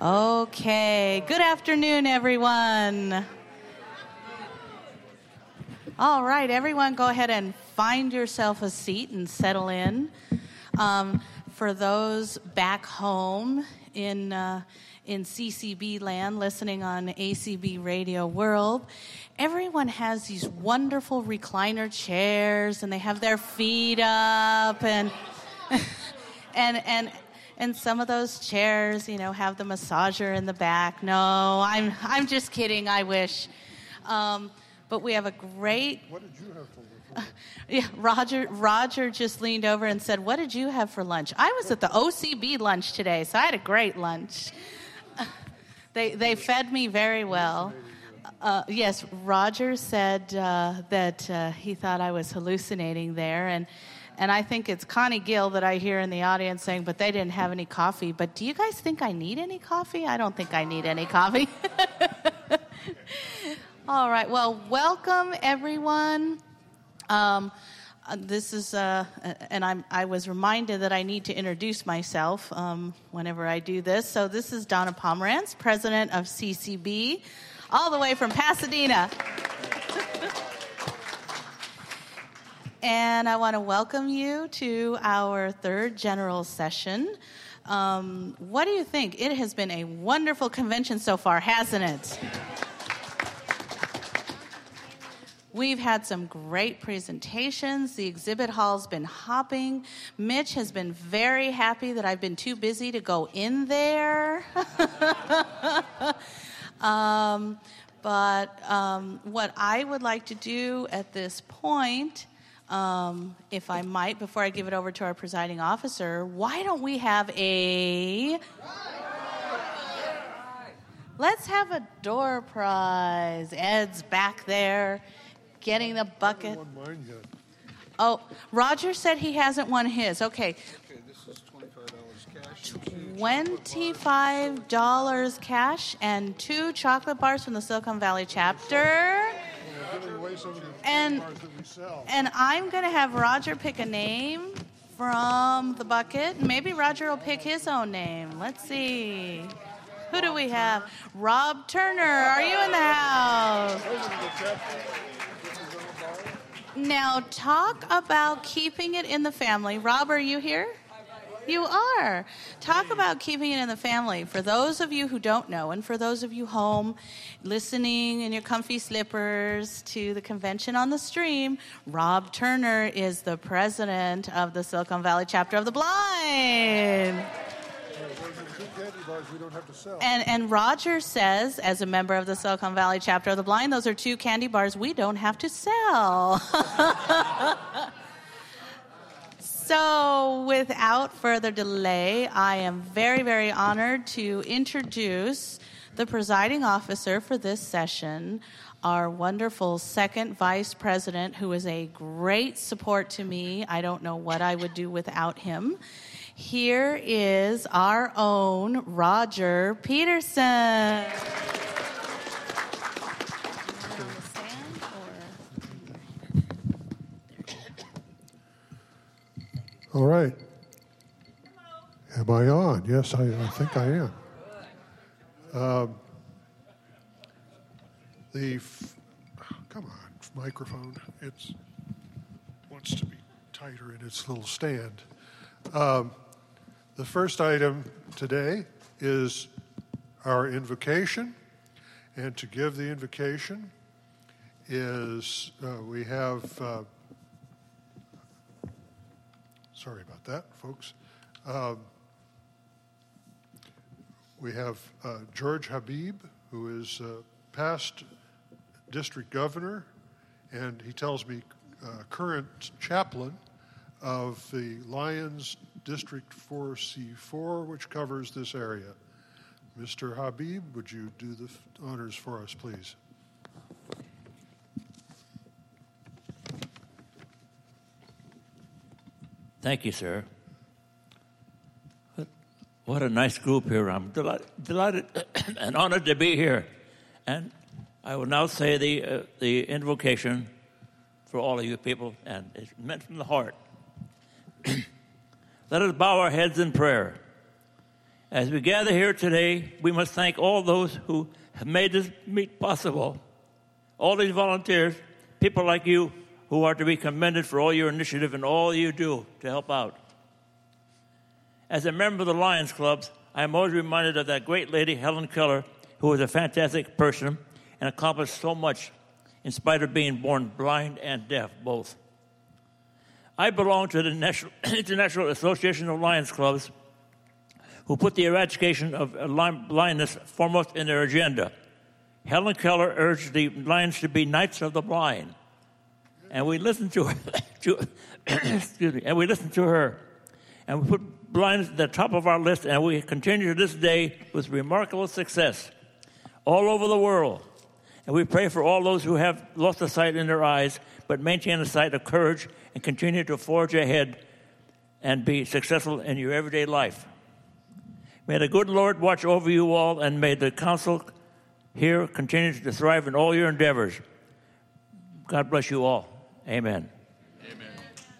Okay, good afternoon, everyone. All right, everyone, go ahead and find yourself a seat and settle in. For those back home in CCB land listening on ACB Radio World, everyone has these wonderful recliner chairs, and they have their feet up, and and some of those chairs, have the massager in the back. No, I'm just kidding. I wish. But we have a great... What did you have for lunch? Yeah, Roger just leaned over and said, "What did you have for lunch?" I was at the OCB lunch today, so I had a great lunch. They fed me very well. Yes, Roger said that he thought I was hallucinating there, and I think it's Connie Gill that I hear in the audience saying, "But they didn't have any coffee." But do you guys think I need any coffee? I don't think I need any coffee. All right. Well, welcome, everyone. This is, and I was reminded that I need to introduce myself whenever I do this. So this is Donna Pomerantz, president of CCB, all the way from Pasadena. And I want to welcome you to our third general session. What do you think? It has been a wonderful convention so far, hasn't it? We've had some great presentations. The exhibit hall's been hopping. Mitch has been very happy that I've been too busy to go in there. But what I would like to do at this point, if I might, before I give it over to our presiding officer, why don't we have let's have a door prize. Ed's back there, getting the bucket. Oh, Roger said he hasn't won his. Okay, this is $25 cash. $25 cash and 2 chocolate bars from the Silicon Valley chapter. And I'm going to have Roger pick a name from the bucket. Maybe Roger will pick his own name. Let's see. Who do we have? Rob Turner, are you in the house? Now, talk about keeping it in the family. Rob, are you here? You are. Talk about keeping it in the family. For those of you who don't know, and for those of you home listening in your comfy slippers to the convention on the stream, Rob Turner is the president of the Silicon Valley chapter of the Blind. We don't have to sell. And Roger says, as a member of the Silicon Valley chapter of the Blind, those are 2 candy bars we don't have to sell. So without further delay, I am very, very honored to introduce the presiding officer for this session, our wonderful second vice president, who is a great support to me. I don't know what I would do without him. Here is our own Roger Peterson. All right. Am I on? Yes, I think I am. Come on, microphone. It wants to be tighter in its little stand. The first item today is our invocation, and to give the invocation is we have, sorry about that, folks. We have George Habib, who is past district governor, and he tells me current chaplain of the Lyons District 4C4, which covers this area. Mr. Habib, would you do the honors for us, please? Thank you, sir. What a nice group here. I'm delighted and honored to be here. And I will now say the invocation for all of you people, and it's meant from the heart. Let us bow our heads in prayer As we gather here today, we must thank all those who have made this meet possible. All these volunteers, people like you, who are to be commended for all your initiative and all you do to help out. As a member of the Lions Clubs, I am always reminded of that great lady, Helen Keller, who was a fantastic person and accomplished so much in spite of being born blind and deaf, both. I belong to the International Association of Lions Clubs, who put the eradication of blindness foremost in their agenda. Helen Keller urged the Lions to be Knights of the Blind, and we listened to her. And we listened to her, and we put blindness at the top of our list, and we continue to this day with remarkable success all over the world. And we pray for all those who have lost the sight in their eyes, but maintain a sight of courage and continue to forge ahead and be successful in your everyday life. May the good Lord watch over you all, and may the council here continue to thrive in all your endeavors. God bless you all. Amen. Amen.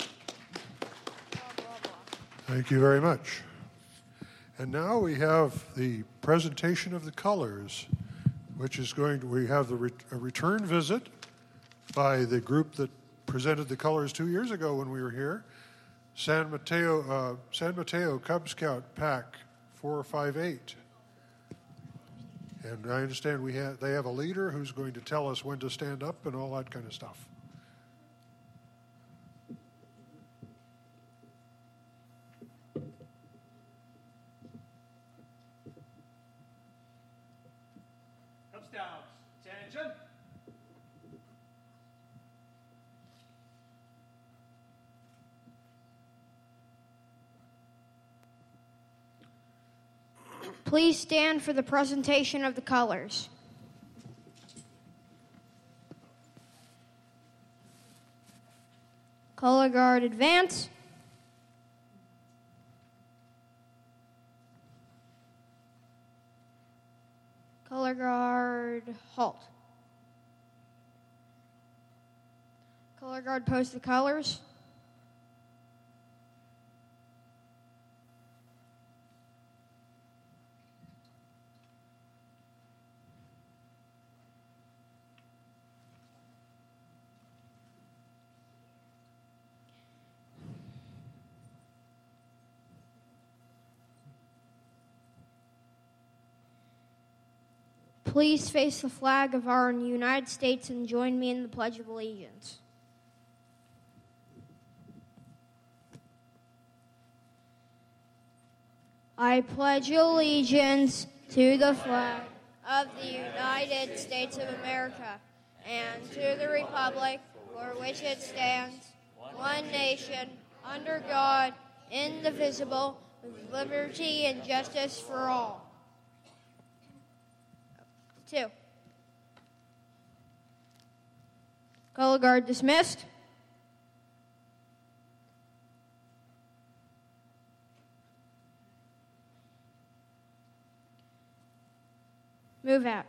Thank you very much. And now we have the presentation of the colors, which is we have a return visit by the group that presented the colors 2 years ago when we were here, San Mateo Cub Scout Pack 458. And I understand they have a leader who's going to tell us when to stand up and all that kind of stuff. Cub Scouts, attention. Please stand for the presentation of the colors. Color guard advance. Color guard halt. Color guard post the colors. Please face the flag of our United States and join me in the Pledge of Allegiance. I pledge allegiance to the flag of the United States of America and to the republic for which it stands, one nation, under God, indivisible, with liberty and justice for all. 2. Color guard dismissed. Move out.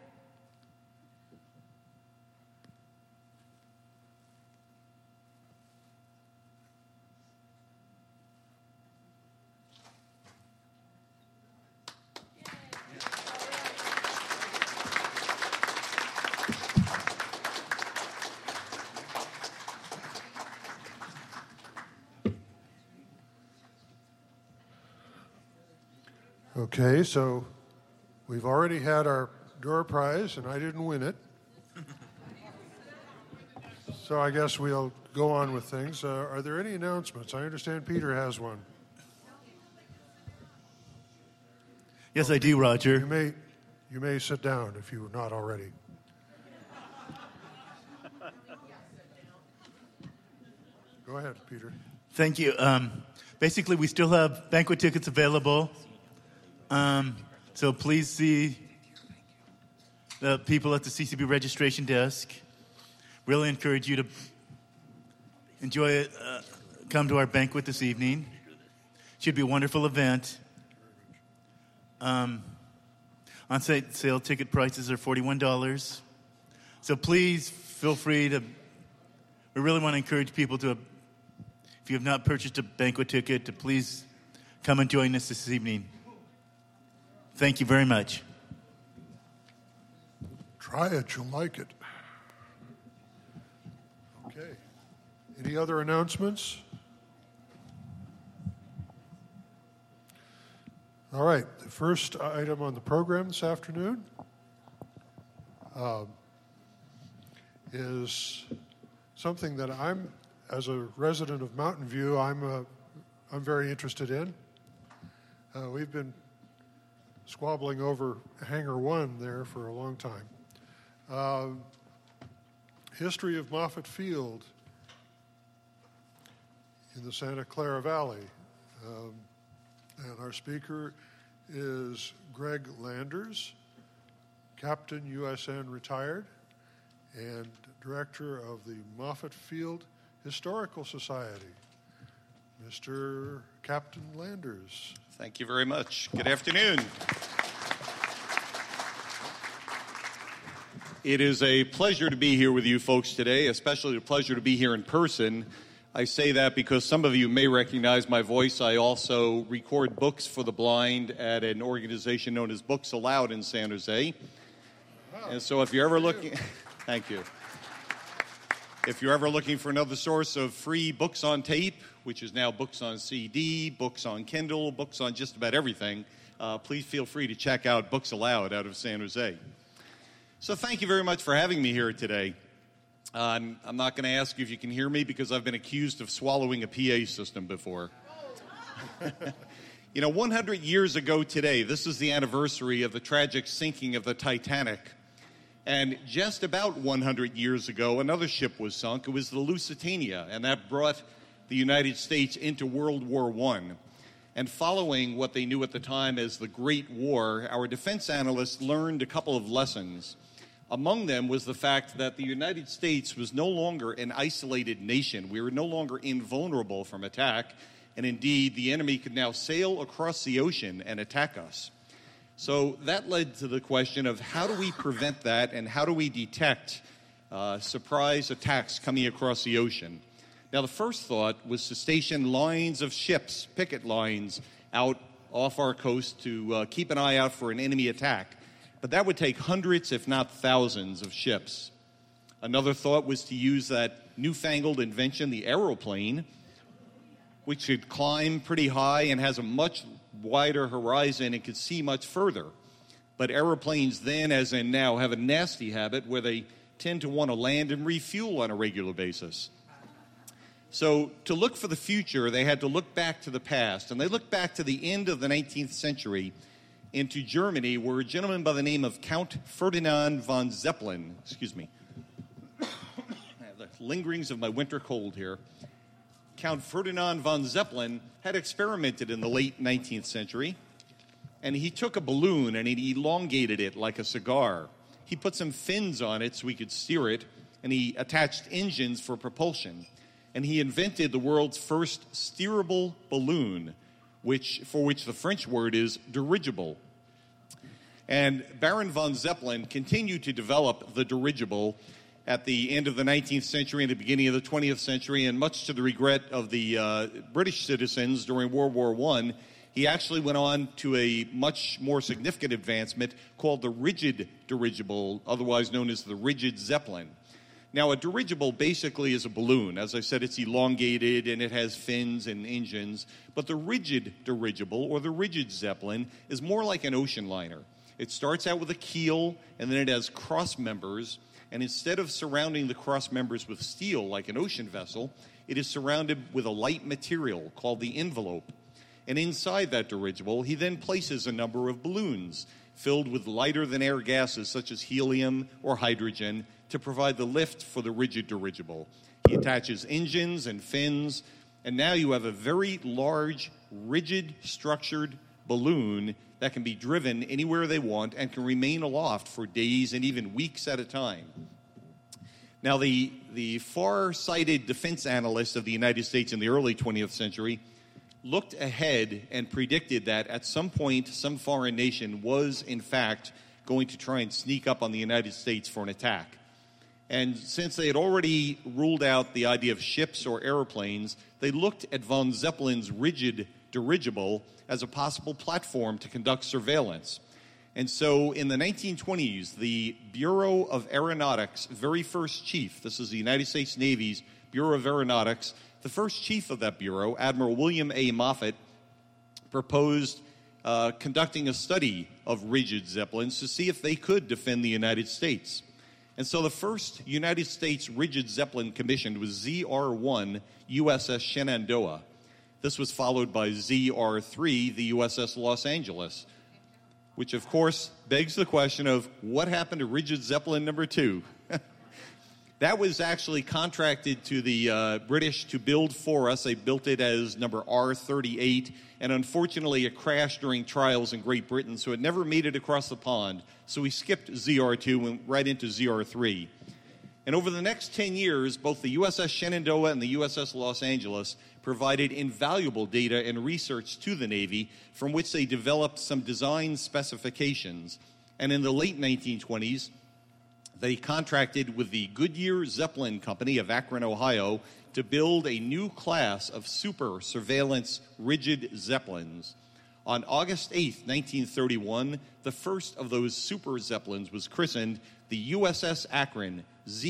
Okay, so we've already had our door prize, and I didn't win it. So I guess we'll go on with things. Are there any announcements? I understand Peter has one. Yes, I do, Roger. You may sit down if you're not already. Go ahead, Peter. Thank you. Basically, we still have banquet tickets available. So please see the people at the CCB registration desk. Really encourage you to enjoy it. Come to our banquet this evening. Should be a wonderful event. On-site sale ticket prices are $41. So please feel free to. We really want to encourage people to, if you have not purchased a banquet ticket, to please come and join us this evening. Thank you very much. Try it, you'll like it. Okay. Any other announcements? All right. The first item on the program this afternoon is something that I'm, as a resident of Mountain View, I'm very interested in. We've been squabbling over Hangar 1 there for a long time. History of Moffett Field in the Santa Clara Valley. And our speaker is Greg Landers, Captain USN retired, and Director of the Moffett Field Historical Society. Mr. Captain Landers. Thank you very much. Good afternoon. It is a pleasure to be here with you folks today, especially a pleasure to be here in person. I say that because some of you may recognize my voice. I also record books for the blind at an organization known as Books Aloud in San Jose. And so if you're ever looking, thank you. If you're ever looking for another source of free books on tape, which is now books on CD, books on Kindle, books on just about everything, please feel free to check out Books Aloud out of San Jose. So thank you very much for having me here today. I'm not going to ask you if you can hear me because I've been accused of swallowing a PA system before. 100 years ago today, this is the anniversary of the tragic sinking of the Titanic. And just about 100 years ago, another ship was sunk. It was the Lusitania, and that brought the United States into World War I. And following what they knew at the time as the Great War, our defense analysts learned a couple of lessons. Among them was the fact that the United States was no longer an isolated nation. We were no longer invulnerable from attack, and indeed, the enemy could now sail across the ocean and attack us. So that led to the question of how do we prevent that and how do we detect surprise attacks coming across the ocean? Now, the first thought was to station lines of ships, picket lines, out off our coast to keep an eye out for an enemy attack. But that would take hundreds, if not thousands, of ships. Another thought was to use that newfangled invention, the aeroplane, which could climb pretty high and has a much wider horizon and could see much further. But aeroplanes then, as in now, have a nasty habit where they tend to want to land and refuel on a regular basis. So to look for the future, they had to look back to the past. And they looked back to the end of the 19th century into Germany, where a gentleman by the name of Count Ferdinand von Zeppelin, I have the lingerings of my winter cold here. Count Ferdinand von Zeppelin had experimented in the late 19th century, and he took a balloon and he elongated it like a cigar. He put some fins on it so he could steer it, and he attached engines for propulsion. And he invented the world's first steerable balloon, for which the French word is dirigible. And Baron von Zeppelin continued to develop the dirigible at the end of the 19th century and the beginning of the 20th century, and much to the regret of the British citizens during World War I, he actually went on to a much more significant advancement called the rigid dirigible, otherwise known as the rigid Zeppelin. Now, a dirigible basically is a balloon. As I said, it's elongated and it has fins and engines. But the rigid dirigible, or the rigid Zeppelin, is more like an ocean liner. It starts out with a keel, and then it has cross members. And instead of surrounding the cross members with steel like an ocean vessel, it is surrounded with a light material called the envelope. And inside that dirigible, he then places a number of balloons filled with lighter-than-air gases such as helium or hydrogen to provide the lift for the rigid dirigible. He attaches engines and fins, and now you have a very large, rigid, structured balloon that can be driven anywhere they want and can remain aloft for days and even weeks at a time. Now, the far-sighted defense analysts of the United States in the early 20th century looked ahead and predicted that at some point, some foreign nation was, in fact, going to try and sneak up on the United States for an attack. And since they had already ruled out the idea of ships or airplanes, they looked at von Zeppelin's rigid dirigible as a possible platform to conduct surveillance. And so in the 1920s, the Bureau of Aeronautics' very first chief, this is the United States Navy's Bureau of Aeronautics, the first chief of that bureau, Admiral William A. Moffett, proposed conducting a study of rigid Zeppelins to see if they could defend the United States. And so the first United States rigid Zeppelin commissioned was ZR-1 USS Shenandoah. This was followed by ZR-3, the USS Los Angeles, which of course begs the question of what happened to rigid Zeppelin number 2? That was actually contracted to the British to build for us. They built it as number R-38, and unfortunately it crashed during trials in Great Britain, so it never made it across the pond. So we skipped ZR-2 and went right into ZR-3. And over the next 10 years, both the USS Shenandoah and the USS Los Angeles provided invaluable data and research to the Navy, from which they developed some design specifications. And in the late 1920s, they contracted with the Goodyear Zeppelin Company of Akron, Ohio, to build a new class of super surveillance rigid Zeppelins. On August 8, 1931, the first of those super Zeppelins was christened the USS Akron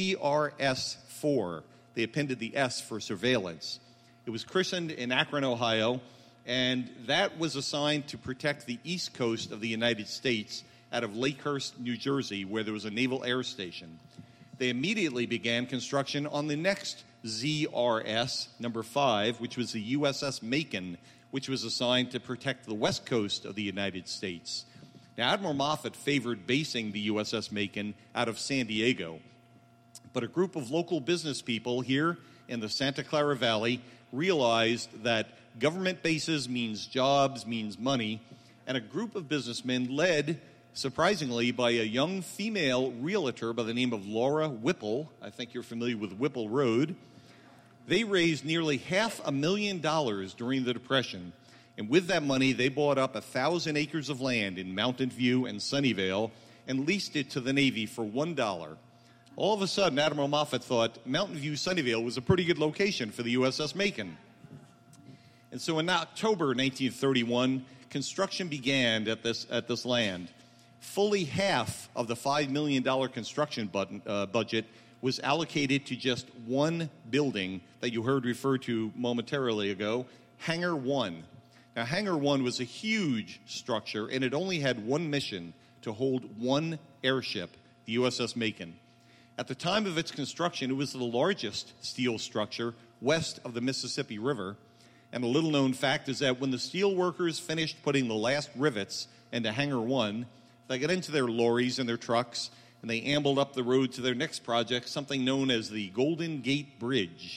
ZRS-4. They appended the S for surveillance. It was christened in Akron, Ohio, and that was assigned to protect the east coast of the United States out of Lakehurst, New Jersey, where there was a naval air station. They immediately began construction on the next ZRS, number 5, which was the USS Macon, which was assigned to protect the west coast of the United States. Now, Admiral Moffett favored basing the USS Macon out of San Diego, but a group of local business people here in the Santa Clara Valley realized that government bases means jobs, means money, and a group of businessmen led, surprisingly, by a young female realtor by the name of Laura Whipple. I think you're familiar with Whipple Road. They raised nearly $500,000 during the Depression, and with that money, they bought up 1,000 acres of land in Mountain View and Sunnyvale and leased it to the Navy for $1. All of a sudden, Admiral Moffett thought Mountain View, Sunnyvale was a pretty good location for the USS Macon. And so in October 1931, construction began at this land. Fully half of the $5 million construction budget was allocated to just one building that you heard referred to momentarily ago, Hangar 1. Now, Hangar 1 was a huge structure, and it only had one mission, to hold one airship, the USS Macon. At the time of its construction, it was the largest steel structure west of the Mississippi River. And a little-known fact is that when the steel workers finished putting the last rivets into Hangar 1, they got into their lorries and their trucks, and they ambled up the road to their next project, something known as the Golden Gate Bridge.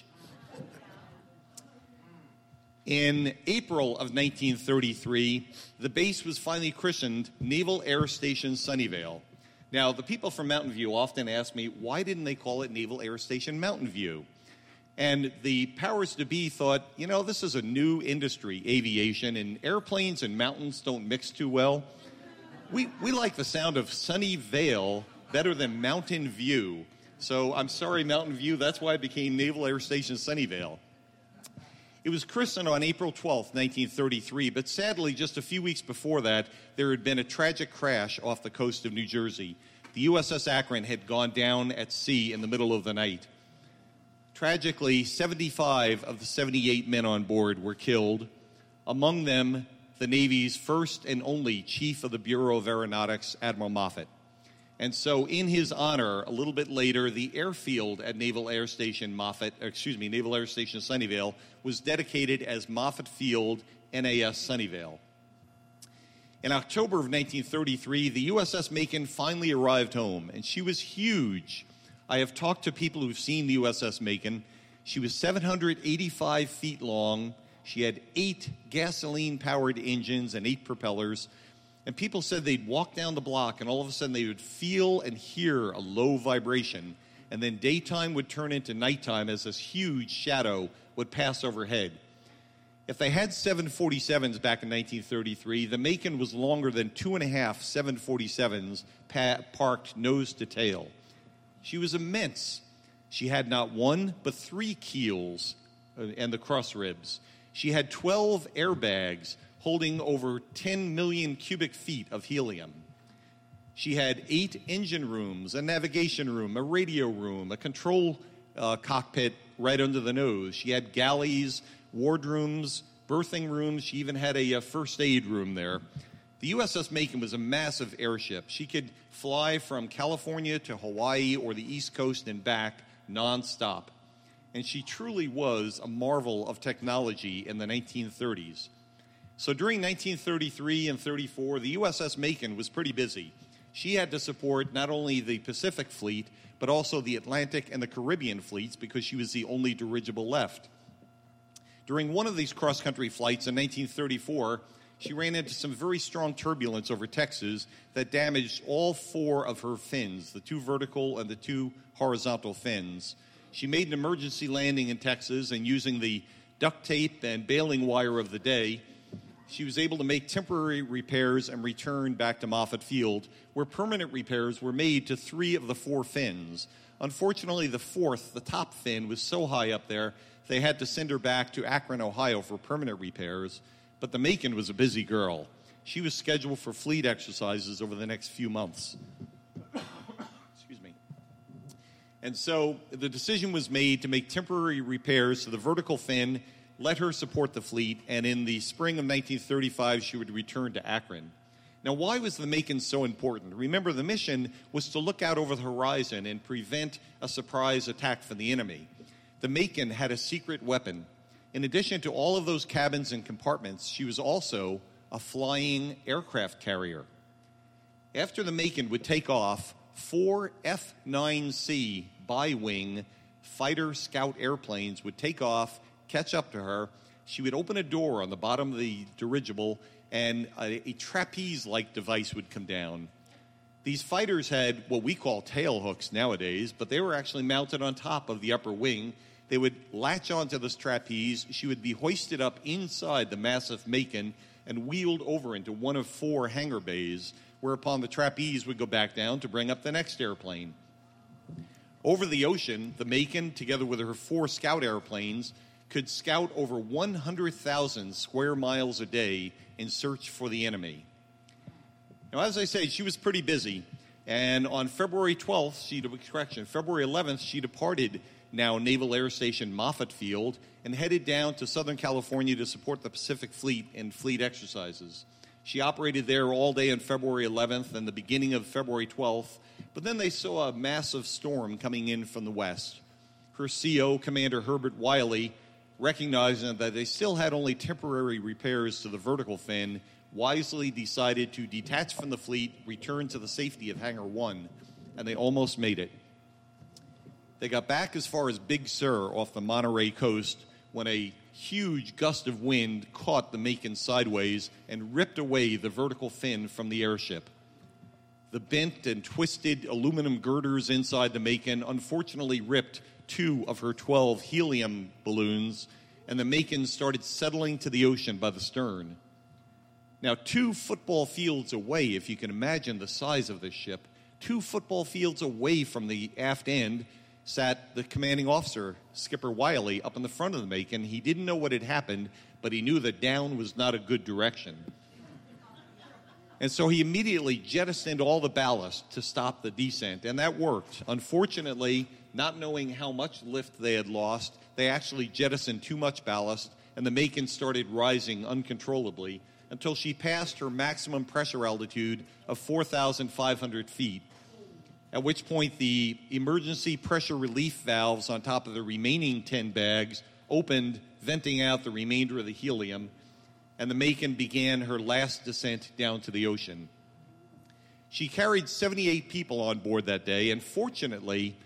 In April of 1933, the base was finally christened Naval Air Station Sunnyvale. Now, the people from Mountain View often ask me, why didn't they call it Naval Air Station Mountain View? And the powers to be thought, this is a new industry, aviation, and airplanes and mountains don't mix too well. We like the sound of Sunnyvale better than Mountain View. So I'm sorry, Mountain View, that's why it became Naval Air Station Sunnyvale. It was christened on April 12, 1933, but sadly, just a few weeks before that, there had been a tragic crash off the coast of New Jersey. The USS Akron had gone down at sea in the middle of the night. Tragically, 75 of the 78 men on board were killed, among them the Navy's first and only Chief of the Bureau of Aeronautics, Admiral Moffett. And so in his honor, a little bit later, the airfield at Naval Air Station Sunnyvale was dedicated as Moffett Field, NAS Sunnyvale. In October of 1933, the USS Macon finally arrived home, and she was huge. I have talked to people who've seen the USS Macon. She was 785 feet long. She had 8 gasoline-powered engines and 8 propellers. And people said they'd walk down the block, and all of a sudden they would feel and hear a low vibration. And then daytime would turn into nighttime as this huge shadow would pass overhead. If they had 747s back in 1933, the Macon was longer than 2.5 747s parked nose to tail. She was immense. She had not one, but 3 keels and the cross ribs. She had 12 airbags holding over 10 million cubic feet of helium. She had 8 engine rooms, a navigation room, a radio room, a control cockpit right under the nose. She had galleys, wardrooms, berthing rooms. She even had a first aid room there. The USS Macon was a massive airship. She could fly from California to Hawaii or the East Coast and back nonstop. And she truly was a marvel of technology in the 1930s. So during 1933 and 34, the USS Macon was pretty busy. She had to support not only the Pacific Fleet, but also the Atlantic and the Caribbean fleets because she was the only dirigible left. During one of these cross-country flights in 1934, she ran into some very strong turbulence over Texas that damaged all 4 of her fins, the 2 vertical and the 2 horizontal fins. She made an emergency landing in Texas, and using the duct tape and baling wire of the day, she was able to make temporary repairs and return back to Moffett Field, where permanent repairs were made to 3 of the 4 fins. Unfortunately, the 4th, the top fin, was so high up there, they had to send her back to Akron, Ohio for permanent repairs. But the Macon was a busy girl. She was scheduled for fleet exercises over the next few months. Excuse me. And so the decision was made to make temporary repairs to the vertical fin, let her support the fleet, and in the spring of 1935, she would return to Akron. Now, why was the Macon so important? Remember, the mission was to look out over the horizon and prevent a surprise attack from the enemy. The Macon had a secret weapon. In addition to all of those cabins and compartments, she was also a flying aircraft carrier. After the Macon would take off, 4 F-9C bi-wing fighter scout airplanes would take off, catch up to her. She would open a door on the bottom of the dirigible, and a trapeze-like device would come down. These fighters had what we call tail hooks nowadays, but they were actually mounted on top of the upper wing. They would latch onto this trapeze. She would be hoisted up inside the massive Macon and wheeled over into one of 4 hangar bays, whereupon the trapeze would go back down to bring up the next airplane. Over the ocean, the Macon, together with her 4 scout airplanes, could scout over 100,000 square miles a day in search for the enemy. Now, as I say, she was pretty busy, and on February 11th, she departed now Naval Air Station Moffett Field, and headed down to Southern California to support the Pacific Fleet in fleet exercises. She operated there all day on February 11th and the beginning of February 12th, but then they saw a massive storm coming in from the west. Her CO, Commander Herbert Wiley, recognizing that they still had only temporary repairs to the vertical fin, wisely decided to detach from the fleet, return to the safety of Hangar 1, and they almost made it. They got back as far as Big Sur off the Monterey coast when a huge gust of wind caught the Macon sideways and ripped away the vertical fin from the airship. The bent and twisted aluminum girders inside the Macon unfortunately ripped 2 of her 12 helium balloons, and the Macon started settling to the ocean by the stern. Now, 2 football fields away, if you can imagine the size of this ship, 2 football fields away from the aft end, sat the commanding officer, Skipper Wiley, up in the front of the Macon. He didn't know what had happened, but he knew that down was not a good direction. And so he immediately jettisoned all the ballast to stop the descent, and that worked. Unfortunately, not knowing how much lift they had lost, they actually jettisoned too much ballast, and the Macon started rising uncontrollably until she passed her maximum pressure altitude of 4,500 feet. At which point the emergency pressure relief valves on top of the remaining 10 bags opened, venting out the remainder of the helium, and the Macon began her last descent down to the ocean. She carried 78 people on board that day, and fortunately,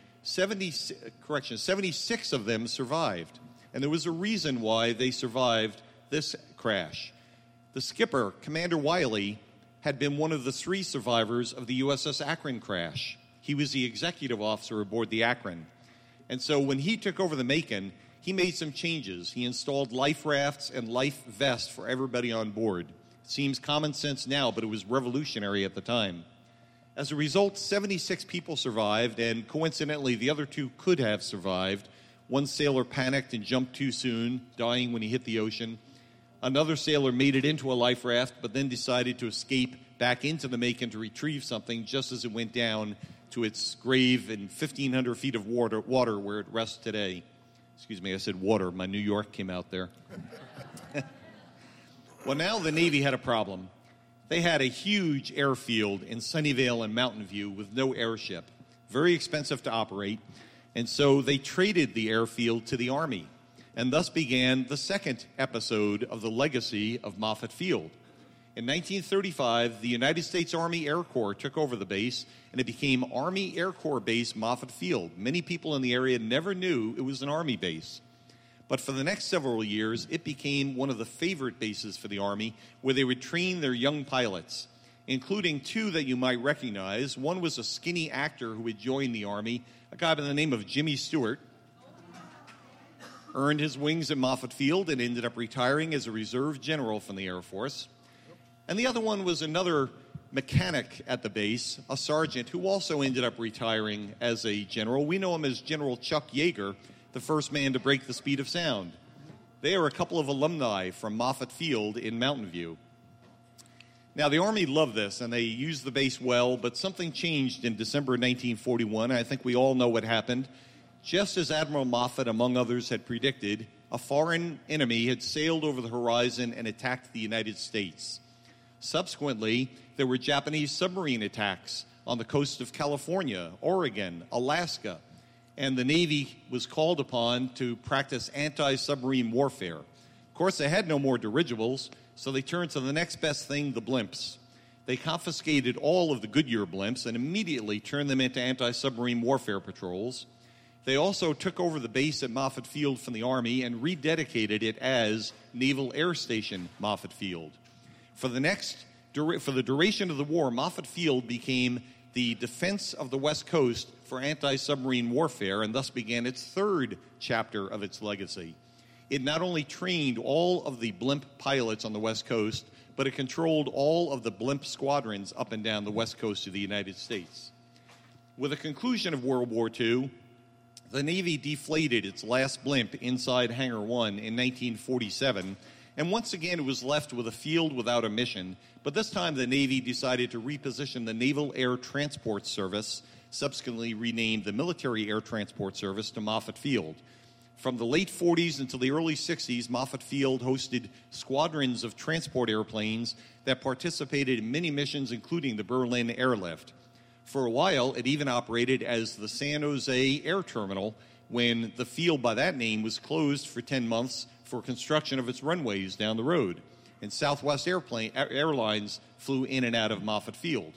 76 of them survived. And there was a reason why they survived this crash. The skipper, Commander Wiley, had been one of the 3 survivors of the USS Akron crash. He was the executive officer aboard the Akron. And so when he took over the Macon, he made some changes. He installed life rafts and life vests for everybody on board. It seems common sense now, but it was revolutionary at the time. As a result, 76 people survived, and coincidentally, the other 2 could have survived. One sailor panicked and jumped too soon, dying when he hit the ocean. Another sailor made it into a life raft, but then decided to escape back into the Macon to retrieve something just as it went down to its grave in 1,500 feet of water where it rests today. Excuse me, I said water. My New York came out there. Well, now the Navy had a problem. They had a huge airfield in Sunnyvale and Mountain View with no airship. Very expensive to operate. And so they traded the airfield to the Army. And thus began the second episode of the legacy of Moffett Field. In 1935, the United States Army Air Corps took over the base, and it became Army Air Corps Base Moffett Field. Many people in the area never knew it was an Army base. But for the next several years, it became one of the favorite bases for the Army, where they would train their young pilots, including two that you might recognize. One was a skinny actor who had joined the Army, a guy by the name of Jimmy Stewart. Earned his wings at Moffett Field and ended up retiring as a reserve general from the Air Force. And the other one was another mechanic at the base, a sergeant who also ended up retiring as a general. We know him as General Chuck Yeager, the first man to break the speed of sound. They are a couple of alumni from Moffett Field in Mountain View. Now, the Army loved this, and they used the base well, but something changed in December 1941. I think we all know what happened. Just as Admiral Moffett, among others, had predicted, a foreign enemy had sailed over the horizon and attacked the United States. Subsequently, there were Japanese submarine attacks on the coast of California, Oregon, Alaska, and the Navy was called upon to practice anti-submarine warfare. Of course, they had no more dirigibles, so they turned to the next best thing, the blimps. They confiscated all of the Goodyear blimps and immediately turned them into anti-submarine warfare patrols. They also took over the base at Moffett Field from the Army and rededicated it as Naval Air Station Moffett Field. For the duration of the war, Moffett Field became the defense of the West Coast for anti-submarine warfare, and thus began its third chapter of its legacy. It not only trained all of the blimp pilots on the West Coast, but it controlled all of the blimp squadrons up and down the West Coast of the United States. With the conclusion of World War II, the Navy deflated its last blimp inside Hangar 1 in 1947, and once again it was left with a field without a mission, but this time the Navy decided to reposition the Naval Air Transport Service, subsequently renamed the Military Air Transport Service, to Moffett Field. From the late 40s until the early 60s, Moffett Field hosted squadrons of transport airplanes that participated in many missions, including the Berlin Airlift. For a while, it even operated as the San Jose Air Terminal when the field by that name was closed for 10 months for construction of its runways down the road. And Southwest Airlines flew in and out of Moffett Field.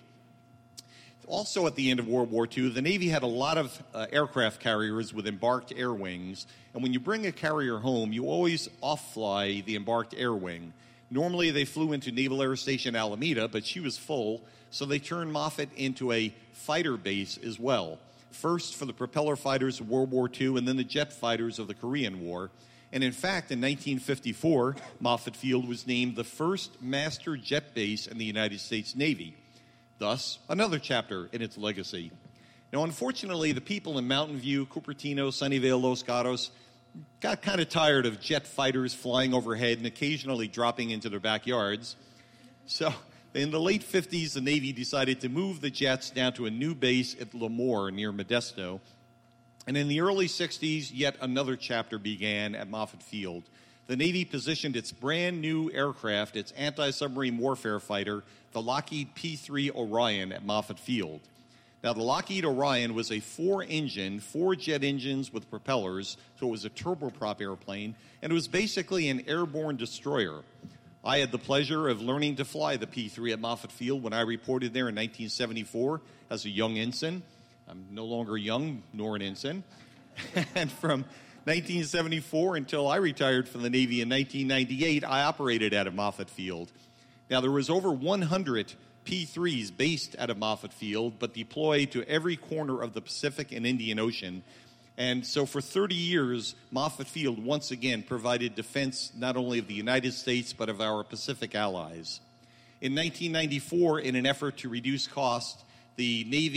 Also at the end of World War II, the Navy had a lot of aircraft carriers with embarked air wings. And when you bring a carrier home, you always off-fly the embarked air wing. Normally they flew into Naval Air Station Alameda, but she was full, so they turned Moffett into a fighter base as well. First for the propeller fighters of World War II, and then the jet fighters of the Korean War. And in fact, in 1954, Moffett Field was named the first master jet base in the United States Navy. Thus, another chapter in its legacy. Now, unfortunately, the people in Mountain View, Cupertino, Sunnyvale, Los Gatos got kind of tired of jet fighters flying overhead and occasionally dropping into their backyards. So, in the late 50s, the Navy decided to move the jets down to a new base at Lemoore near Modesto. And in the early 60s, yet another chapter began at Moffett Field. The Navy positioned its brand new aircraft, its anti-submarine warfare fighter, the Lockheed P-3 Orion, at Moffett Field. Now, the Lockheed Orion was a four-engine, four-jet engines with propellers, so it was a turboprop airplane, and it was basically an airborne destroyer. I had the pleasure of learning to fly the P-3 at Moffett Field when I reported there in 1974 as a young ensign. I'm no longer young, nor an ensign. And from 1974 until I retired from the Navy in 1998, I operated out of Moffett Field. Now, there was over 100 P-3s based out of Moffett Field, but deployed to every corner of the Pacific and Indian Ocean. And so for 30 years, Moffett Field once again provided defense not only of the United States, but of our Pacific allies. In 1994, in an effort to reduce cost, the Navy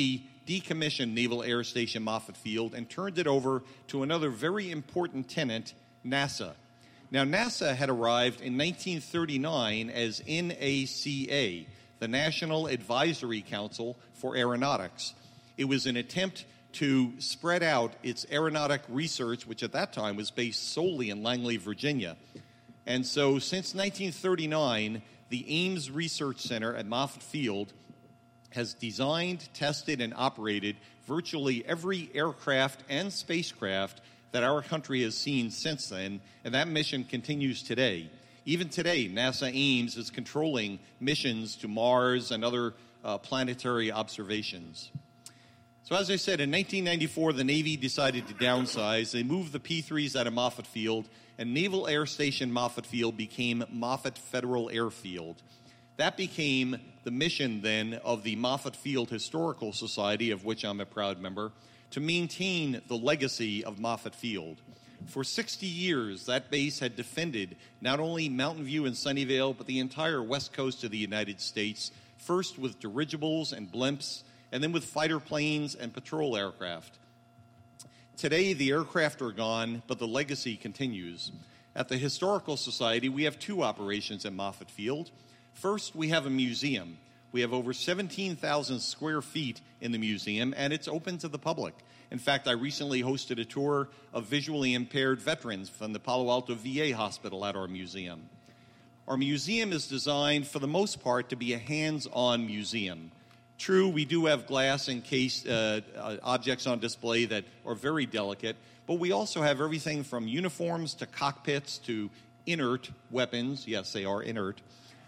decommissioned Naval Air Station Moffett Field and turned it over to another very important tenant, NASA. Now, NASA had arrived in 1939 as NACA, the National Advisory Council for Aeronautics. It was an attempt to spread out its aeronautic research, which at that time was based solely in Langley, Virginia. And so since 1939, the Ames Research Center at Moffett Field has designed, tested, and operated virtually every aircraft and spacecraft that our country has seen since then, and that mission continues today. Even today, NASA Ames is controlling missions to Mars and other planetary observations. So as I said, in 1994, the Navy decided to downsize. They moved the P-3s out of Moffett Field, and Naval Air Station Moffett Field became Moffett Federal Airfield. That became the mission, then, of the Moffett Field Historical Society, of which I'm a proud member, to maintain the legacy of Moffett Field. For 60 years, that base had defended not only Mountain View and Sunnyvale, but the entire west coast of the United States, first with dirigibles and blimps, and then with fighter planes and patrol aircraft. Today, the aircraft are gone, but the legacy continues. At the Historical Society, we have two operations at Moffett Field. First, we have a museum. We have over 17,000 square feet in the museum, and it's open to the public. In fact, I recently hosted a tour of visually impaired veterans from the Palo Alto VA hospital at our museum. Our museum is designed, for the most part, to be a hands-on museum. True, we do have glass and case objects on display that are very delicate, but we also have everything from uniforms to cockpits to inert weapons. Yes, they are inert.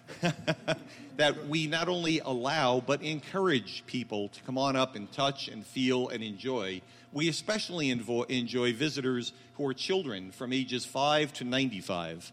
That we not only allow but encourage people to come on up and touch and feel and enjoy. We especially enjoy visitors who are children from ages 5 to 95.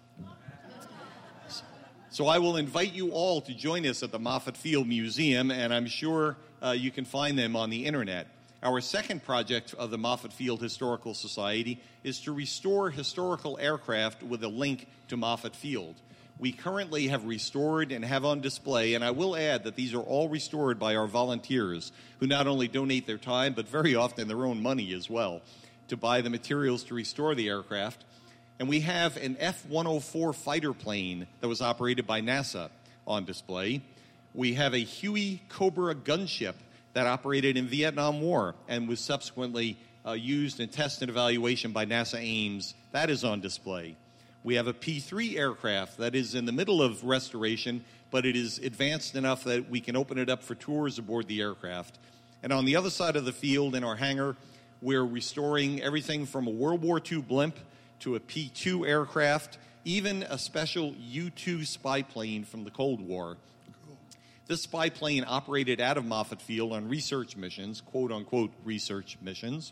So I will invite you all to join us at the Moffett Field Museum, and I'm sure you can find them on the internet. Our second project of the Moffett Field Historical Society is to restore historical aircraft with a link to Moffett Field. We currently have restored and have on display, and I will add that these are all restored by our volunteers, who not only donate their time, but very often their own money as well, to buy the materials to restore the aircraft. And we have an F-104 fighter plane that was operated by NASA on display. We have a Huey Cobra gunship that operated in Vietnam War and was subsequently used in test and evaluation by NASA Ames. That is on display. We have a P-3 aircraft that is in the middle of restoration, but it is advanced enough that we can open it up for tours aboard the aircraft. And on the other side of the field in our hangar, we're restoring everything from a World War II blimp to a P-2 aircraft, even a special U-2 spy plane from the Cold War. This spy plane operated out of Moffett Field on research missions, quote-unquote research missions.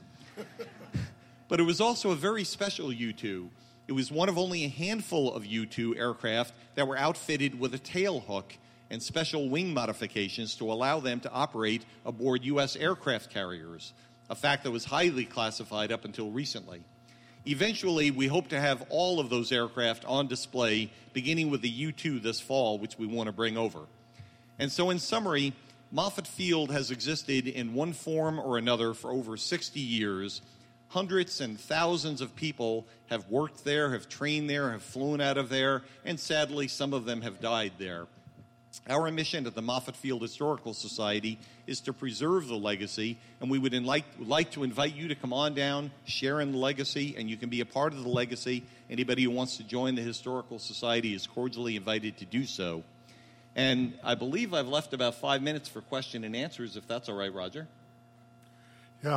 But it was also a very special U-2. It was one of only a handful of U-2 aircraft that were outfitted with a tail hook and special wing modifications to allow them to operate aboard U.S. aircraft carriers, a fact that was highly classified up until recently. Eventually, we hope to have all of those aircraft on display, beginning with the U-2 this fall, which we want to bring over. And so in summary, Moffett Field has existed in one form or another for over 60 years. Hundreds and thousands of people have worked there, have trained there, have flown out of there, and sadly, some of them have died there. Our mission at the Moffett Field Historical Society is to preserve the legacy, and we would like to invite you to come on down, share in the legacy, and you can be a part of the legacy. Anybody who wants to join the Historical Society is cordially invited to do so. And I believe I've left about 5 minutes for question and answers, if that's all right, Roger. Yeah,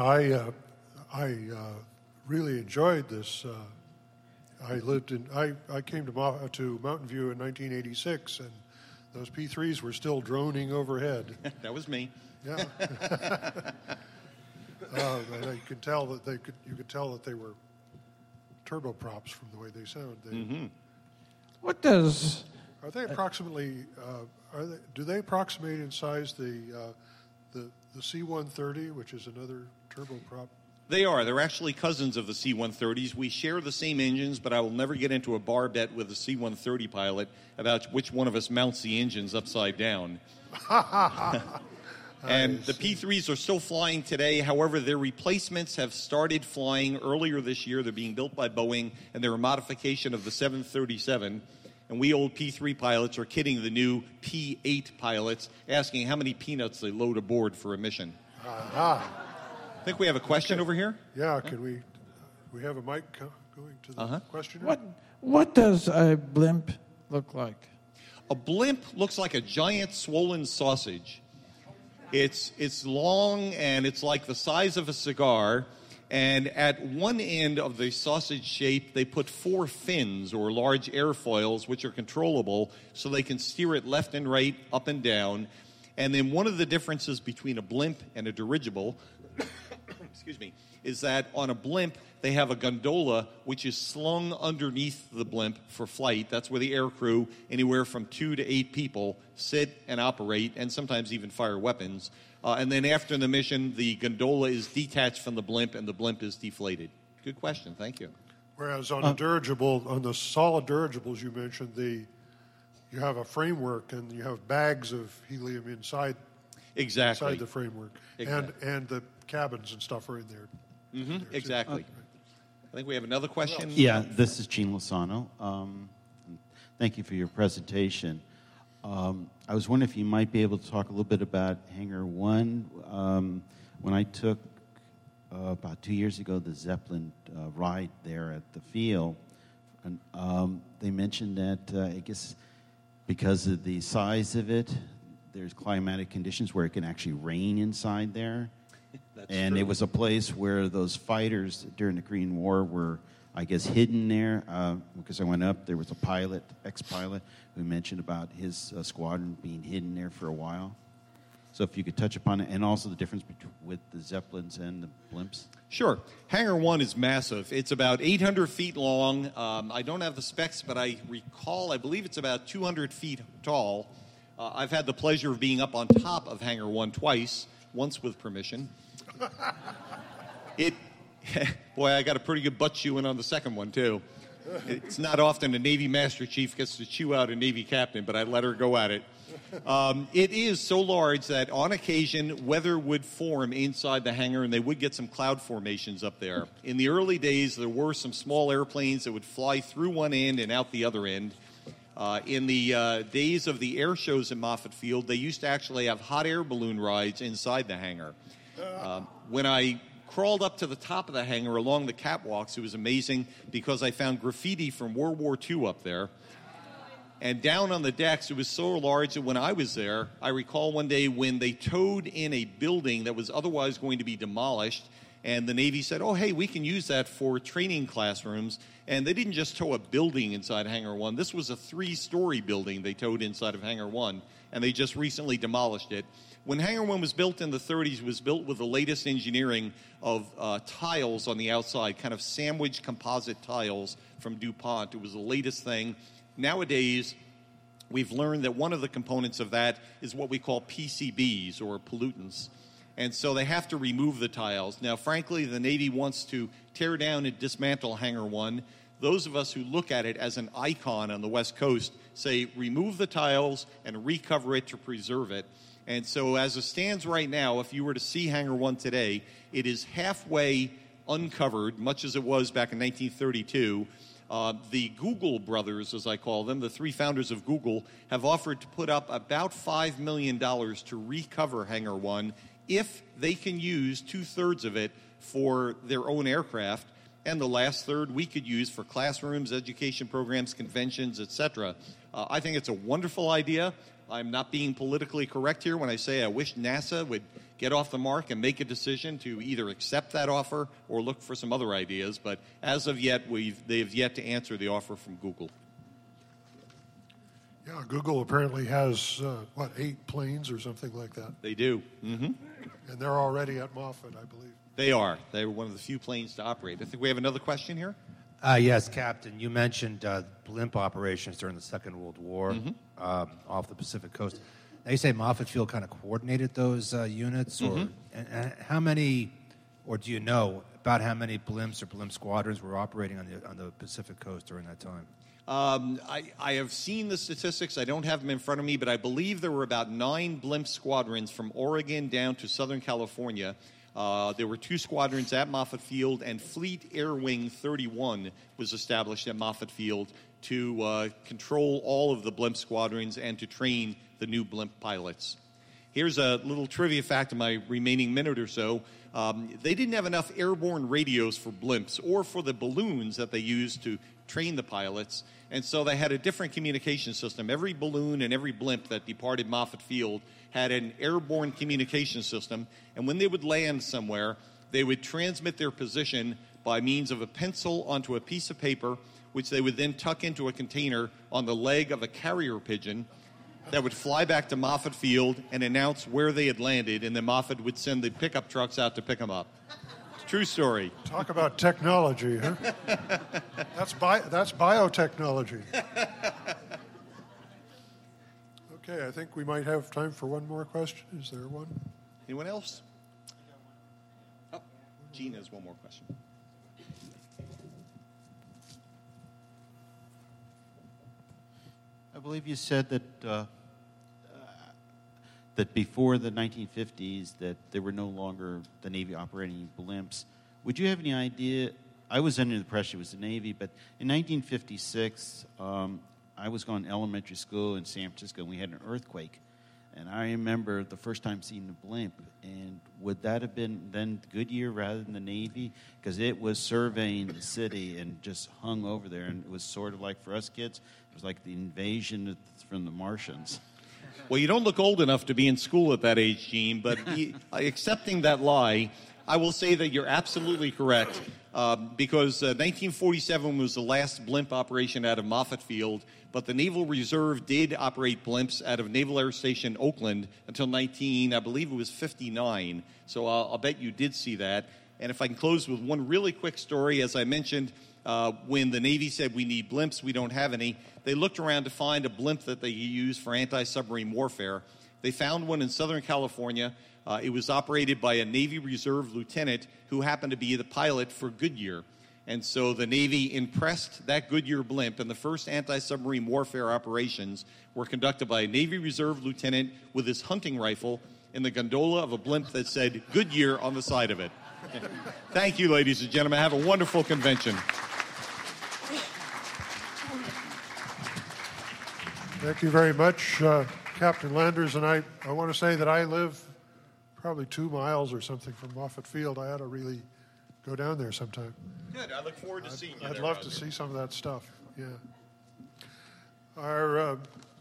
I really enjoyed this. I came to Mountain View in 1986, and those P-3s were still droning overhead. That was me. Yeah. You could tell that they were turboprops from the way they sound. What does? Are they approximately? Do they approximate in size the C-130, which is another turboprop? They are. They're actually cousins of the C-130s. We share the same engines, but I will never get into a bar bet with a C-130 pilot about which one of us mounts the engines upside down. And the P-3s are still flying today. However, their replacements have started flying earlier this year. They're being built by Boeing, and they're a modification of the 737. And we old P-3 pilots are kidding the new P-8 pilots, asking how many peanuts they load aboard for a mission. I think we have a question over here. Yeah, can we have a mic going to the questioner? What does a blimp look like? A blimp looks like a giant swollen sausage. It's long, and it's like the size of a cigar. And at one end of the sausage shape, they put 4 fins or large airfoils, which are controllable, so they can steer it left and right, up and down. And then one of the differences between a blimp and a dirigible, excuse me, is that on a blimp, they have a gondola which is slung underneath the blimp for flight. That's where the air crew, anywhere from 2 to 8 people, sit and operate and sometimes even fire weapons. And then after the mission, the gondola is detached from the blimp and the blimp is deflated. Good question. Thank you. Whereas on a dirigible, on the solid dirigibles you mentioned, you have a framework and you have bags of helium inside the framework. Exactly. And the cabins and stuff are in there. Mm-hmm. Exactly. I think we have another question. Yeah, this is Gene Lozano. Thank you for your presentation. I was wondering if you might be able to talk a little bit about Hangar 1. When I took, about 2 years ago, the Zeppelin ride there at the field, and they mentioned that, I guess, because of the size of it, there's climatic conditions where it can actually rain inside there. And true. It was a place where those fighters during the Korean War were, I guess, hidden there. Because I went up, there was a pilot, ex-pilot, who mentioned about his squadron being hidden there for a while. So if you could touch upon it, and also the difference with the Zeppelins and the blimps. Sure. Hangar 1 is massive. It's about 800 feet long. I don't have the specs, but I believe it's about 200 feet tall. I've had the pleasure of being up on top of Hangar 1 twice, once with permission. Boy, I got a pretty good butt chewing on the second one, too. It's not often a Navy Master Chief gets to chew out a Navy captain, but I let her go at it. It is so large that on occasion, weather would form inside the hangar, and they would get some cloud formations up there. In the early days, there were some small airplanes that would fly through one end and out the other end. In the days of the air shows at Moffett Field, they used to actually have hot air balloon rides inside the hangar. When I crawled up to the top of the hangar along the catwalks, it was amazing because I found graffiti from World War II up there. And down on the decks, it was so large that when I was there, I recall one day when they towed in a building that was otherwise going to be demolished, and the Navy said, oh, hey, we can use that for training classrooms. And they didn't just tow a building inside Hangar 1. This was a 3-story building they towed inside of Hangar 1, and they just recently demolished it. When Hangar 1 was built in the 30s, it was built with the latest engineering of tiles on the outside, kind of sandwich composite tiles from DuPont. It was the latest thing. Nowadays, we've learned that one of the components of that is what we call PCBs, or pollutants. And so they have to remove the tiles. Now, frankly, the Navy wants to tear down and dismantle Hangar 1. Those of us who look at it as an icon on the West Coast say remove the tiles and recover it to preserve it. And so as it stands right now, if you were to see Hangar 1 today, it is halfway uncovered, much as it was back in 1932. The Google brothers, as I call them, the 3 founders of Google, have offered to put up about $5 million to recover Hangar 1 if they can use 2/3 of it for their own aircraft, and the last third we could use for classrooms, education programs, conventions, etc. I think it's a wonderful idea. I'm not being politically correct here when I say I wish NASA would get off the mark and make a decision to either accept that offer or look for some other ideas. But as of yet, they've yet to answer the offer from Google. Yeah, Google apparently has, 8 planes or something like that. They do. Mm-hmm. And they're already at Moffett, I believe. They are. They were one of the few planes to operate. I think we have another question here. Yes, Captain. You mentioned blimp operations during the Second World War off the Pacific coast. Now, you say Moffett Field kind of coordinated those units, or and how many, or do you know about how many blimps or blimp squadrons were operating on the Pacific coast during that time? I have seen the statistics. I don't have them in front of me, but I believe there were about 9 blimp squadrons from Oregon down to Southern California. There were 2 squadrons at Moffett Field, and Fleet Air Wing 31 was established at Moffett Field to control all of the blimp squadrons and to train the new blimp pilots. Here's a little trivia fact in my remaining minute or so. They didn't have enough airborne radios for blimps or for the balloons that they used to train the pilots, and so they had a different communication system. Every balloon and every blimp that departed Moffett Field had an airborne communication system, and when they would land somewhere, they would transmit their position by means of a pencil onto a piece of paper, which they would then tuck into a container on the leg of a carrier pigeon that would fly back to Moffett Field and announce where they had landed, and then Moffett would send the pickup trucks out to pick them up. True story. Talk about technology, huh? That's biotechnology. Okay, I think we might have time for one more question. Is there one? Anyone else? Oh, Gene has one more question. I believe you said that that before the 1950s that there were no longer the Navy operating blimps. Would you have any idea? I was under the impression it was the Navy, but in 1956, I was going to elementary school in San Francisco, and we had an earthquake. And I remember the first time seeing the blimp, and would that have been then Goodyear rather than the Navy? Because it was surveying the city and just hung over there, and it was sort of like, for us kids, it was like the invasion from the Martians. Well, you don't look old enough to be in school at that age, Gene, but accepting that lie, I will say that you're absolutely correct, because 1947 was the last blimp operation out of Moffett Field, but the Naval Reserve did operate blimps out of Naval Air Station Oakland until I believe it was 59. So I'll bet you did see that. And if I can close with one really quick story, as I mentioned, when the Navy said we need blimps, we don't have any, they looked around to find a blimp that they use for anti-submarine warfare. They found one in Southern California. It was operated by a Navy Reserve lieutenant who happened to be the pilot for Goodyear. And so the Navy impressed that Goodyear blimp, and the first anti-submarine warfare operations were conducted by a Navy Reserve lieutenant with his hunting rifle in the gondola of a blimp that said Goodyear on the side of it. Thank you, ladies and gentlemen. Have a wonderful convention. Thank you very much, Captain Landers. And I want to say that I live probably 2 miles or something from Moffett Field. I ought to really go down there sometime. Good. I look forward to seeing you. I'd love to see some of that stuff. Yeah. Our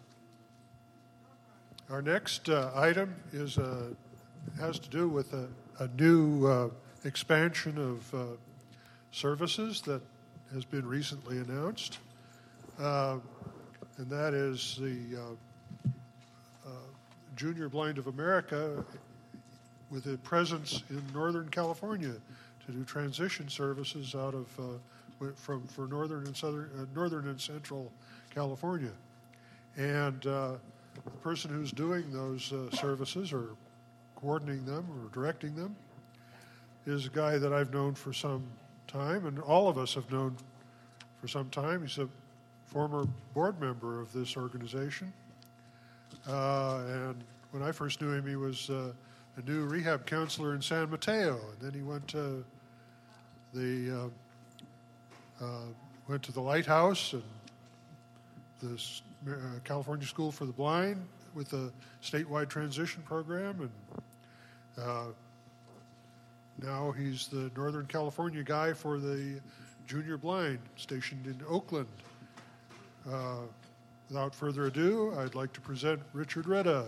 next item has to do with a new expansion of services that has been recently announced, and that is the Junior Blind of America, with a presence in Northern California, to do transition services out of for Northern and Central California, and the person who's doing those services or coordinating them or directing them is a guy that I've known for some time, and all of us have known for some time. He's a former board member of this organization, and when I first knew him, he was a new rehab counselor in San Mateo, and then he went to the Lighthouse and the California School for the Blind with a statewide transition program, and now he's the Northern California guy for the Junior Blind, stationed in Oakland. Without further ado, I'd like to present Richard Reda.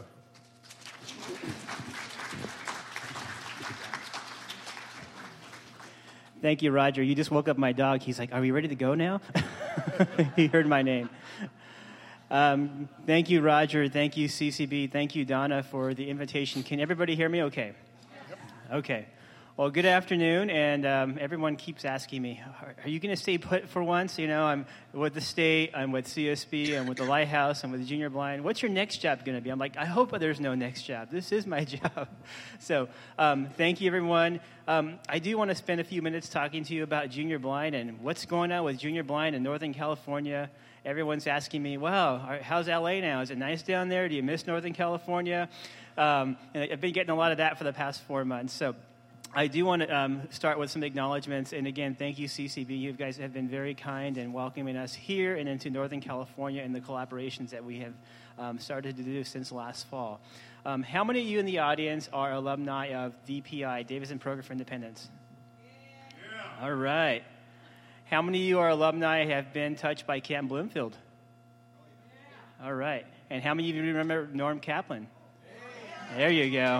Thank you, Roger. You just woke up my dog. He's like, "Are we ready to go now?" He heard my name. Thank you, Roger. Thank you, CCB. Thank you, Donna, for the invitation. Can everybody hear me okay? Yep. Okay. Well, good afternoon, and everyone keeps asking me, are you going to stay put for once? You know, I'm with the state, I'm with CSB, I'm with the Lighthouse, I'm with the Junior Blind. What's your next job going to be? I'm like, I hope there's no next job. This is my job. So thank you, everyone. I do want to spend a few minutes talking to you about Junior Blind and what's going on with Junior Blind in Northern California. Everyone's asking me, wow, how's LA now? Is it nice down there? Do you miss Northern California? And I've been getting a lot of that for the past 4 months. So I do want to start with some acknowledgments. And again, thank you, CCB. You guys have been very kind in welcoming us here and into Northern California and the collaborations that we have started to do since last fall. How many of you in the audience are alumni of DPI, Davidson Program for Independence? Yeah. All right. How many of you are alumni have been touched by Camp Bloomfield? Yeah. All right. And how many of you remember Norm Kaplan? Yeah. There you go.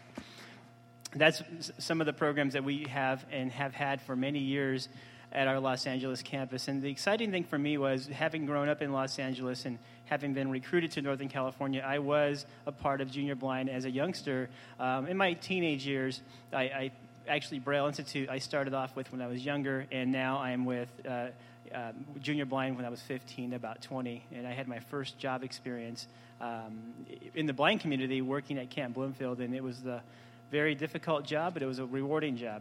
That's some of the programs that we have and have had for many years at our Los Angeles campus. And the exciting thing for me was, having grown up in Los Angeles and having been recruited to Northern California, I was a part of Junior Blind as a youngster. In my teenage years, I actually, Braille Institute, I started off with when I was younger, and now I'm with Junior Blind when I was 15, about 20. And I had my first job experience in the blind community working at Camp Bloomfield, and it was the very difficult job, but it was a rewarding job.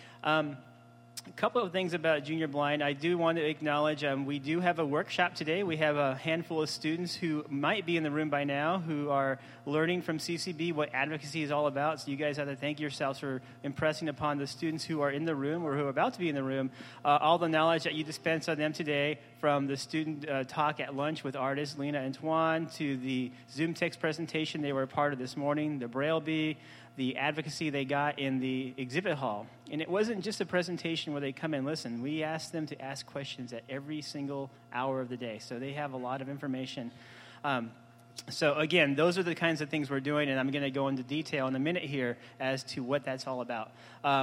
A couple of things about Junior Blind. I do want to acknowledge we do have a workshop today. We have a handful of students who might be in the room by now who are learning from CCB what advocacy is all about. So you guys have to thank yourselves for impressing upon the students who are in the room or who are about to be in the room all the knowledge that you dispense on them today, from the student talk at lunch with artists Lena and Tuan to the Zoom text presentation they were a part of this morning, the Braille Bee, the advocacy they got in the exhibit hall. And it wasn't just a presentation where they come and listen. We asked them to ask questions at every single hour of the day. So they have a lot of information. So again, those are the kinds of things we're doing, and I'm going to go into detail in a minute here as to what that's all about.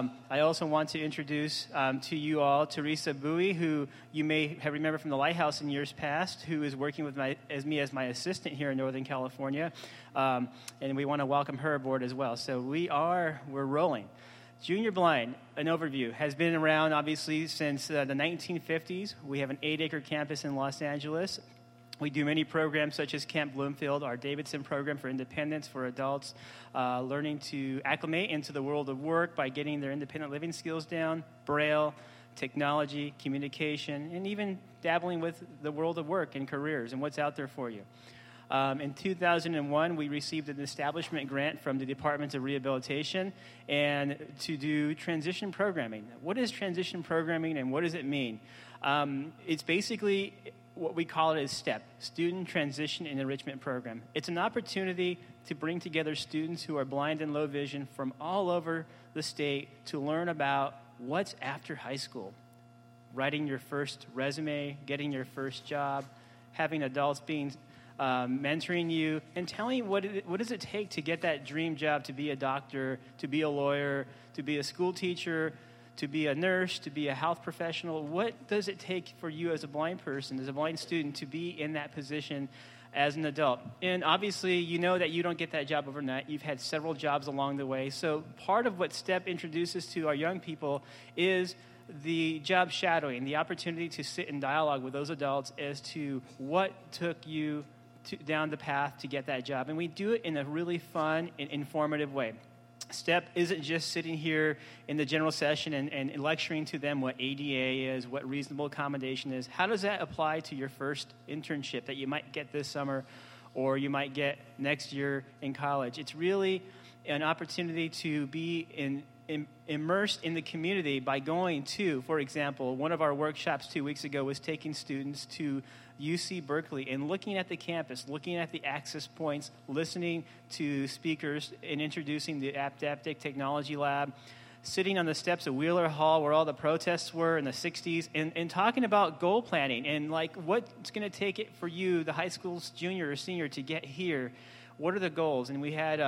I also want to introduce to you all Teresa Bowie, who you may have remembered from the Lighthouse in years past, who is working with me as my assistant here in Northern California, and we want to welcome her aboard as well. So we're rolling. Junior Blind, an overview, has been around obviously since the 1950s. We have an 8-acre campus in Los Angeles. We do many programs such as Camp Bloomfield, our Davidson Program for Independence for adults, learning to acclimate into the world of work by getting their independent living skills down, Braille, technology, communication, and even dabbling with the world of work and careers and what's out there for you. In 2001, we received an establishment grant from the Department of Rehabilitation and to do transition programming. What is transition programming and what does it mean? It's basically what we call it is STEP, Student Transition and Enrichment Program. It's an opportunity to bring together students who are blind and low vision from all over the state to learn about what's after high school. Writing your first resume, getting your first job, having adults mentoring you, and telling you what does it take to get that dream job, to be a doctor, to be a lawyer, to be a school teacher, to be a nurse, to be a health professional. What does it take for you as a blind person, as a blind student, to be in that position as an adult? And obviously, you know that you don't get that job overnight. You've had several jobs along the way. So part of what STEP introduces to our young people is the job shadowing, the opportunity to sit in dialogue with those adults as to what took you down the path to get that job. And we do it in a really fun and informative way. STEP isn't just sitting here in the general session and lecturing to them what ADA is, what reasonable accommodation is. How does that apply to your first internship that you might get this summer or you might get next year in college? It's really an opportunity to be immersed in the community by going to, for example, one of our workshops 2 weeks ago was taking students to UC Berkeley and looking at the campus, looking at the access points, listening to speakers and introducing the Aptaptic Technology Lab, sitting on the steps of Wheeler Hall where all the protests were in the 60s and talking about goal planning and like what's going to take it for you, the high school's junior or senior, to get here. What are the goals? And we have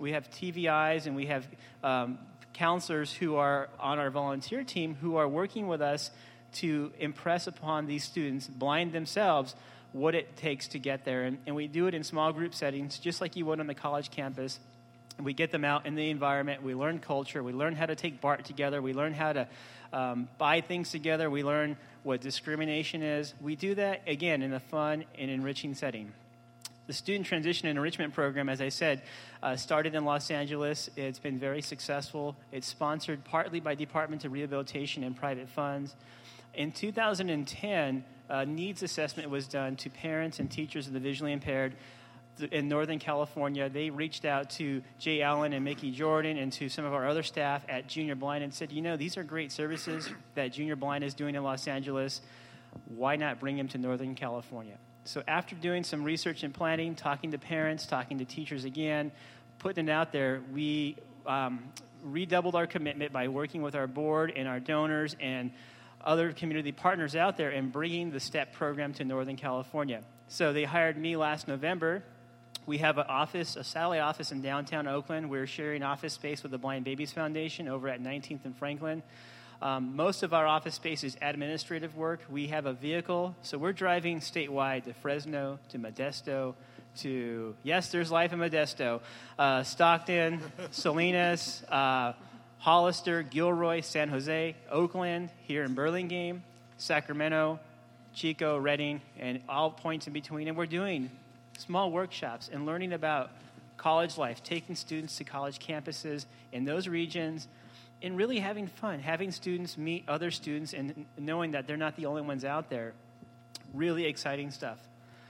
TVIs and we have counselors who are on our volunteer team who are working with us to impress upon these students, blind themselves, what it takes to get there. And we do it in small group settings, just like you would on the college campus. We get them out in the environment. We learn culture. We learn how to take BART together. We learn how to buy things together. We learn what discrimination is. We do that, again, in a fun and enriching setting. The Student Transition and Enrichment Program, as I said, started in Los Angeles. It's been very successful. It's sponsored partly by Department of Rehabilitation and private funds. In 2010, a needs assessment was done to parents and teachers of the visually impaired in Northern California. They reached out to Jay Allen and Mickey Jordan and to some of our other staff at Junior Blind and said, these are great services that Junior Blind is doing in Los Angeles. Why not bring them to Northern California? So after doing some research and planning, talking to parents, talking to teachers again, putting it out there, we redoubled our commitment by working with our board and our donors and other community partners out there and bringing the STEP program to Northern California. So they hired me last November. We have a satellite office in downtown Oakland. We're sharing office space with the Blind Babies Foundation over at 19th and Franklin. Most of our office space is administrative work. We have a vehicle, so we're driving statewide to Fresno, to Modesto, to, yes, there's life in Modesto, Stockton, Salinas, Hollister, Gilroy, San Jose, Oakland, here in Burlingame, Sacramento, Chico, Redding, and all points in between. And we're doing small workshops and learning about college life, taking students to college campuses in those regions, and really having fun, having students meet other students and knowing that they're not the only ones out there. Really exciting stuff.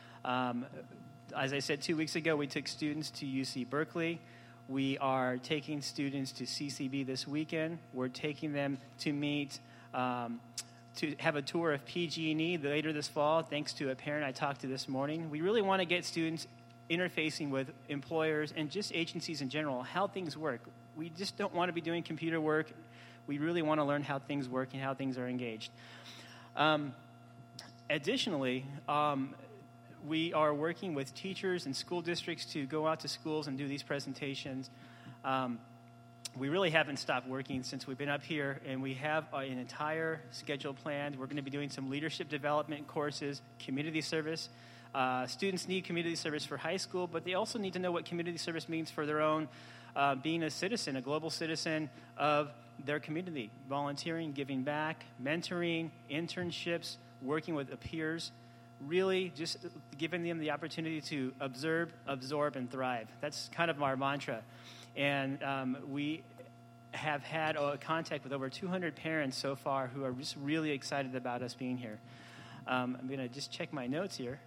As I said 2 weeks ago, we took students to UC Berkeley. We are taking students to CCB this weekend. We're taking them to meet, to have a tour of PG&E later this fall, thanks to a parent I talked to this morning. We really want to get students interfacing with employers and just agencies in general, how things work. We just don't want to be doing computer work. We really want to learn how things work and how things are engaged. Additionally, we are working with teachers and school districts to go out to schools and do these presentations. We really haven't stopped working since we've been up here, and we have an entire schedule planned. We're going to be doing some leadership development courses, community service. Students need community service for high school, but they also need to know what community service means for their own being a citizen, a global citizen of their community, volunteering, giving back, mentoring, internships, working with peers, really just giving them the opportunity to observe, absorb, and thrive. That's kind of our mantra. And we have had contact with over 200 parents so far who are just really excited about us being here. I'm going to just check my notes here.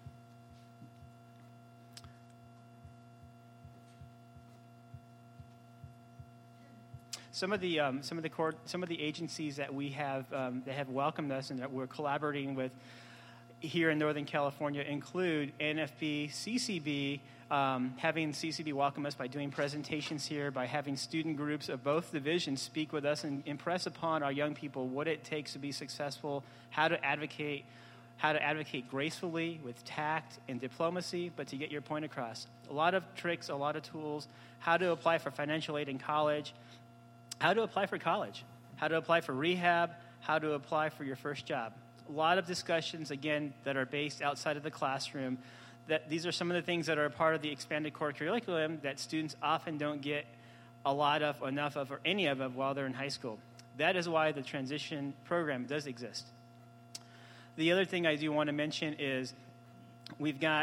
Some of the agencies that we have that have welcomed us and that we're collaborating with here in Northern California include NFB, CCB, having CCB welcome us by doing presentations here, by having student groups of both divisions speak with us and impress upon our young people what it takes to be successful, how to advocate gracefully with tact and diplomacy, but to get your point across. A lot of tricks, a lot of tools, how to apply for financial aid in college, how to apply for college, how to apply for rehab, how to apply for your first job. A lot of discussions, again, that are based outside of the classroom. That these are some of the things that are a part of the expanded core curriculum that students often don't get a lot of, enough of, or any of while they're in high school. That is why the transition program does exist. The other thing I do want to mention is we've got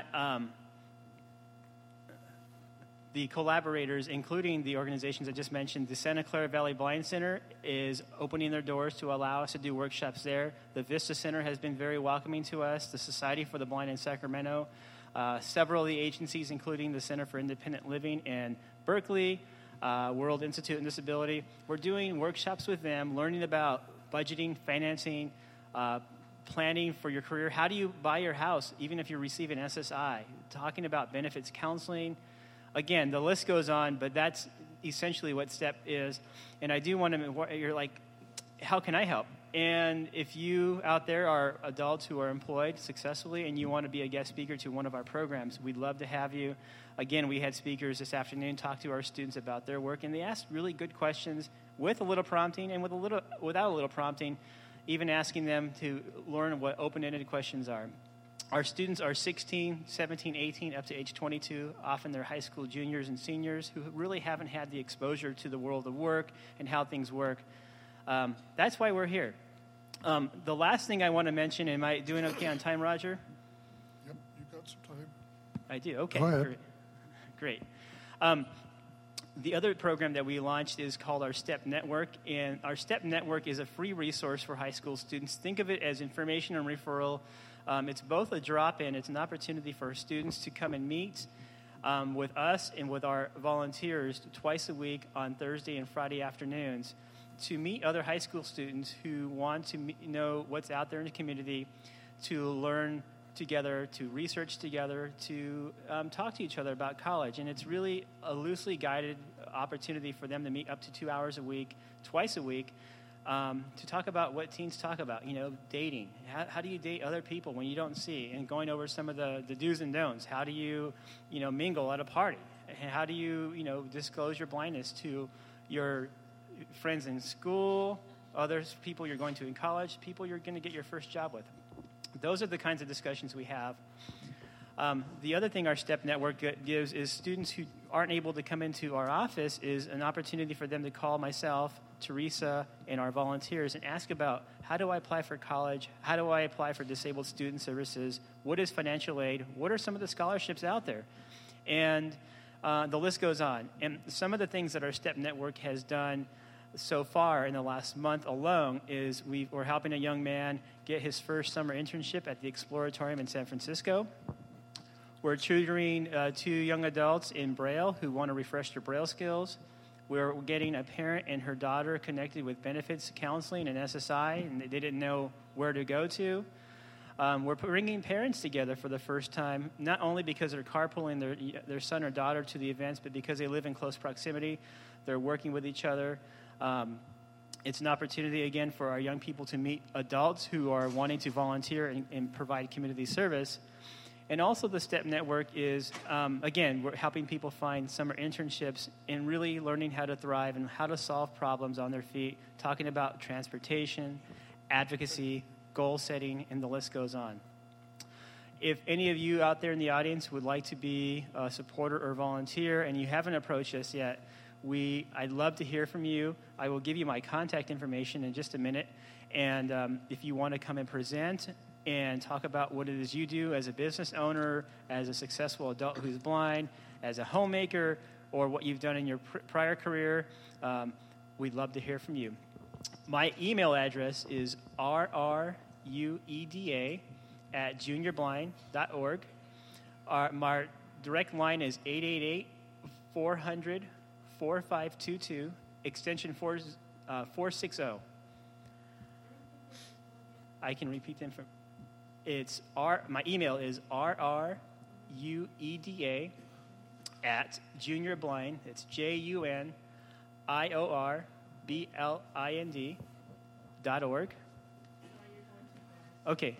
the collaborators, including the organizations I just mentioned. The Santa Clara Valley Blind Center is opening their doors to allow us to do workshops there. The Vista Center has been very welcoming to us. The Society for the Blind in Sacramento. Several of the agencies, including the Center for Independent Living in Berkeley, World Institute on Disability. We're doing workshops with them, learning about budgeting, financing, planning for your career. How do you buy your house, even if you receive an SSI? Talking about benefits counseling. Again, the list goes on, but that's essentially what STEP is. And I do want to, you're like, how can I help? And if you out there are adults who are employed successfully and you want to be a guest speaker to one of our programs, we'd love to have you. Again, we had speakers this afternoon talk to our students about their work, and they asked really good questions with a little prompting and without a little prompting, even asking them to learn what open-ended questions are. Our students are 16, 17, 18, up to age 22. Often they're high school juniors and seniors who really haven't had the exposure to the world of work and how things work. That's why we're here. The last thing I want to mention, am I doing okay on time, Roger? Yep, you've got some time. I do, okay. Go ahead. Great. The other program that we launched is called our STEP Network, and our STEP Network is a free resource for high school students. Think of it as information and referral. It's both a drop-in, it's an opportunity for students to come and meet with us and with our volunteers twice a week on Thursday and Friday afternoons to meet other high school students who want to know what's out there in the community, to learn together, to research together, to talk to each other about college. And it's really a loosely guided opportunity for them to meet up to 2 hours a week, twice a week, to talk about what teens talk about, dating. How do you date other people when you don't see? And going over some of the do's and don'ts. How do you, mingle at a party? And how do you, disclose your blindness to your friends in school, other people you're going to in college, people you're going to get your first job with. Those are the kinds of discussions we have. The other thing our STEP Network gives is students who aren't able to come into our office is an opportunity for them to call myself, Teresa, and our volunteers and ask about how do I apply for college, how do I apply for disabled student services, what is financial aid, what are some of the scholarships out there, and the list goes on. And some of the things that our STEP Network has done so far in the last month alone is we're helping a young man get his first summer internship at the Exploratorium in San Francisco. We're tutoring 2 young adults in Braille who want to refresh their Braille skills. We're getting a parent and her daughter connected with benefits counseling and SSI, and they didn't know where to go to. We're bringing parents together for the first time, not only because they're carpooling their son or daughter to the events, but because they live in close proximity. They're working with each other. It's an opportunity, again, for our young people to meet adults who are wanting to volunteer and provide community service. And also the STEP Network is, again, we're helping people find summer internships and really learning how to thrive and how to solve problems on their feet, talking about transportation, advocacy, goal setting, and the list goes on. If any of you out there in the audience would like to be a supporter or volunteer and you haven't approached us yet, I'd love to hear from you. I will give you my contact information in just a minute. And if you want to come and present and talk about what it is you do as a business owner, as a successful adult who's blind, as a homemaker, or what you've done in your prior career, we'd love to hear from you. My email address is rrueda@juniorblind.org. My direct line is 888-400-4522, extension 460. I can repeat them. My email is rrueda@juniorblind. It's JUNIORBLIND.org. Okay.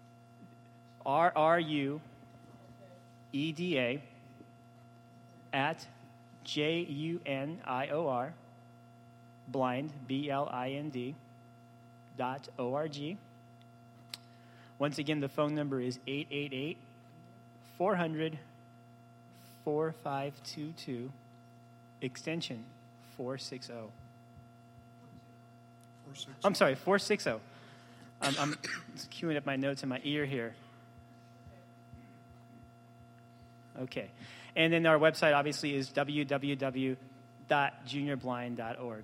rrueda@JUNIOR blind BLIND.org. Once again, the phone number is 888-400-4522, extension 460. I'm sorry, 460. I'm queuing up my notes in my ear here. Okay. And then our website, obviously, is www.juniorblind.org.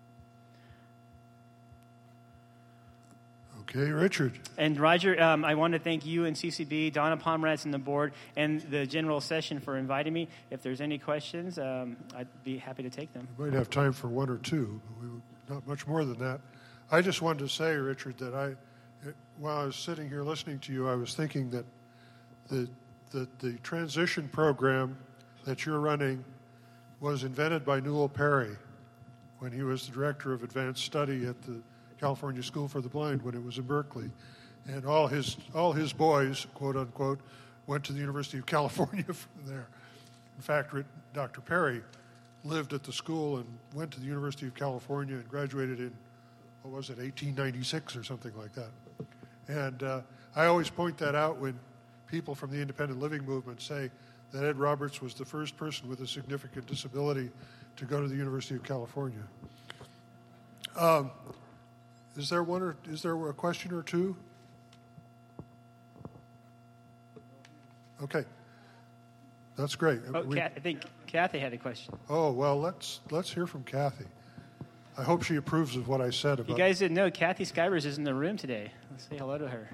Okay, Richard. And Roger, I want to thank you and CCB, Donna Pomeratz and the board, and the general session for inviting me. If there's any questions, I'd be happy to take them. We might have time for one or two, but not much more than that. I just wanted to say, Richard, that while I was sitting here listening to you, I was thinking that the transition program that you're running was invented by Newell Perry when he was the director of advanced study at the California School for the Blind when it was in Berkeley. And all his boys, quote unquote, went to the University of California from there. In fact, Dr. Perry lived at the school and went to the University of California and graduated in, 1896 or something like that. And I always point that out when people from the independent living movement say that Ed Roberts was the first person with a significant disability to go to the University of California. Is there a question or two? Okay, that's great. I think Kathy had a question. Oh well, let's hear from Kathy. I hope she approves of what I said about. You guys didn't know Kathy Skybers is in the room today. Let's say hello to her.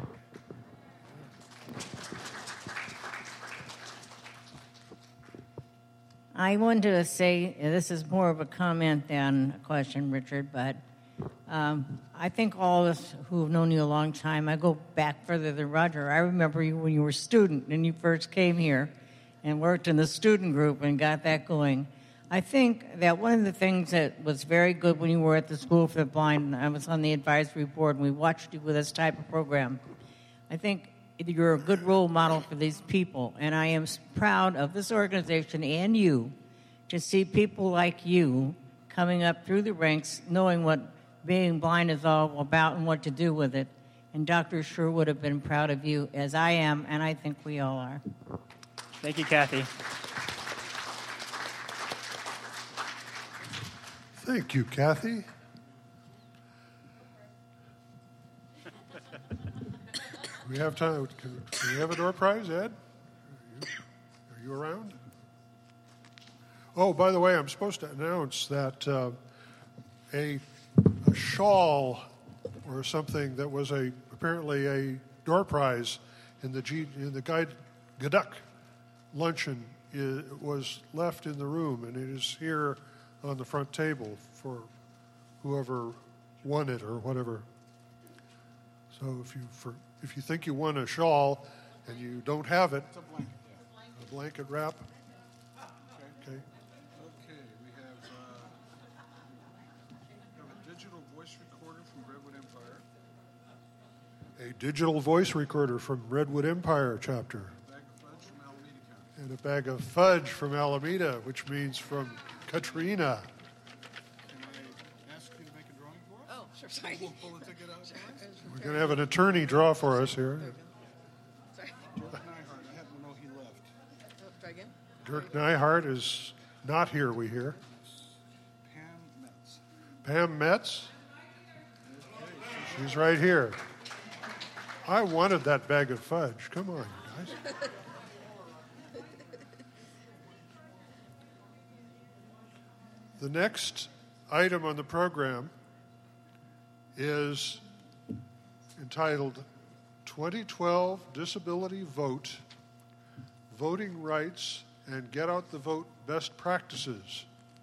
I wanted to say, this is more of a comment than a question, Richard, but I think all of us who have known you a long time, I go back further than Roger. I remember you when you were a student and you first came here and worked in the student group and got that going. I think that one of the things that was very good when you were at the School for the Blind, and I was on the advisory board, and we watched you with this type of program, I think you're a good role model for these people, and I am proud of this organization and you to see people like you coming up through the ranks, knowing what being blind is all about and what to do with it. And Dr. Sure would have been proud of you, as I am, and I think we all are. Thank you, Kathy. Thank you, Kathy. We have time. Can we have a door prize, Ed? Are you around? Oh, by the way, I'm supposed to announce that a shawl or something that was apparently a door prize in the Gaduk luncheon was left in the room, and it is here on the front table for whoever won it or whatever. So if you think you won a shawl and you don't have it, a blanket wrap. Okay. Okay, we have a digital voice recorder from Redwood Empire. A digital voice recorder from Redwood Empire chapter. A bag of fudge from Alameda County. And a bag of fudge from Alameda, which means from Katrina. Can I ask you to make a drawing for us? Oh, sure, sorry. We'll pull the ticket out. We're going to have an attorney draw for us here. Sorry. Dirk Nyhart, I happen to know he left. Oh, try again. Dirk Nyhart is not here, we hear. Pam Metz. Pam Metz? She's right here. I wanted that bag of fudge. Come on, guys. The next item on the program is entitled 2012 Disability Vote, Voting Rights and Get Out the Vote Best Practices.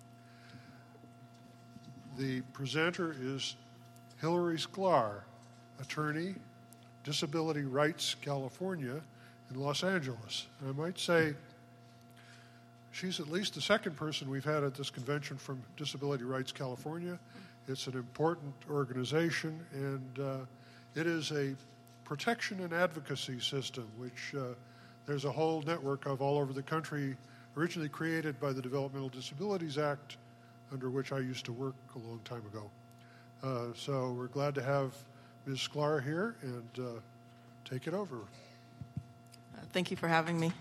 The presenter is Hillary Sklar, attorney, Disability Rights California in Los Angeles. And I might say she's at least the second person we've had at this convention from Disability Rights California. It's an important organization, and it is a protection and advocacy system, which there's a whole network of all over the country, originally created by the Developmental Disabilities Act, under which I used to work a long time ago. So we're glad to have Ms. Sklar here, and take it over. Thank you for having me.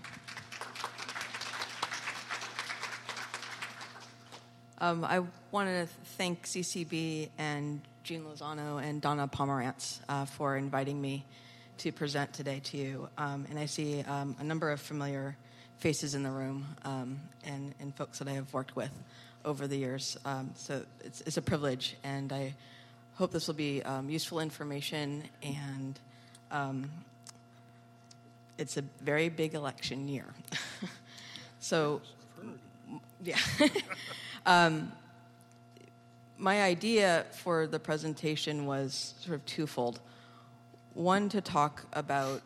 I wanted to thank CCB and Jean Lozano and Donna Pomerantz for inviting me to present today to you. And I see a number of familiar faces in the room and folks that I have worked with over the years. So it's a privilege, and I hope this will be useful information. And it's a very big election year. So, yeah. My idea for the presentation was sort of twofold. One, to talk about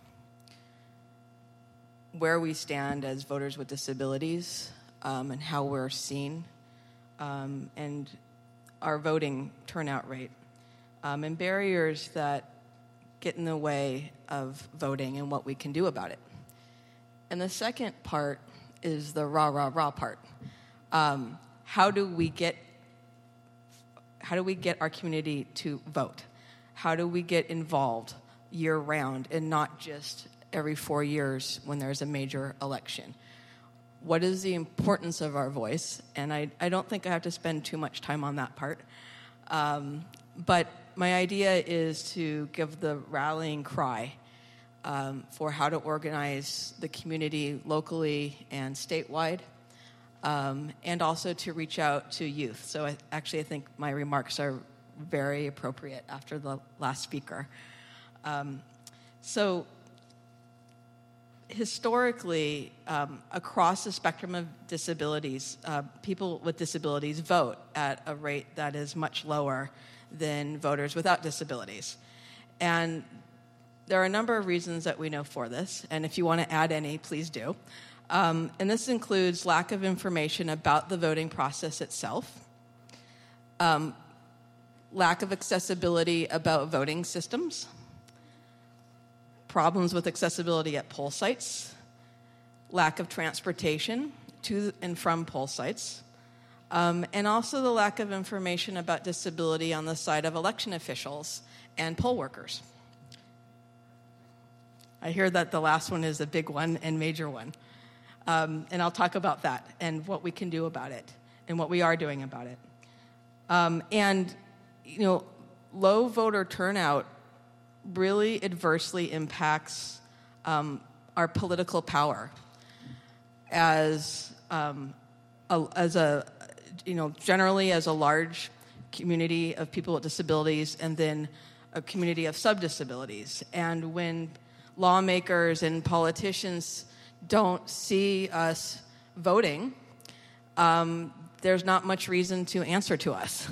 where we stand as voters with disabilities and how we're seen, and our voting turnout rate, and barriers that get in the way of voting and what we can do about it. And the second part is the rah part. How do we get our community to vote? How do we get involved year-round and not just every 4 years when there's a major election. What is the importance of our voice? And I don't think I have to spend too much time on that part. But my idea is to give the rallying cry for how to organize the community locally and statewide, and also to reach out to youth. So I think my remarks are very appropriate after the last speaker. So historically, across the spectrum of disabilities, people with disabilities vote at a rate that is much lower than voters without disabilities. And there are a number of reasons that we know for this, and if you want to add any, please do. And this includes lack of information about the voting process itself, lack of accessibility about voting systems, problems with accessibility at poll sites, lack of transportation to and from poll sites, and also the lack of information about disability on the side of election officials and poll workers. I hear that the last one is a big one and major one. And I'll talk about that and what we can do about it and what we are doing about it. And, low voter turnout really adversely impacts our political power generally as a large community of people with disabilities and then a community of sub-disabilities. And when lawmakers and politicians don't see us voting, there's not much reason to answer to us.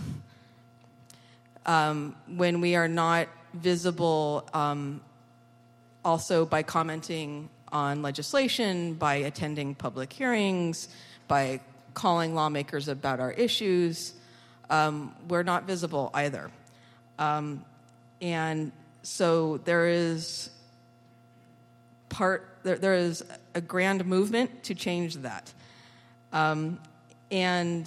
When we are not visible also by commenting on legislation, by attending public hearings, by calling lawmakers about our issues, we're not visible either. And so there is a grand movement to change that. And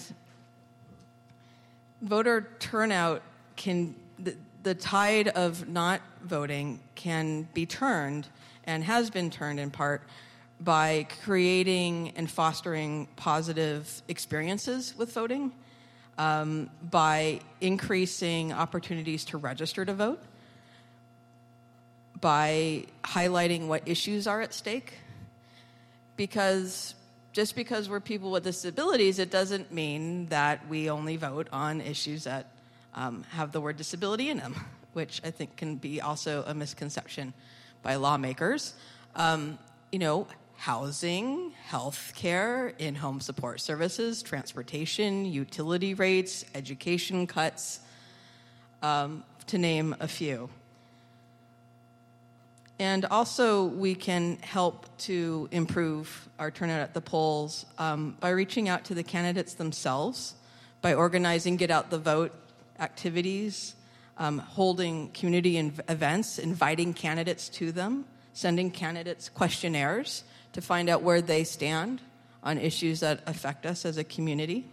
voter turnout the tide of not voting can be turned, and has been turned in part, by creating and fostering positive experiences with voting, by increasing opportunities to register to vote, by highlighting what issues are at stake. Because just because we're people with disabilities, it doesn't mean that we only vote on issues that have the word disability in them, which I think can be also a misconception by lawmakers. Housing, health care, in-home support services, transportation, utility rates, education cuts, to name a few. And also, we can help to improve our turnout at the polls by reaching out to the candidates themselves, by organizing Get Out the Vote activities, holding community events, inviting candidates to them, sending candidates questionnaires to find out where they stand on issues that affect us as a community.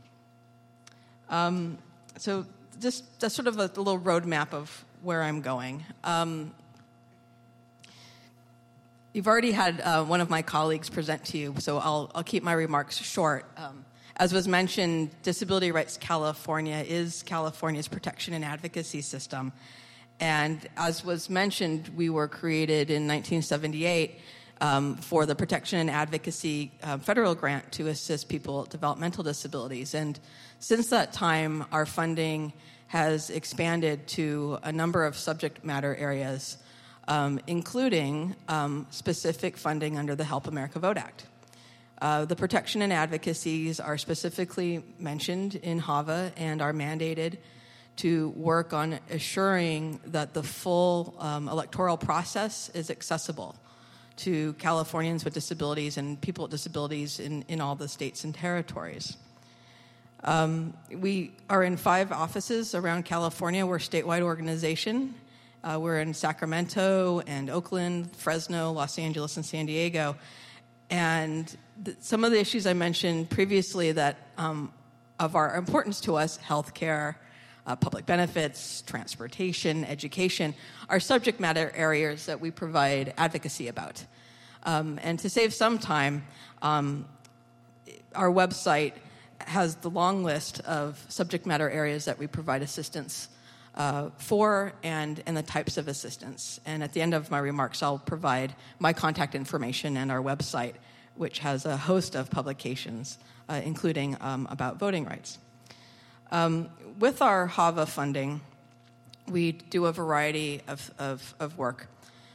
So that's sort of a little roadmap of where I'm going. You've already had one of my colleagues present to you, so I'll keep my remarks short. As was mentioned, Disability Rights California is California's protection and advocacy system. And as was mentioned, we were created in 1978 for the Protection and Advocacy federal grant to assist people with developmental disabilities. And since that time, our funding has expanded to a number of subject matter areas, including specific funding under the Help America Vote Act. The protection and advocacies are specifically mentioned in HAVA and are mandated to work on assuring that the full electoral process is accessible to Californians with disabilities and people with disabilities in all the states and territories. We are in 5 offices around California. We're a statewide organization. We're in Sacramento and Oakland, Fresno, Los Angeles, and San Diego. And some of the issues I mentioned previously that of our importance to us, healthcare, public benefits, transportation, education, are subject matter areas that we provide advocacy about. And to save some time, our website has the long list of subject matter areas that we provide assistance for and the types of assistance. And at the end of my remarks, I'll provide my contact information and our website, which has a host of publications, including about voting rights. With our HAVA funding, we do a variety of work.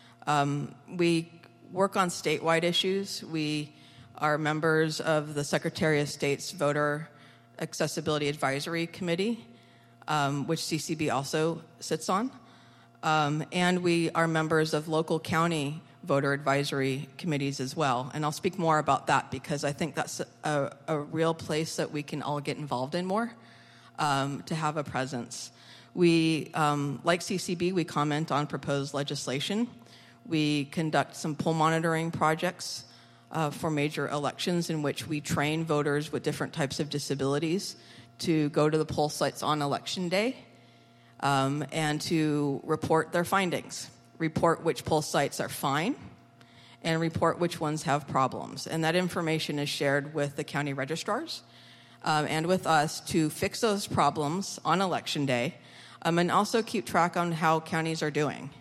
We work on statewide issues. We are members of the Secretary of State's Voter Accessibility Advisory Committee, which CCB also sits on. And we are members of local county voter advisory committees as well. And I'll speak more about that because I think that's a real place that we can all get involved in more, to have a presence. We, like CCB, we comment on proposed legislation. We conduct some poll monitoring projects for major elections in which we train voters with different types of disabilities to go to the poll sites on election day and to report their findings, report which poll sites are fine, and report which ones have problems. And that information is shared with the county registrars and with us to fix those problems on election day and also keep track on how counties are doing.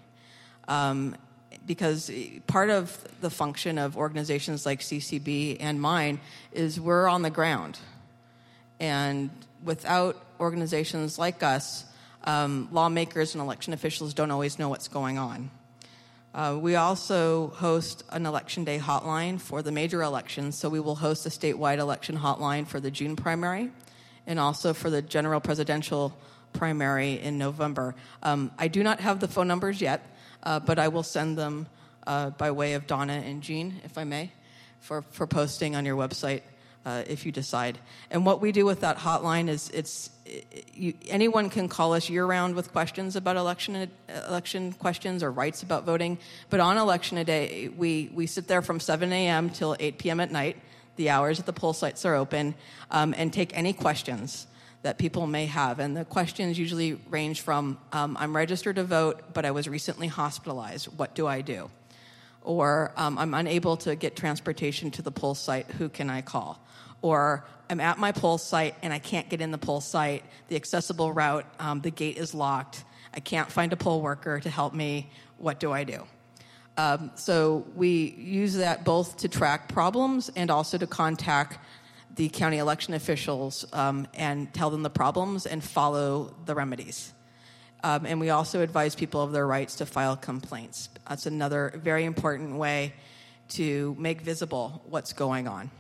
Because part of the function of organizations like CCB and mine is we're on the ground. And without organizations like us, lawmakers and election officials don't always know what's going on. We also host an election day hotline for the major elections, so we will host a statewide election hotline for the June primary and also for the general presidential primary in November. I do not have the phone numbers yet, but I will send them by way of Donna and Jean, if I may, for posting on your website if you decide. And what we do with that hotline is anyone can call us year-round with questions about election questions or rights about voting. But on election day, we sit there from 7 a.m. till 8 p.m. at night, the hours that the poll sites are open, and take any questions that people may have. And the questions usually range from, I'm registered to vote, but I was recently hospitalized. What do I do? Or I'm unable to get transportation to the poll site. Who can I call? Or I'm at my poll site and I can't get in the poll site. The accessible route, the gate is locked. I can't find a poll worker to help me. What do I do? So we use that both to track problems and also to contact the county election officials and tell them the problems and follow the remedies. And we also advise people of their rights to file complaints. That's another very important way to make visible what's going on.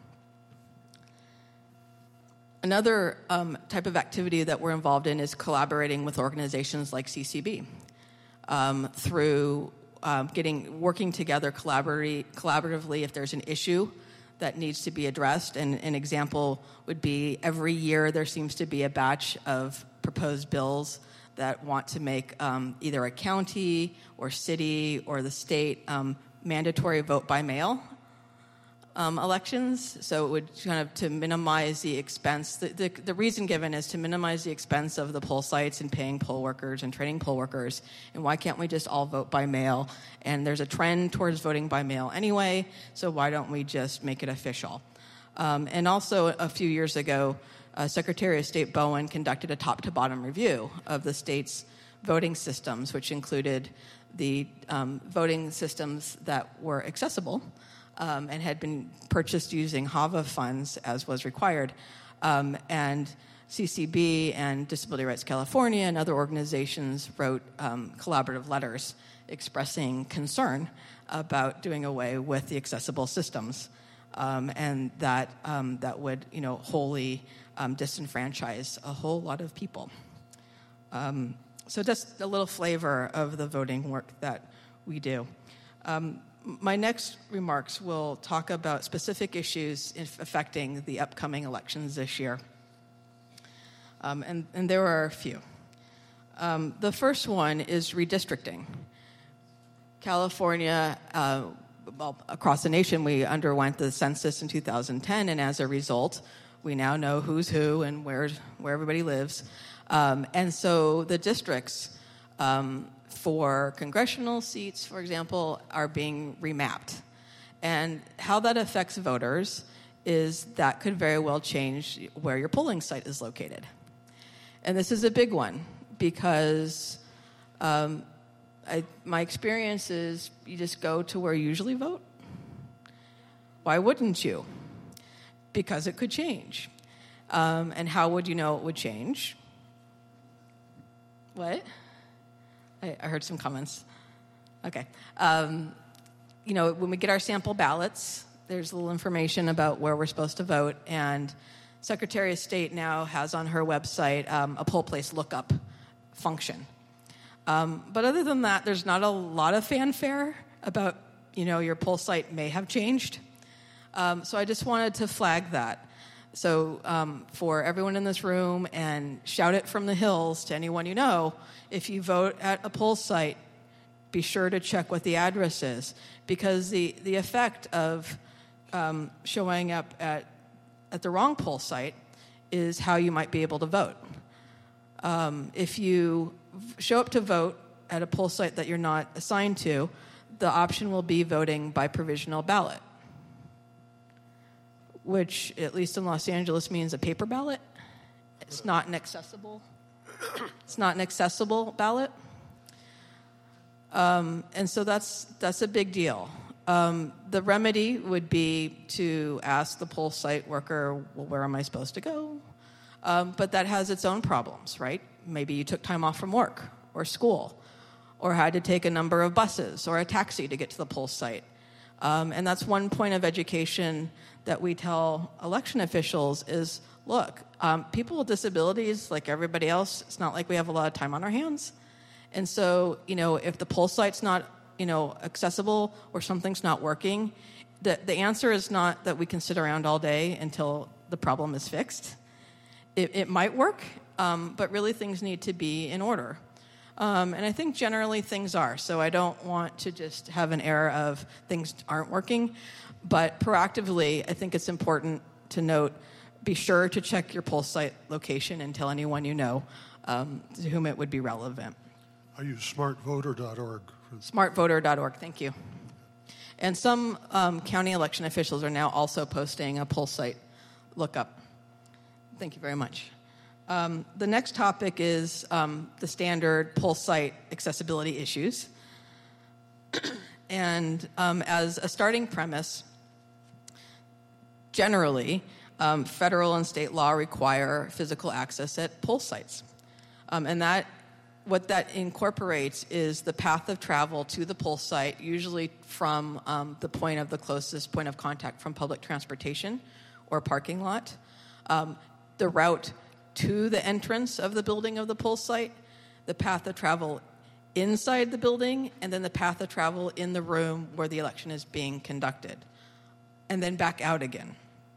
Another type of activity that we're involved in is collaborating with organizations like CCB through working together collaboratively if there's an issue that needs to be addressed. And an example would be every year there seems to be a batch of proposed bills that want to make either a county or city or the state mandatory vote by mail elections. So it would kind of to minimize the expense. The reason given is to minimize the expense of the poll sites and paying poll workers and training poll workers. And why can't we just all vote by mail? And there's a trend towards voting by mail anyway, so why don't we just make it official? And also a few years ago, Secretary of State Bowen conducted a top-to-bottom review of the state's voting systems, which included the voting systems that were accessible and had been purchased using HAVA funds as was required. And CCB and Disability Rights California and other organizations wrote collaborative letters expressing concern about doing away with the accessible systems, and that would, wholly disenfranchise a whole lot of people. So just a little flavor of the voting work that we do. My next remarks will talk about specific issues affecting the upcoming elections this year. And there are a few. The first one is redistricting. California, across the nation, we underwent the census in 2010, and as a result, we now know who's who and where everybody lives. And so the districts for congressional seats, for example, are being remapped. And how that affects voters is that could very well change where your polling site is located. And this is a big one because my experience is you just go to where you usually vote. Why wouldn't you? Because it could change. And how would you know it would change? What? I heard some comments. Okay. When we get our sample ballots, there's a little information about where we're supposed to vote, and Secretary of State now has on her website a poll place lookup function. But other than that, there's not a lot of fanfare about, your poll site may have changed. So I just wanted to flag that. So for everyone in this room, and shout it from the hills to anyone you know, if you vote at a poll site, be sure to check what the address is, because the effect of showing up at the wrong poll site is how you might be able to vote. If you show up to vote at a poll site that you're not assigned to, the option will be voting by provisional ballot, which, at least in Los Angeles, means a paper ballot. It's not an accessible ballot. And so that's a big deal. The remedy would be to ask the poll site worker, well, where am I supposed to go? But that has its own problems, right? Maybe you took time off from work or school, or had to take a number of buses or a taxi to get to the poll site. And that's one point of education that we tell election officials is, look, people with disabilities, like everybody else, it's not like we have a lot of time on our hands. And so, if the poll site's not, accessible or something's not working, the answer is not that we can sit around all day until the problem is fixed. It might work, but really things need to be in order. And I think generally things are. So I don't want to just have an air of things aren't working. But proactively, I think it's important to note, be sure to check your poll site location and tell anyone you know to whom it would be relevant. I use smartvoter.org. Smartvoter.org, thank you. And some county election officials are now also posting a poll site lookup. Thank you very much. The next topic is the standard poll site accessibility issues. And as a starting premise, generally, federal and state law require physical access at poll sites. And what that incorporates is the path of travel to the poll site, usually from the closest point of contact from public transportation or parking lot, the route to the entrance of the building of the poll site, the path of travel inside the building, and then the path of travel in the room where the election is being conducted, and then back out again.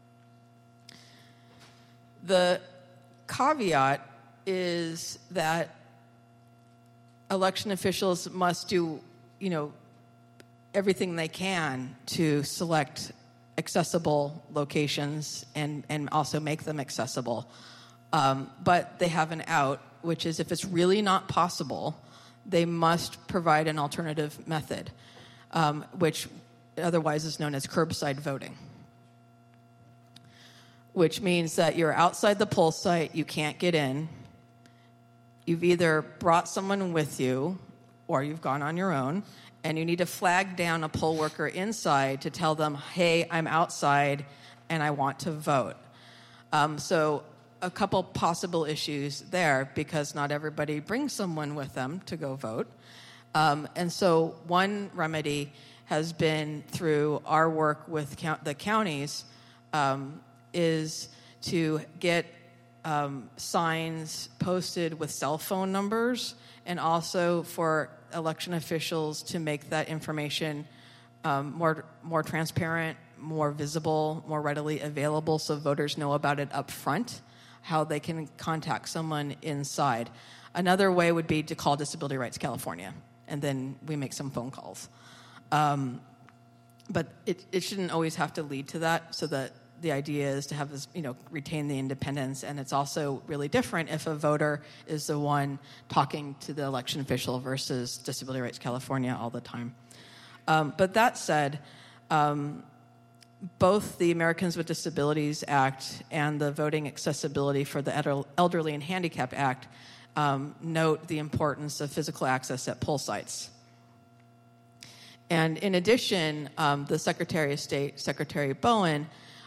The caveat is that election officials must do, everything they can to select accessible locations and also make them accessible. But they have an out, which is if it's really not possible, they must provide an alternative method, which otherwise is known as curbside voting, which means that you're outside the poll site, you can't get in, you've either brought someone with you or you've gone on your own, and you need to flag down a poll worker inside to tell them, hey, I'm outside and I want to vote. So a couple possible issues there, because not everybody brings someone with them to go vote. And so one remedy has been, through our work with the counties, is to get signs posted with cell phone numbers, and also for election officials to make that information more transparent, more visible, more readily available, so voters know about it up front, how they can contact someone inside. Another way would be to call Disability Rights California, and then we make some phone calls. But it shouldn't always have to lead to that, so that the idea is to have this, retain the independence, and it's also really different if a voter is the one talking to the election official versus Disability Rights California all the time. But that said, both the Americans with Disabilities Act and the Voting Accessibility for the Elderly and Handicapped Act note the importance of physical access at poll sites. And in addition, the Secretary of State, Secretary Bowen,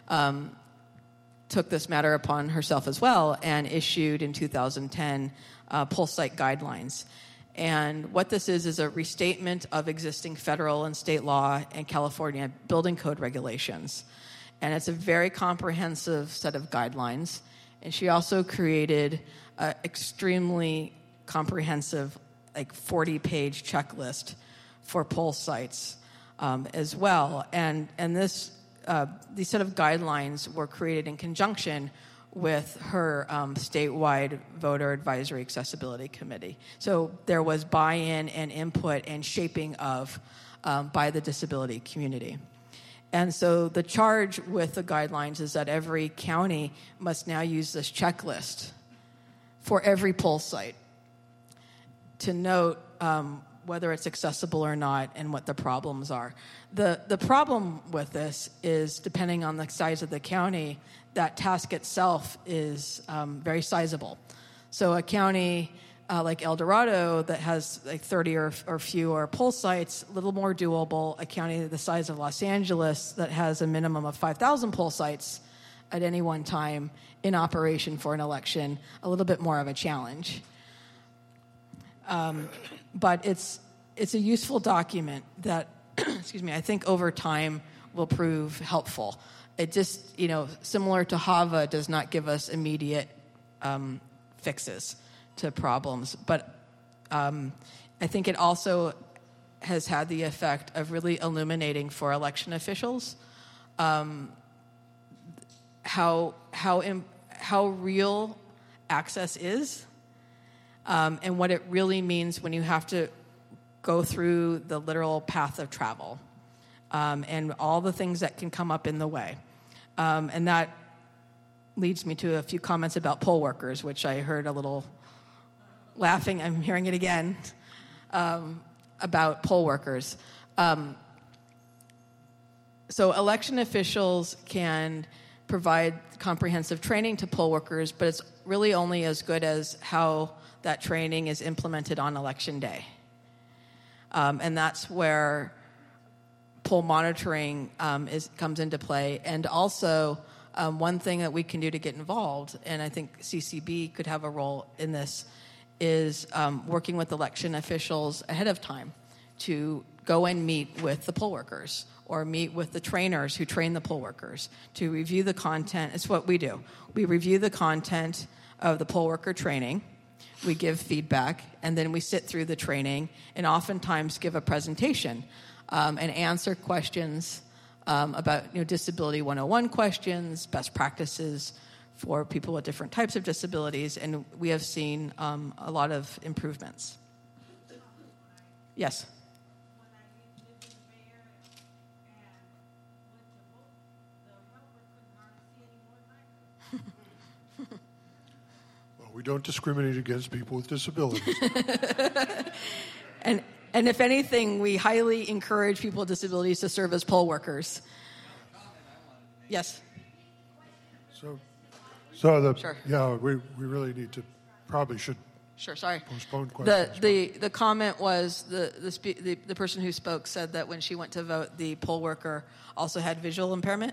took this matter upon herself as well and issued in 2010 poll site guidelines. And what this is a restatement of existing federal and state law and California building code regulations. And it's a very comprehensive set of guidelines. And she also created an extremely comprehensive, 40-page checklist for poll sites as well. And these set of guidelines were created in conjunction with her statewide voter advisory accessibility committee. So there was buy-in and input and shaping of by the disability community. And so the charge with the guidelines is that every county must now use this checklist for every poll site to note whether it's accessible or not and what the problems are. The problem with this is, depending on the size of the county, that task itself is very sizable. So a county like El Dorado that has 30 or fewer poll sites, a little more doable. A county the size of Los Angeles that has a minimum of 5,000 poll sites at any one time in operation for an election, a little bit more of a challenge. But it's a useful document that, I think over time will prove helpful. It just, similar to HAVA, does not give us immediate fixes to problems. But I think it also has had the effect of really illuminating for election officials how real access is. And what it really means when you have to go through the literal path of travel, and all the things that can come up in the way. And that leads me to a few comments about poll workers, which I heard a little laughing. I'm hearing it again, about poll workers. So election officials can provide comprehensive training to poll workers, but it's really only as good as how that training is implemented on election day. And that's where poll monitoring comes into play. And also, one thing that we can do to get involved, and I think CCB could have a role in this, is working with election officials ahead of time to go and meet with the poll workers or meet with the trainers who train the poll workers to review the content. It's what we do. We review the content of the poll worker training. We give feedback, and then we sit through the training and oftentimes give a presentation and answer questions about Disability 101 questions, best practices for people with different types of disabilities, and we have seen a lot of improvements. Yes? We don't discriminate against people with disabilities. And if anything, we highly encourage people with disabilities to serve as poll workers. Yes. So Sure. we really need to should. Sure. Sorry. Postpone questions. The comment was the person who spoke said that when she went to vote, the poll worker also had visual impairment.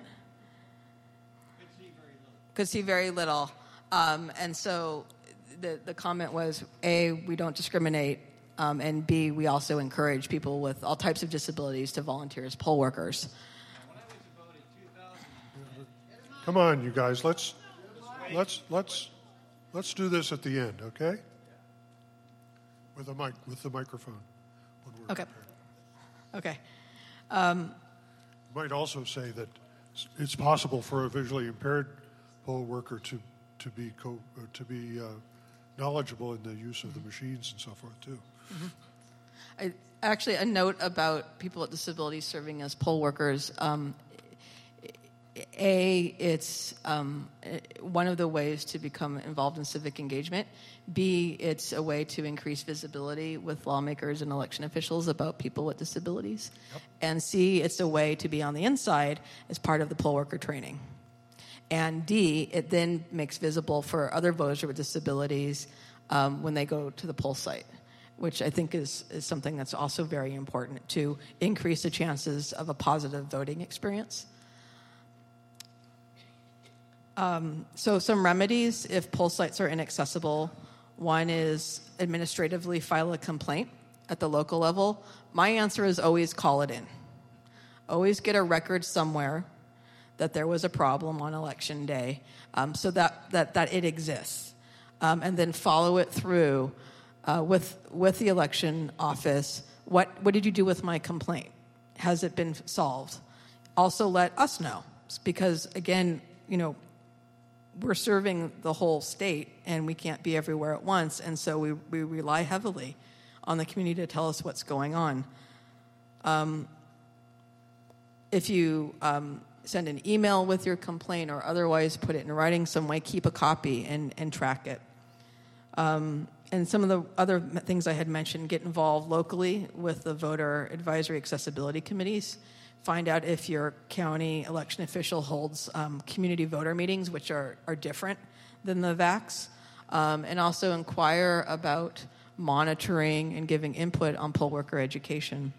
Could see very little. And so the comment was, A, we don't discriminate, and B, we also encourage people with all types of disabilities to volunteer as poll workers. Come on, you guys. Let's do this at the end, okay? With the microphone. Okay. Okay. Might also say that it's possible for a visually impaired poll worker to be knowledgeable in the use of the machines and so forth too. Mm-hmm. Actually, a note about people with disabilities serving as poll workers. it's one of the ways to become involved in civic engagement. B, it's a way to increase visibility with lawmakers and election officials about people with disabilities. Yep. And C, it's a way to be on the inside as part of the poll worker training. And D, it then makes visible for other voters with disabilities when they go to the poll site, which I think is something that's also very important to increase the chances of a positive voting experience. So some remedies if poll sites are inaccessible. One is administratively file a complaint at the local level. My answer is always call it in. Always get a record somewhere that there was a problem on election day, so that it exists. And then follow it through with the election office. What did you do with my complaint? Has it been solved? Also let us know, because again, we're serving the whole state and we can't be everywhere at once, and so we rely heavily on the community to tell us what's going on. If you send an email with your complaint or otherwise put it in writing some way, keep a copy and track it. And some of the other things I had mentioned, get involved locally with the voter advisory accessibility committees. Find out if your county election official holds community voter meetings, which are different than the VACs. And also inquire about monitoring and giving input on poll worker education.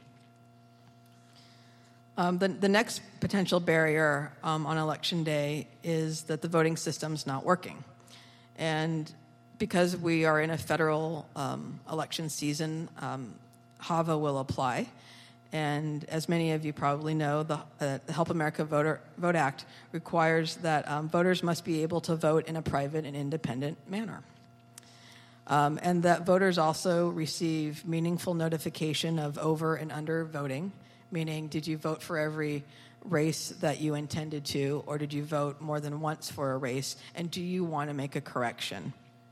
The next potential barrier on election day is that the voting system's not working. And because we are in a federal election season, HAVA will apply. And as many of you probably know, the Help America Vote Act requires that voters must be able to vote in a private and independent manner. And that voters also receive meaningful notification of over and under voting, meaning did you vote for every race that you intended to, or did you vote more than once for a race, and do you want to make a correction?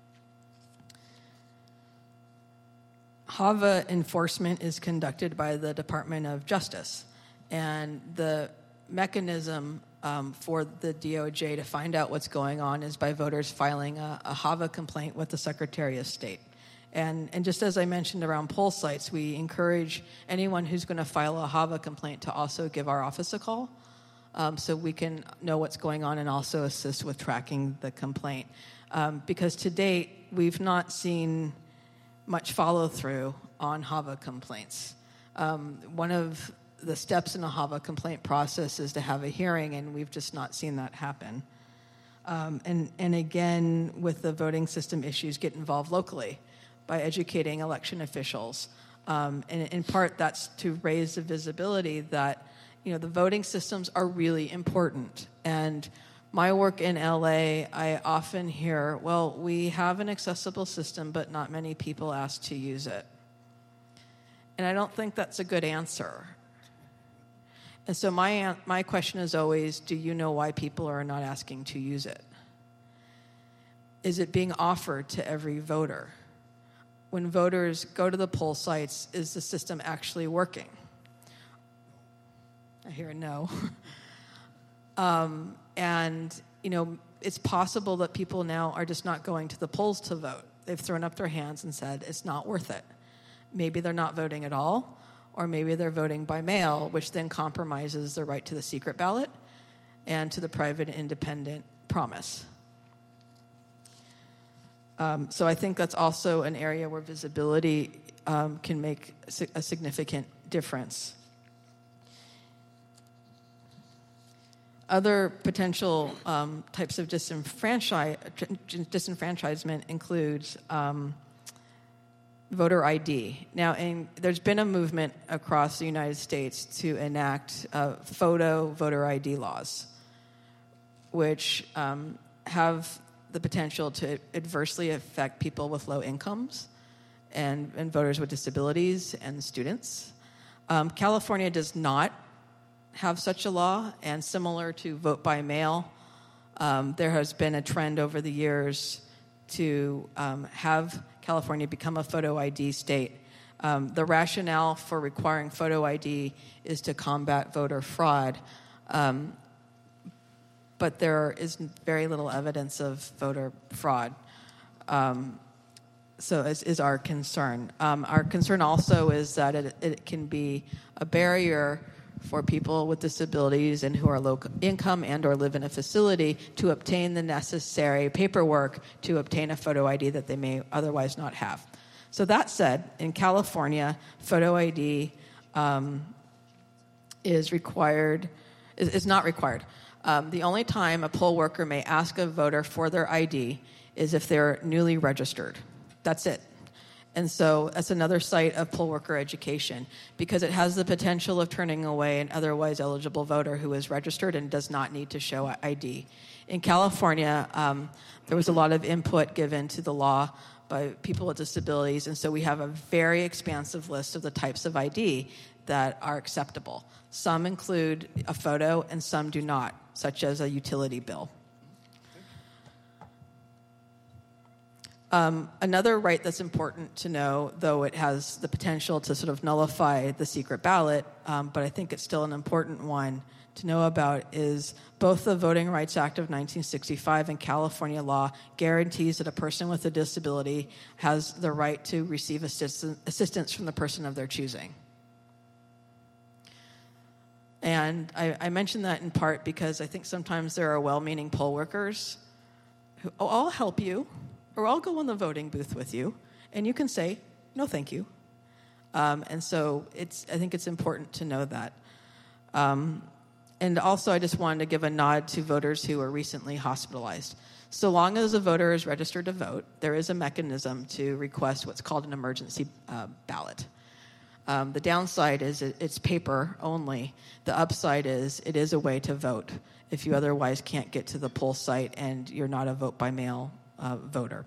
HAVA enforcement is conducted by the Department of Justice, and the mechanism for the DOJ to find out what's going on is by voters filing a HAVA complaint with the Secretary of State. And just as I mentioned around poll sites, we encourage anyone who's going to file a HAVA complaint to also give our office a call so we can know what's going on and also assist with tracking the complaint. Because to date, we've not seen much follow-through on HAVA complaints. One of the steps in a HAVA complaint process is to have a hearing, and we've just not seen that happen. And again, with the voting system issues, get involved locally by educating election officials. And in part, that's to raise the visibility that the voting systems are really important. And my work in LA, I often hear, well, we have an accessible system, but not many people ask to use it. And I don't think that's a good answer. And so my question is always, do you know why people are not asking to use it? Is it being offered to every voter? When voters go to the poll sites, is the system actually working? I hear a no. And, it's possible that people now are just not going to the polls to vote. They've thrown up their hands and said it's not worth it. Maybe they're not voting at all, or maybe they're voting by mail, which then compromises their right to the secret ballot and to the private and independent promise. So I think that's also an area where visibility can make a significant difference. Other potential types of disenfranchisement includes voter ID. Now, there's been a movement across the United States to enact photo voter ID laws, which have the potential to adversely affect people with low incomes and voters with disabilities and students. California does not have such a law, and similar to vote by mail, there has been a trend over the years to have California become a photo ID state. The rationale for requiring photo ID is to combat voter fraud. but there is very little evidence of voter fraud. So is our concern. Our concern also is that it can be a barrier for people with disabilities and who are low income and or live in a facility to obtain the necessary paperwork to obtain a photo ID that they may otherwise not have. So that said, in California, photo ID is not required. The only time a poll worker may ask a voter for their ID is if they're newly registered. That's it. And so that's another site of poll worker education because it has the potential of turning away an otherwise eligible voter who is registered and does not need to show ID. In California, there was a lot of input given to the law by people with disabilities, and so we have a very expansive list of the types of ID that are acceptable. Some include a photo and some do not, such as a utility bill. Another right that's important to know, though it has the potential to sort of nullify the secret ballot, but I think it's still an important one to know about, is both the Voting Rights Act of 1965 and California law guarantees that a person with a disability has the right to receive assistance from the person of their choosing. And I mention that in part because I think sometimes there are well-meaning poll workers who, I'll help you, or I'll go in the voting booth with you, and you can say, no, thank you. And so I think it's important to know that. And also, I just wanted to give a nod to voters who were recently hospitalized. So long as a voter is registered to vote, there is a mechanism to request what's called an emergency ballot. The downside is it's paper only. The upside is it is a way to vote if you otherwise can't get to the poll site and you're not a vote-by-mail voter.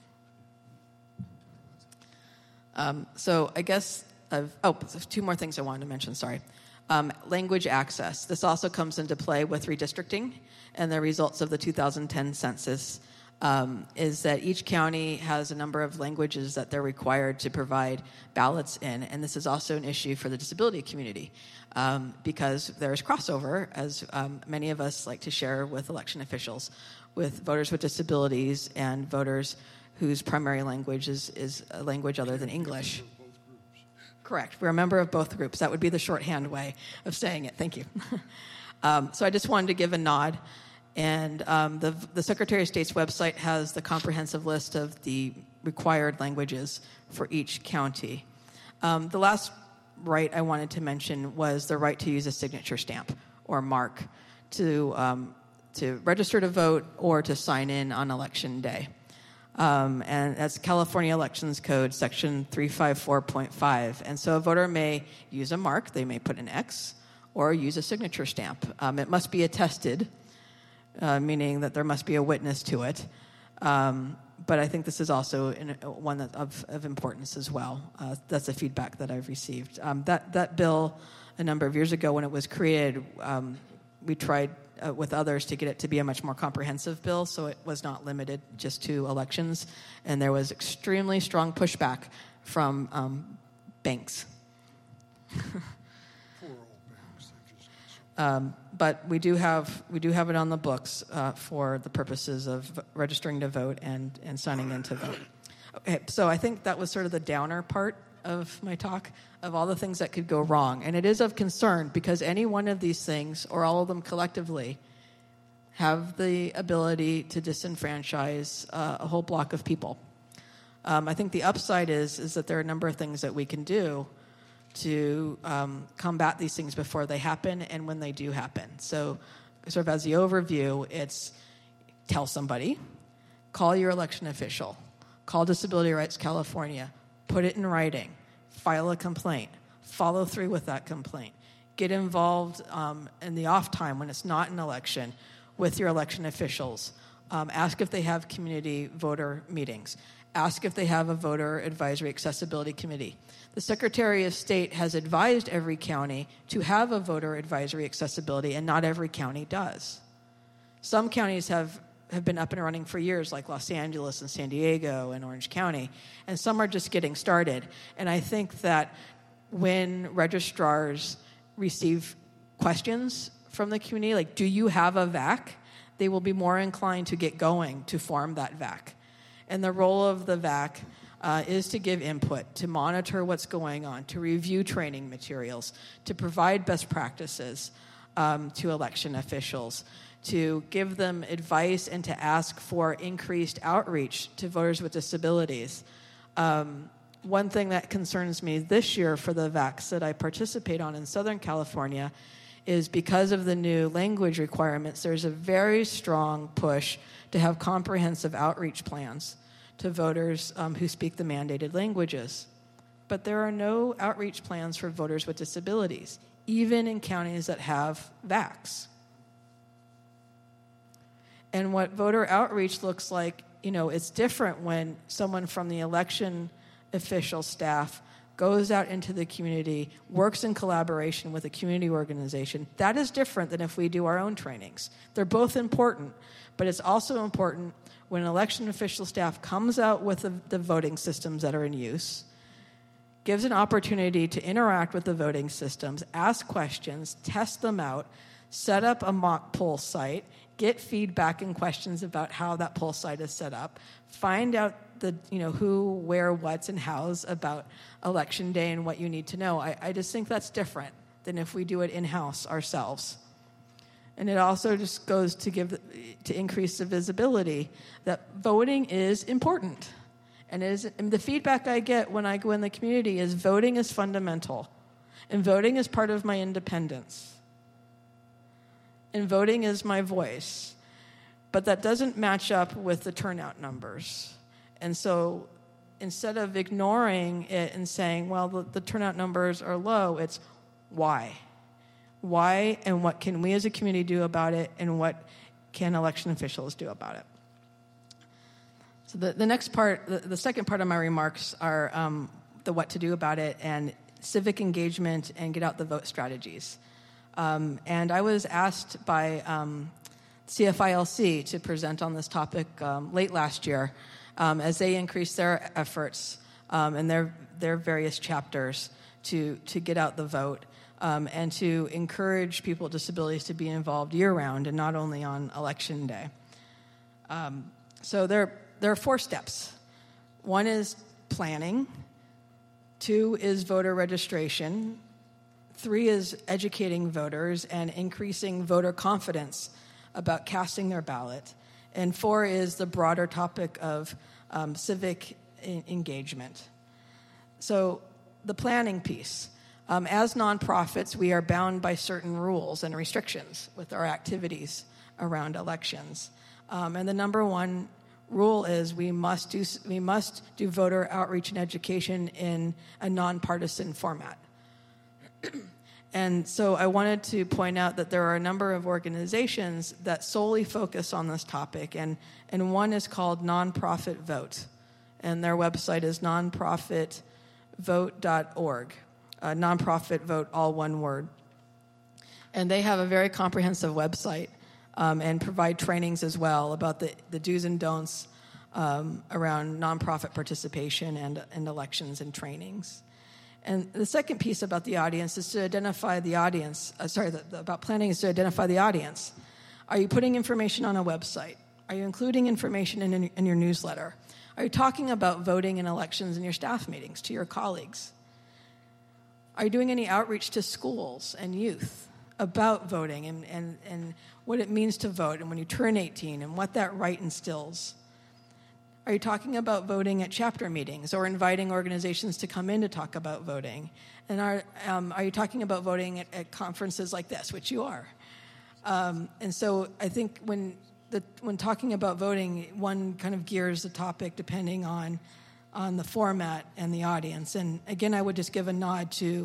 So I guess there's two more things I wanted to mention, sorry. Language access. This also comes into play with redistricting and the results of the 2010 census is that each county has a number of languages that they're required to provide ballots in, and this is also an issue for the disability community because there's crossover, as many of us like to share with election officials, with voters with disabilities and voters whose primary language is a language other than English. Correct. We're a member of both groups. That would be the shorthand way of saying it. Thank you. So I just wanted to give a nod. And the Secretary of State's website has the comprehensive list of the required languages for each county. The last right I wanted to mention was the right to use a signature stamp or mark to register to vote or to sign in on Election Day. And that's California Elections Code, Section 354.5. And so a voter may use a mark, they may put an X, or use a signature stamp. It must be attested, meaning that there must be a witness to it. But I think this is also one of importance as well. That's the feedback that I've received. That bill, a number of years ago when it was created, we tried with others to get it to be a much more comprehensive bill, so it was not limited just to elections. And there was extremely strong pushback from banks. But we do have it on the books for the purposes of registering to vote and signing in to vote. Okay, so I think that was sort of the downer part of my talk, of all the things that could go wrong. And it is of concern because any one of these things, or all of them collectively, have the ability to disenfranchise a whole block of people. I think the upside is that there are a number of things that we can do to combat these things before they happen and when they do happen. So sort of as the overview, it's tell somebody, call your election official, call Disability Rights California, put it in writing, file a complaint, follow through with that complaint, get involved in the off time when it's not an election with your election officials, ask if they have community voter meetings, ask if they have a voter advisory accessibility committee. The Secretary of State has advised every county to have a voter advisory accessibility, and not every county does. Some counties have been up and running for years, like Los Angeles and San Diego and Orange County, and some are just getting started. And I think that when registrars receive questions from the community, like, do you have a VAC? they will be more inclined to get going to form that VAC. And the role of the VAC is to give input, to monitor what's going on, to review training materials, to provide best practices to election officials, to give them advice and to ask for increased outreach to voters with disabilities. One thing that concerns me this year for the VACs that I participate on in Southern California is because of the new language requirements, there's a very strong push to have comprehensive outreach plans to voters who speak the mandated languages. But there are no outreach plans for voters with disabilities, even in counties that have VACs. And what voter outreach looks like, it's different when someone from the election official staff goes out into the community, works in collaboration with a community organization. That is different than if we do our own trainings. They're both important, but it's also important when an election official staff comes out with the voting systems that are in use, gives an opportunity to interact with the voting systems, ask questions, test them out, set up a mock poll site, get feedback and questions about how that poll site is set up, find out who, where, what's, and how's about election day and what you need to know. I just think that's different than if we do it in-house ourselves. And it also just goes to increase the visibility that voting is important. And the feedback I get when I go in the community is voting is fundamental. And voting is part of my independence. And voting is my voice. But that doesn't match up with the turnout numbers. And so instead of ignoring it and saying, well, the turnout numbers are low, it's why? Why, and what can we as a community do about it, and what can election officials do about it? So the next part, the second part of my remarks are the what to do about it and civic engagement and get out the vote strategies. And I was asked by CFILC to present on this topic late last year as they increased their efforts in their various chapters to get out the vote and to encourage people with disabilities to be involved year-round and not only on Election Day. So there are 4 steps. 1 is planning. 2 is voter registration. 3 is educating voters and increasing voter confidence about casting their ballot. And 4 is the broader topic of civic engagement. So the planning piece. As nonprofits, we are bound by certain rules and restrictions with our activities around elections. And the number 1 rule is we must do voter outreach and education in a nonpartisan format. And so I wanted to point out that there are a number of organizations that solely focus on this topic, and one is called Nonprofit Vote, and their website is nonprofitvote.org. Nonprofit Vote, all one word. And they have a very comprehensive website and provide trainings as well about the do's and don'ts around nonprofit participation and elections and trainings. And the second piece about the audience is to identify the audience. About planning is to identify the audience. Are you putting information on a website? Are you including information in your newsletter? Are you talking about voting and elections in your staff meetings to your colleagues? Are you doing any outreach to schools and youth about voting and what it means to vote and when you turn 18 and what that right instills? Are you talking about voting at chapter meetings or inviting organizations to come in to talk about voting? And are you talking about voting at conferences like this, which you are? And so I think when talking about voting, one kind of gears the topic depending on the format and the audience. And again, I would just give a nod to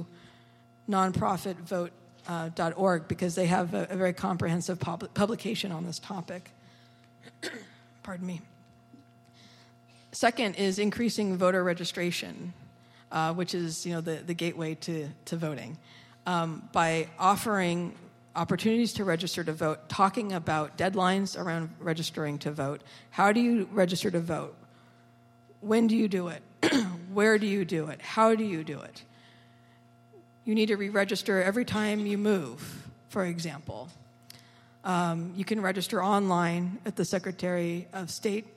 nonprofitvote.org because they have a very comprehensive publication on this topic. Pardon me. Second is increasing voter registration, which is the gateway to voting, by offering opportunities to register to vote, talking about deadlines around registering to vote. How do you register to vote? When do you do it? Where do you do it? How do you do it? You need to re-register every time you move, for example. You can register online at the Secretary of State,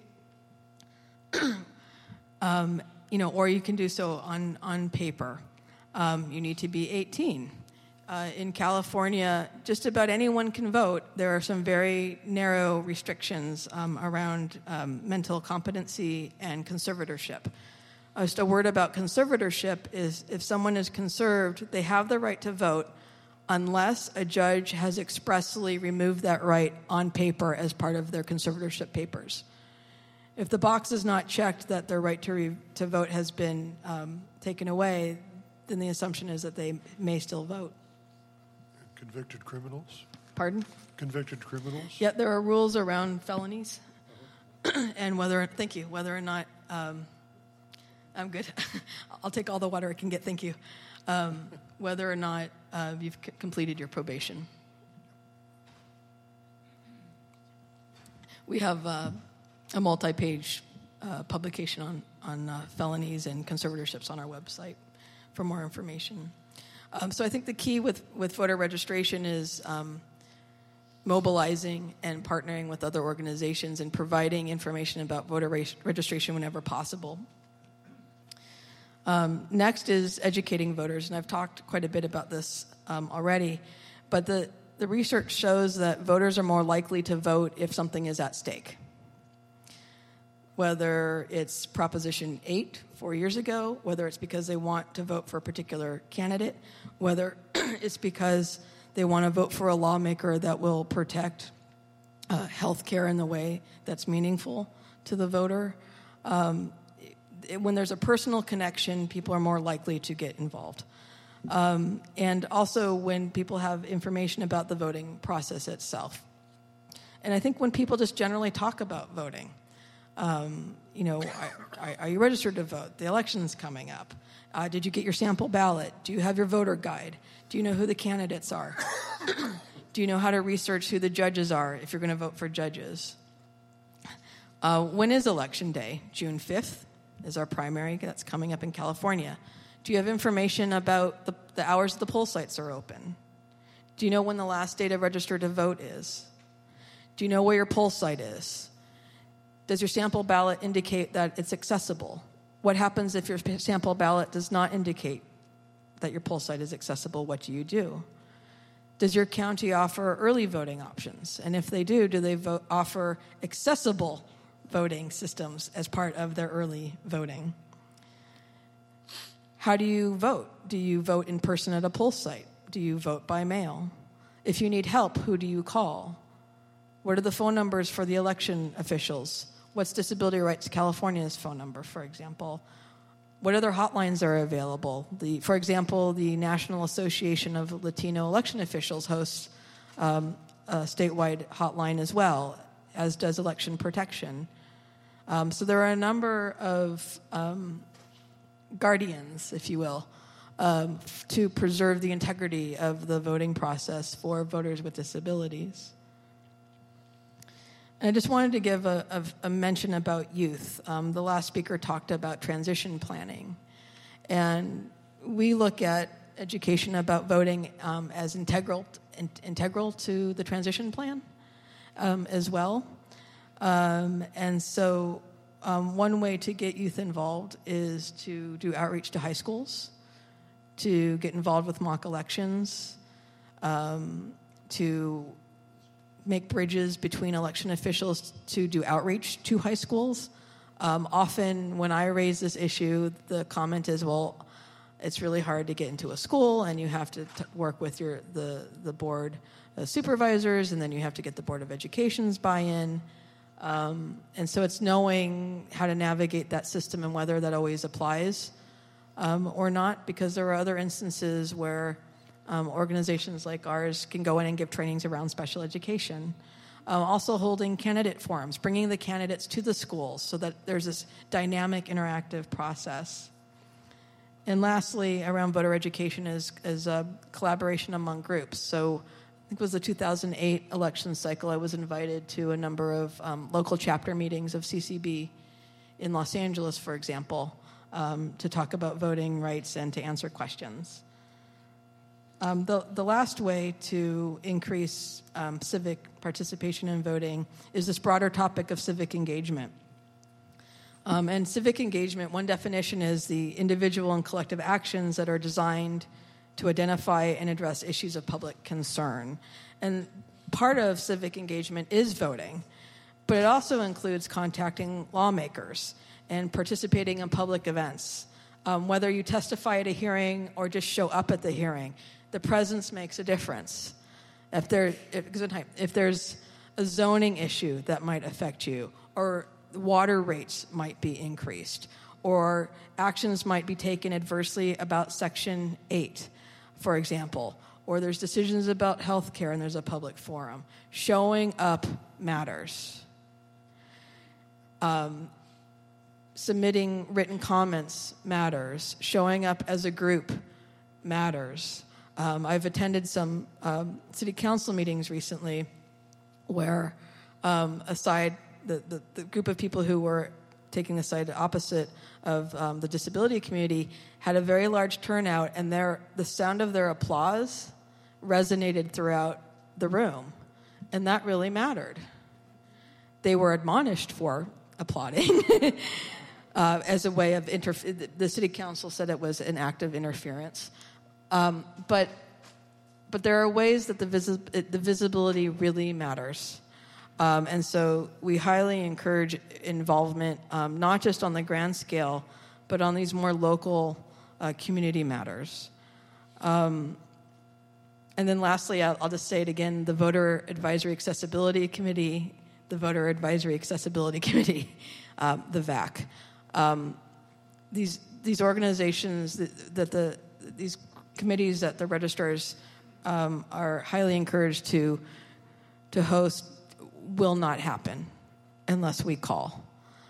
or you can do so on paper. You need to be 18. In California, just about anyone can vote. There are some very narrow restrictions around mental competency and conservatorship. Just a word about conservatorship is if someone is conserved, they have the right to vote unless a judge has expressly removed that right on paper as part of their conservatorship papers. If the box is not checked that their right to vote has been taken away, then the assumption is that they may still vote. Convicted criminals? Pardon? Convicted criminals? Yeah, there are rules around felonies and whether or not, I'm good. I'll take all the water I can get, thank you. Whether or not you've completed your probation. We have a multi-page publication on felonies and conservatorships on our website for more information. So I think the key with voter registration is mobilizing and partnering with other organizations and providing information about voter registration whenever possible. Next is educating voters, and I've talked quite a bit about this already, but the research shows that voters are more likely to vote if something is at stake. Whether it's Proposition 8 4 years ago, whether it's because they want to vote for a particular candidate, whether it's because they want to vote for a lawmaker that will protect health care in the way that's meaningful to the voter. When there's a personal connection, people are more likely to get involved. And also when people have information about the voting process itself. And I think when people just generally talk about voting, are you registered to vote? The election's coming up. Did you get your sample ballot? Do you have your voter guide? Do you know who the candidates are? Do you know how to research who the judges are if you're going to vote for judges? When is Election Day? June 5th is our primary that's coming up in California. Do you have information about the hours the poll sites are open? Do you know when the last day to register to vote is? Do you know where your poll site is? Does your sample ballot indicate that it's accessible? What happens if your sample ballot does not indicate that your poll site is accessible? What do you do? Does your county offer early voting options? And if they do they offer accessible voting systems as part of their early voting? How do you vote? Do you vote in person at a poll site? Do you vote by mail? If you need help, who do you call? What are the phone numbers for the election officials? What's Disability Rights California's phone number, for example? What other hotlines are available? For example, the National Association of Latino Election Officials hosts a statewide hotline as well, as does Election Protection. So there are a number of guardians, if you will, to preserve the integrity of the voting process for voters with disabilities. And I just wanted to give a mention about youth. The last speaker talked about transition planning. And we look at education about voting as integral to the transition plan as well. And so one way to get youth involved is to do outreach to high schools, to get involved with mock elections, to make bridges between election officials to do outreach to high schools. Often when I raise this issue, the comment is, well, it's really hard to get into a school and you have to work with the board of supervisors, and then you have to get the Board of Education's buy-in. And so it's knowing how to navigate that system and whether that always applies or not, because there are other instances where organizations like ours can go in and give trainings around special education. Also holding candidate forums, bringing the candidates to the schools so that there's this dynamic, interactive process. And lastly, around voter education is a collaboration among groups. So I think it was the 2008 election cycle, I was invited to a number of local chapter meetings of CCB in Los Angeles, for example, to talk about voting rights and to answer questions. The last way to increase civic participation in voting is this broader topic of civic engagement. And civic engagement, one definition is the individual and collective actions that are designed to identify and address issues of public concern. And part of civic engagement is voting, but it also includes contacting lawmakers and participating in public events. Whether you testify at a hearing or just show up at the hearing, the presence makes a difference. If there's a zoning issue that might affect you, or water rates might be increased, or actions might be taken adversely about Section 8, for example, or there's decisions about health care and there's a public forum. Showing up matters. Submitting written comments matters. Showing up as a group matters. I've attended some city council meetings recently where the group of people who were taking the side opposite of the disability community had a very large turnout, and the sound of their applause resonated throughout the room, and that really mattered. They were admonished for applauding as a way of the city council said it was an act of interference. But there are ways that the visibility really matters. And so we highly encourage involvement, not just on the grand scale, but on these more local community matters. And then lastly, I'll just say it again, the Voter Advisory Accessibility Committee, the the VAC. These organizations, these committees that the registrars are highly encouraged to host will not happen unless we call.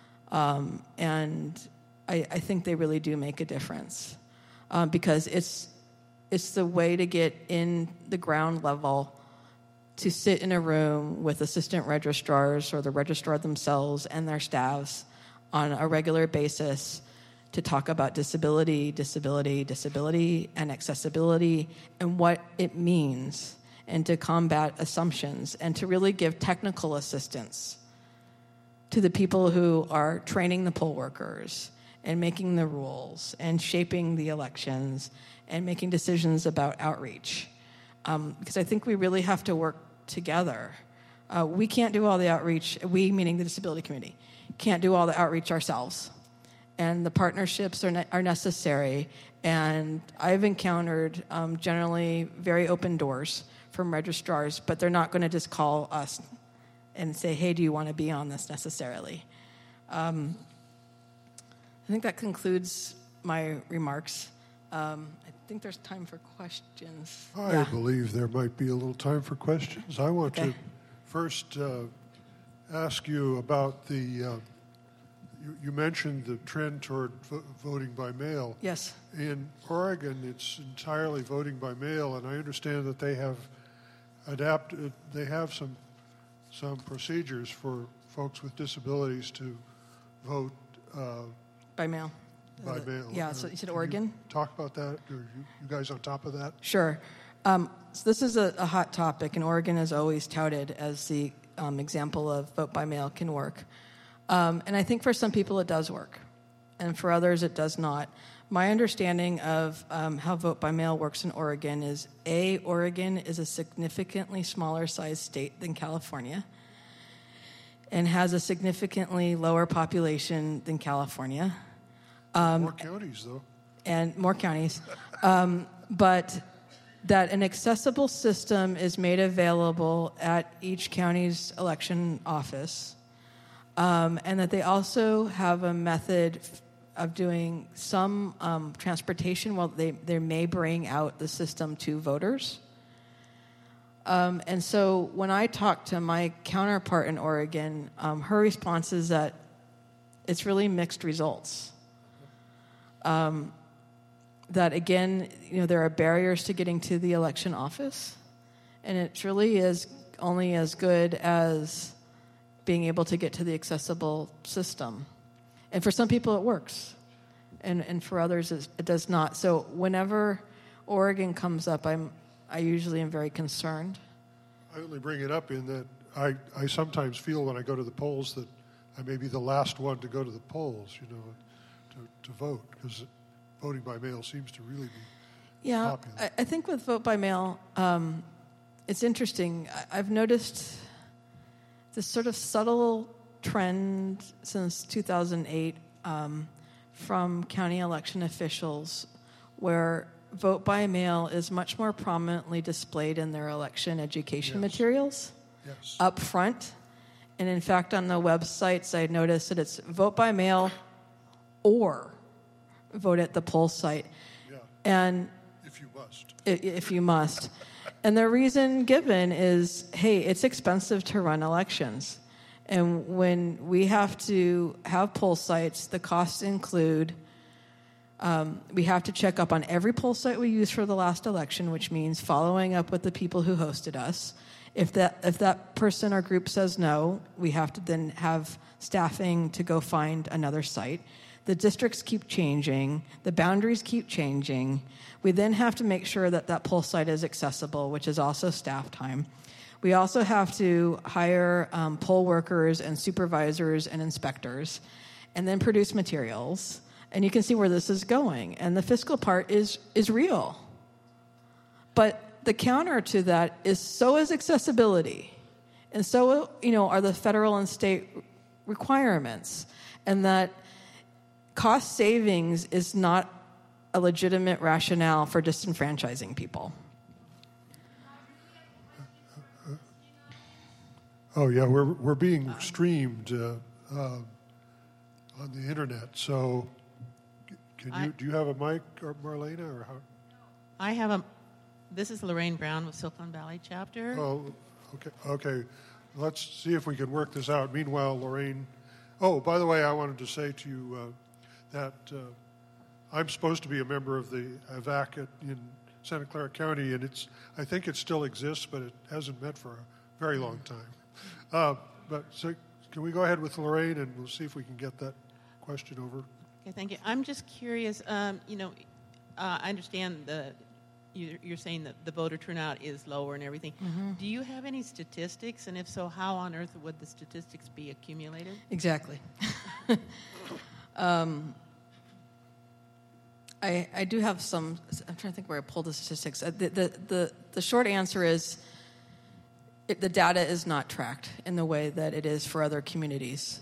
And I think they really do make a difference because it's the way to get in the ground level to sit in a room with assistant registrars or the registrar themselves and their staffs on a regular basis to talk about disability, and accessibility and what it means, and to combat assumptions, and to really give technical assistance to the people who are training the poll workers and making the rules and shaping the elections and making decisions about outreach. Because I think we really have to work together. We can't do all the outreach, we meaning the disability community, can't do all the outreach ourselves. And the partnerships are necessary. And I've encountered generally very open doors from registrars, but they're not going to just call us and say, hey, do you want to be on this necessarily? I think that concludes my remarks. I think there's time for questions. I believe there might be a little time for questions. I want to first ask you about the... You mentioned the trend toward voting by mail. Yes. In Oregon, it's entirely voting by mail, and I understand that they have adapted. They have some procedures for folks with disabilities to vote by mail. By mail. Yeah. So you said Oregon. Talk about that. Are you guys on top of that? Sure. So this is a hot topic, and Oregon is always touted as the example of vote by mail can work. And I think for some people it does work, and for others it does not. My understanding of how vote by mail works in Oregon is, Oregon is a significantly smaller sized state than California and has a significantly lower population than California. More counties, though. And more counties. But that an accessible system is made available at each county's election office. And that they also have a method of doing some transportation while they may bring out the system to voters. And so when I talked to my counterpart in Oregon, her response is that it's really mixed results. That again, there are barriers to getting to the election office, and it really is only as good as being able to get to the accessible system. And for some people it works, and for others it does not. So whenever Oregon comes up, I usually am very concerned. I only bring it up in that I sometimes feel when I go to the polls that I may be the last one to go to the polls, to vote, because voting by mail seems to really be popular. I think with vote by mail, it's interesting. I've noticed this sort of subtle trend since 2008 from county election officials where vote by mail is much more prominently displayed in their election education materials up front. And in fact, on the websites, I noticed that it's vote by mail or vote at the poll site. Yeah. And if you must. If you must. And the reason given is, hey, it's expensive to run elections. And when we have to have poll sites, the costs include we have to check up on every poll site we used for the last election, which means following up with the people who hosted us. If that person or group says no, we have to then have staffing to go find another site. The districts keep changing. The boundaries keep changing. We then have to make sure that poll site is accessible, which is also staff time. We also have to hire poll workers and supervisors and inspectors, and then produce materials. And you can see where this is going. And the fiscal part is real. But the counter to that is accessibility. And so, are the federal and state requirements. And that cost savings is not a legitimate rationale for disenfranchising people. Oh yeah, we're being streamed on the internet. So, do you have a mic, or Marlena, or how? I have a. This is Lorraine Brown with Silicon Valley chapter. Oh, okay. Let's see if we can work this out. Meanwhile, Lorraine. Oh, by the way, I wanted to say to you that I'm supposed to be a member of the AVAC in Santa Clara County, and I think it still exists, but it hasn't met for a very long time. But so can we go ahead with Lorraine, and we'll see if we can get that question over. Okay, thank you. I'm just curious. I understand you're saying that the voter turnout is lower and everything. Mm-hmm. Do you have any statistics? And if so, how on earth would the statistics be accumulated? Exactly. I do have some. I'm trying to think where I pulled the statistics. The short answer is the data is not tracked in the way that it is for other communities.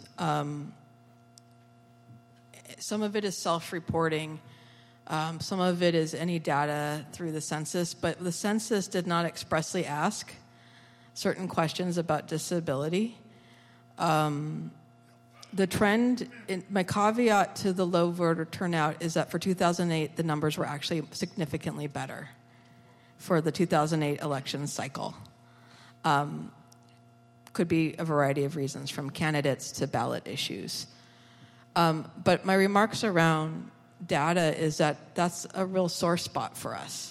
Some of it is self-reporting. Some of it is any data through the census, but the census did not expressly ask certain questions about disability. The trend, my caveat to the low voter turnout is that for 2008, the numbers were actually significantly better for the 2008 election cycle. Could be a variety of reasons, from candidates to ballot issues. But my remarks around data is that that's a real sore spot for us.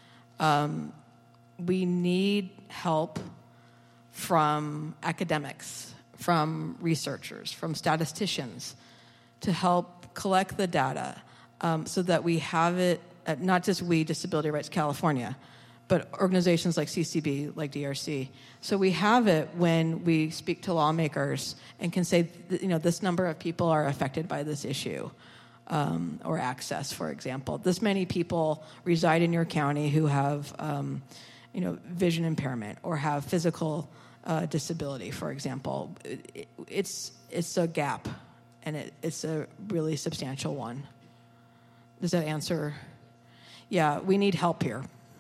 We need help from academics, from researchers, from statisticians to help collect the data so that we have it, not just we, Disability Rights California, but organizations like CCB, like DRC. So we have it when we speak to lawmakers and can say, this number of people are affected by this issue. Or access, for example. This many people reside in your county who have, vision impairment or have physical disability, for example. It's a gap, and it's a really substantial one. Does that answer? Yeah, we need help here.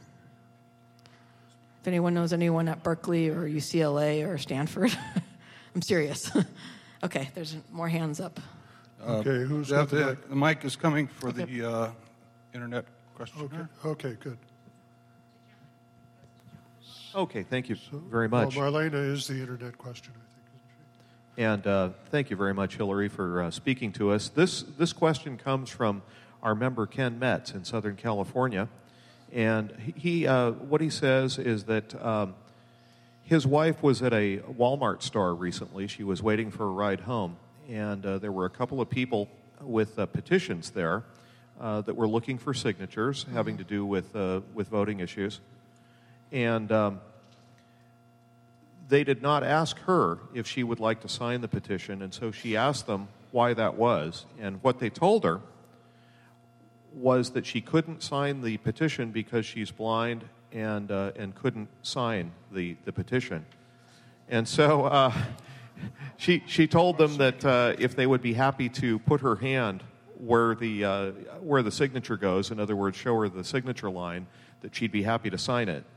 If anyone knows anyone at Berkeley or UCLA or Stanford, I'm serious. Okay, there's more hands up. Okay, who's Jeff, got the mic? the mic is coming for the internet question. Okay, good. Okay, thank you very much. Well, Marlena is the internet question, I think, isn't she? And thank you very much, Hillary, for speaking to us. This question comes from our member Ken Metz in Southern California, and what he says is that his wife was at a Walmart store recently. She was waiting for a ride home, and there were a couple of people with petitions there that were looking for signatures having to do with voting issues. And they did not ask her if she would like to sign the petition, and so she asked them why that was. And what they told her was that she couldn't sign the petition because she's blind and couldn't sign the petition. And so she told them that if they would be happy to put her hand where the signature goes, in other words, show her the signature line, that she'd be happy to sign it.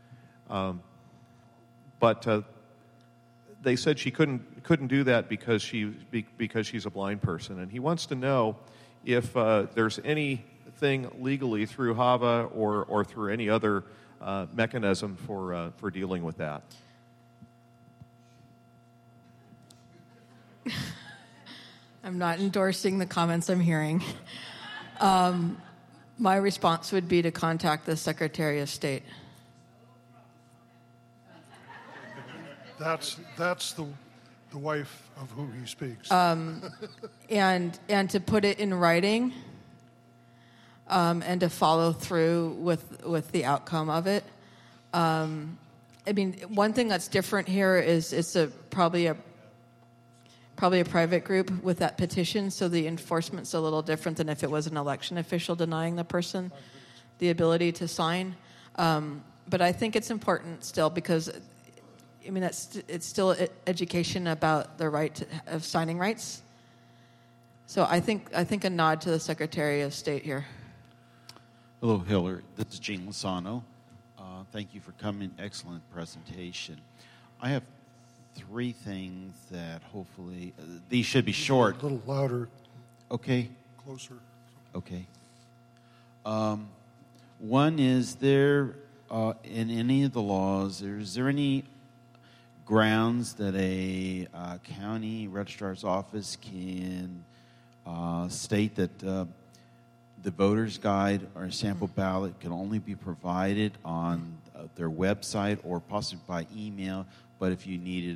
But they said she couldn't do that because she's a blind person, and he wants to know if there's anything legally through HAVA or through any other mechanism for dealing with that. I'm not endorsing the comments I'm hearing. My response would be to contact the Secretary of State. That's the wife of who he speaks. And to put it in writing, and to follow through with the outcome of it. I mean, one thing that's different here is it's probably a private group with that petition, so the enforcement's a little different than if it was an election official denying the person the ability to sign. But I think it's important still because, I mean, it's still education about the right of signing rights. So I think a nod to the Secretary of State here. Hello, Hillary. This is Gene Lozano. Thank you for coming. Excellent presentation. I have 3 things that hopefully these should be short. A little louder. Okay. Closer. Okay. One is there in any of the laws, is there any grounds that a county registrar's office can state that the voter's guide or a sample ballot can only be provided on their website or possibly by email, but if you needed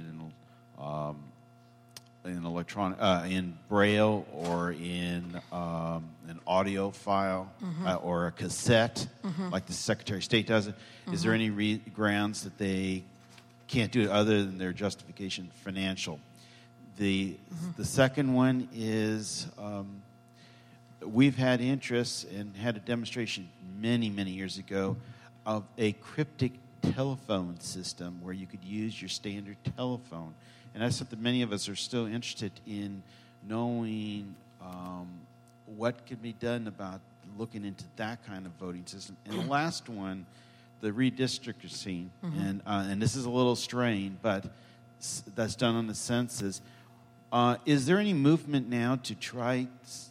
an electronic, in Braille or in an audio file or a cassette, like the Secretary of State does it, is there any grounds that they can't do it other than their justification financial? The second one is we've had interest and had a demonstration many, many years ago of a cryptic telephone system where you could use your standard telephone. And that's something many of us are still interested in knowing what can be done about looking into that kind of voting system. And the last one, the redistricting, and this is a little strained, but that's done on the census. Is there any movement now to try,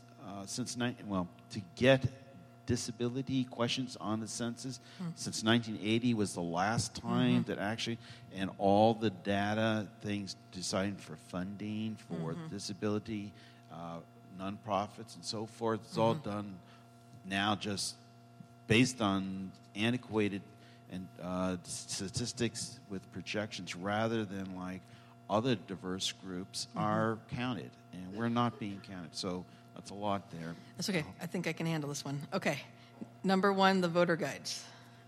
to get disability questions on the census? Since 1980 was the last time that actually, and all the data things deciding for funding for disability, nonprofits and so forth, it's all done now just based on antiquated and statistics with projections rather than like other diverse groups are counted, and we're not being counted. So that's a lot there. That's okay. I think I can handle this one. Okay. Number 1, the voter guides.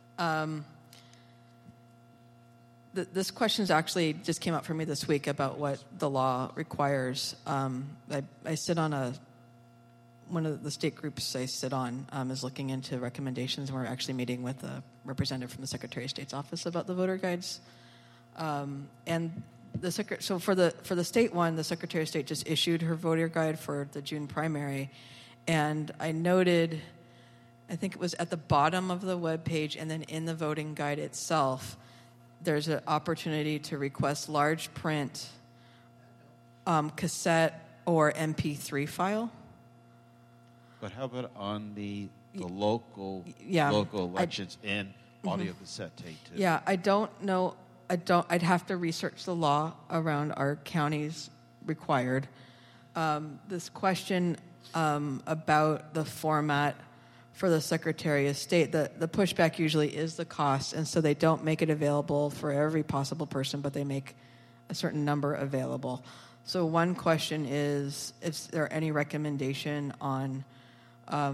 This question actually just came up for me this week about what the law requires. I sit on one of the state groups I sit on is looking into recommendations, and we're actually meeting with a representative from the Secretary of State's office about the voter guides. And so for the state one, the Secretary of State just issued her voter guide for the June primary, and I noted, I think it was at the bottom of the webpage and then in the voting guide itself, there's an opportunity to request large print, cassette, or MP3 file. But how about on the local elections and audio cassette tape too? Yeah, I don't know. I'd have to research the law around our counties required. This question about the format for the Secretary of State, the pushback usually is the cost, and so they don't make it available for every possible person, but they make a certain number available. So one question is there any recommendation on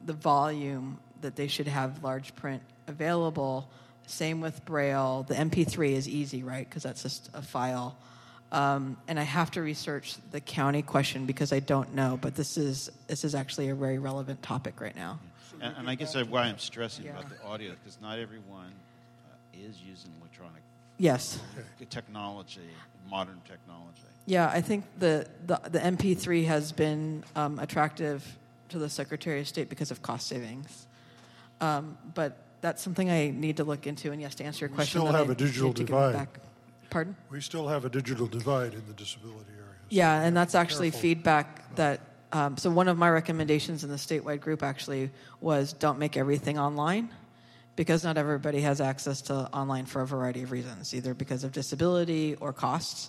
the volume that they should have large print available. Same with Braille. The MP3 is easy, right? Because that's just a file. And I have to research the county question because I don't know. But this is actually a very relevant topic right now. And I guess that's why I'm stressing about the audio, because not everyone is using electronic technology, modern technology. Yeah, I think the MP3 has been attractive to the Secretary of State because of cost savings. But that's something I need to look into. And yes, to answer your question, we still have a digital divide. Pardon? We still have a digital divide in the disability area. Yeah, and that's actually feedback that. So one of my recommendations in the statewide group actually was don't make everything online, because not everybody has access to online for a variety of reasons, either because of disability or costs.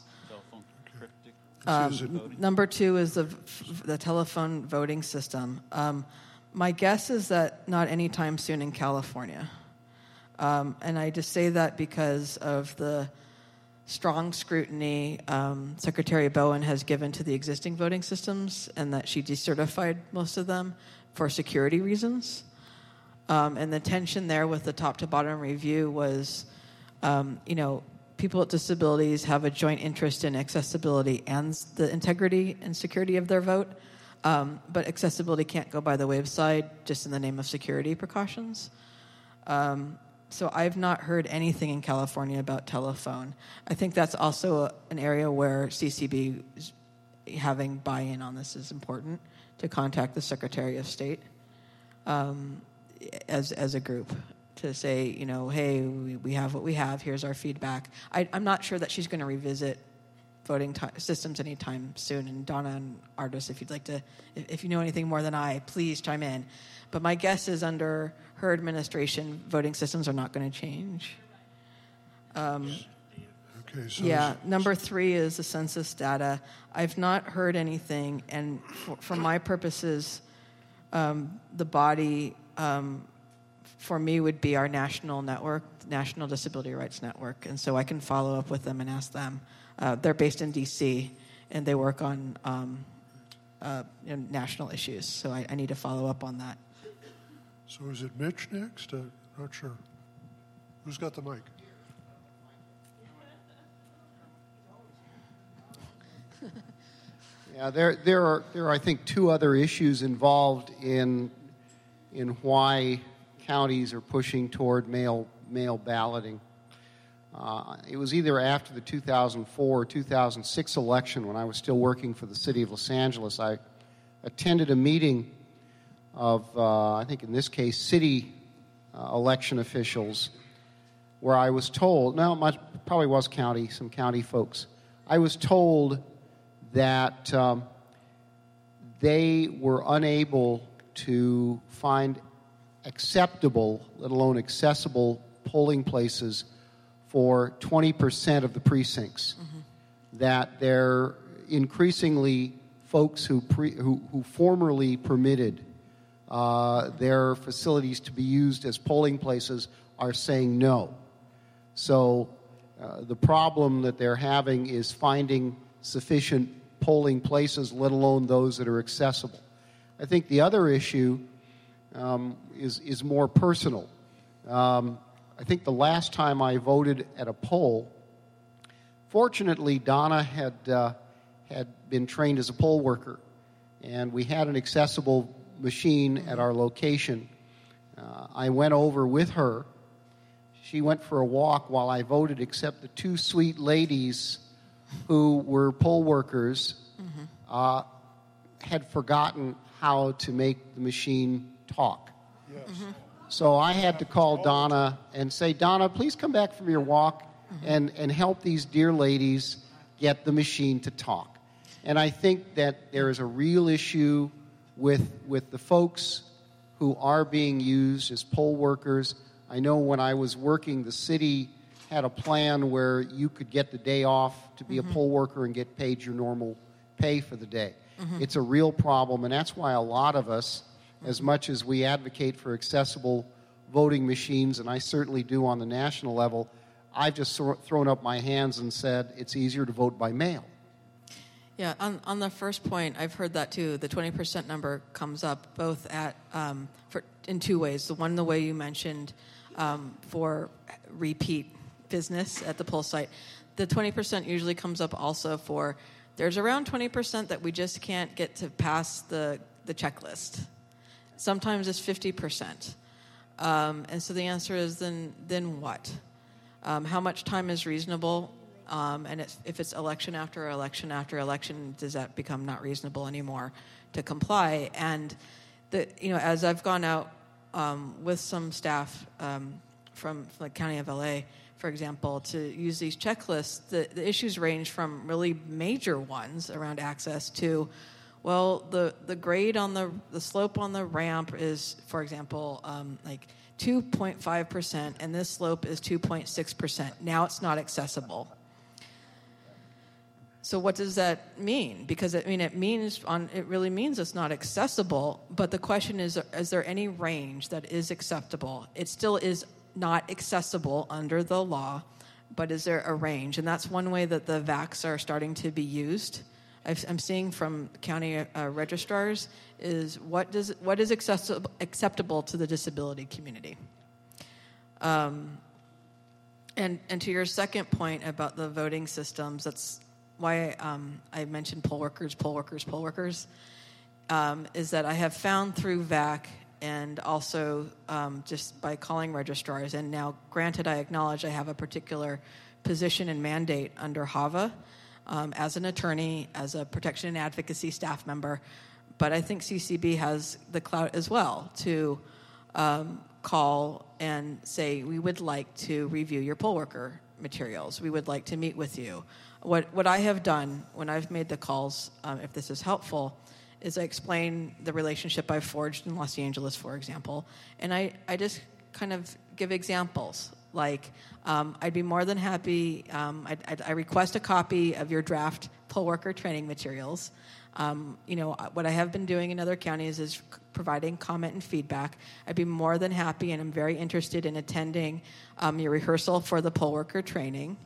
Number 2 is the telephone voting system. My guess is that not anytime soon in California. And I just say that because of the strong scrutiny Secretary Bowen has given to the existing voting systems, and that she decertified most of them for security reasons. And the tension there with the top-to-bottom review was, people with disabilities have a joint interest in accessibility and the integrity and security of their vote. But accessibility can't go by the wayside just in the name of security precautions. So I've not heard anything in California about telephone. I think that's also an area where CCB having buy-in on this is important, to contact the Secretary of State as a group to say, hey, we have what we have. Here's our feedback. I'm not sure that she's going to revisit voting systems anytime soon. And Donna and Ardis, if you'd like to, if you know anything more than I, please chime in. But my guess is under her administration, voting systems are not going to change. Number 3 is the census data. I've not heard anything, and for my purposes, the body for me would be our national network, National Disability Rights Network, and so I can follow up with them and ask them. They're based in D.C., and they work on national issues, so I need to follow up on that. So is it Mitch next? Not sure. Who's got the mic? Yeah, there are I think 2 other issues involved in why counties are pushing toward mail balloting. It was either after the 2004 or 2006 election, when I was still working for the city of Los Angeles. I attended a meeting of, I think in this case, city election officials, where I was told, probably was some county folks. I was told that they were unable to find acceptable, let alone accessible, polling places for 20% of the precincts. Mm-hmm. That they're increasingly folks who formerly permitted their facilities to be used as polling places are saying no. So the problem that they're having is finding sufficient polling places, let alone those that are accessible. I think the other issue is more personal. I think the last time I voted at a poll, fortunately, Donna had been trained as a poll worker, and we had an accessible machine at our location. I went over with her. She went for a walk while I voted, except the 2 sweet ladies who were poll workers had forgotten how to make the machine talk. Yes. Mm-hmm. So I had to call Donna and say, Donna, please come back from your walk and help these dear ladies get the machine to talk. And I think that there is a real issue with the folks who are being used as poll workers. I know when I was working, the city had a plan where you could get the day off to be a poll worker and get paid your normal pay for the day. Mm-hmm. It's a real problem, and that's why a lot of us, as much as we advocate for accessible voting machines, and I certainly do on the national level, I've just thrown up my hands and said it's easier to vote by mail. Yeah, on the first point, I've heard that too. The 20% number comes up both at in two ways. The one, the way you mentioned, for repeat business at the poll site. The 20% usually comes up also for there's around 20% that we just can't get to pass the checklist. Sometimes it's 50%. And so the answer is then what? How much time is reasonable? And if it's election after election after election, does that become not reasonable anymore to comply? And as I've gone out with some staff from the County of LA, for example, to use these checklists, the issues range from really major ones around access to, well, the grade on the slope on the ramp is, for example, like 2.5%, and this slope is 2.6%. Now it's not accessible. So what does that mean? Because it really means it's not accessible. But the question is there any range that is acceptable? It still is not accessible under the law, but is there a range? And that's one way that the VACs are starting to be used. I'm seeing from county registrars is what is acceptable to the disability community. And to your second point about the voting systems, that's why I mentioned poll workers, is that I have found through VAC and also just by calling registrars, and now granted I acknowledge I have a particular position and mandate under HAVA as an attorney, as a protection and advocacy staff member, but I think CCB has the clout as well to call and say, we would like to review your poll worker materials. We would like to meet with you. What I have done when I've made the calls, if this is helpful, is I explain the relationship I've forged in Los Angeles, for example, and I just kind of give examples. Like, I'd be more than happy, I request a copy of your draft poll worker training materials. What I have been doing in other counties is providing comment and feedback. I'd be more than happy, and I'm very interested in attending your rehearsal for the poll worker training.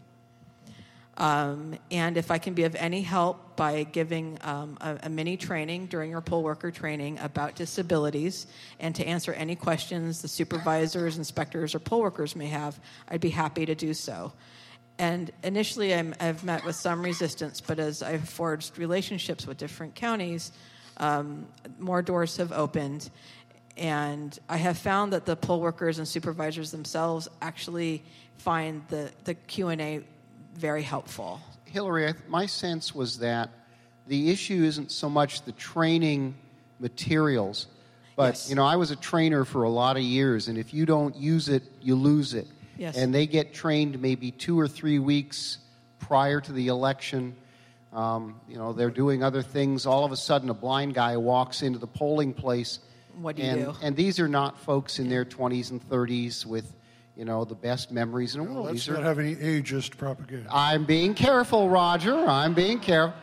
And if I can be of any help by giving a mini training during your poll worker training about disabilities and to answer any questions the supervisors, inspectors, or poll workers may have, I'd be happy to do so. And initially I've met with some resistance, but as I've forged relationships with different counties, more doors have opened. And I have found that the poll workers and supervisors themselves actually find the Q&A very helpful. Hillary, my sense was that the issue isn't so much the training materials, but, Yes. I was a trainer for a lot of years, and if you don't use it, you lose it. Yes. And they get trained maybe 2 or 3 weeks prior to the election. They're doing other things. All of a sudden, a blind guy walks into the polling place. What do you do? And these are not folks in their 20s and 30s with the best memories in the world. Let's These not have any ageist propaganda. I'm being careful, Roger. I'm being careful.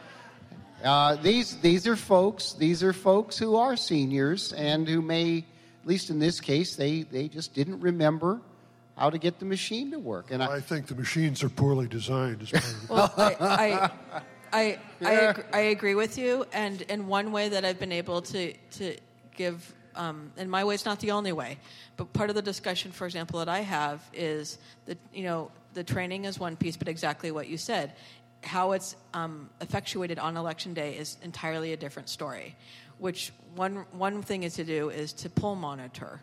These are folks who are seniors and who may, at least in this case, they just didn't remember how to get the machine to work. And I think the machines are poorly designed. As part of the Well, I agree with you, and one way that I've been able to give, and my way is not the only way, but part of the discussion, for example, that I have is that the training is one piece, but exactly what you said, how it's effectuated on election day is entirely a different story. Which one thing is to do is to poll monitor,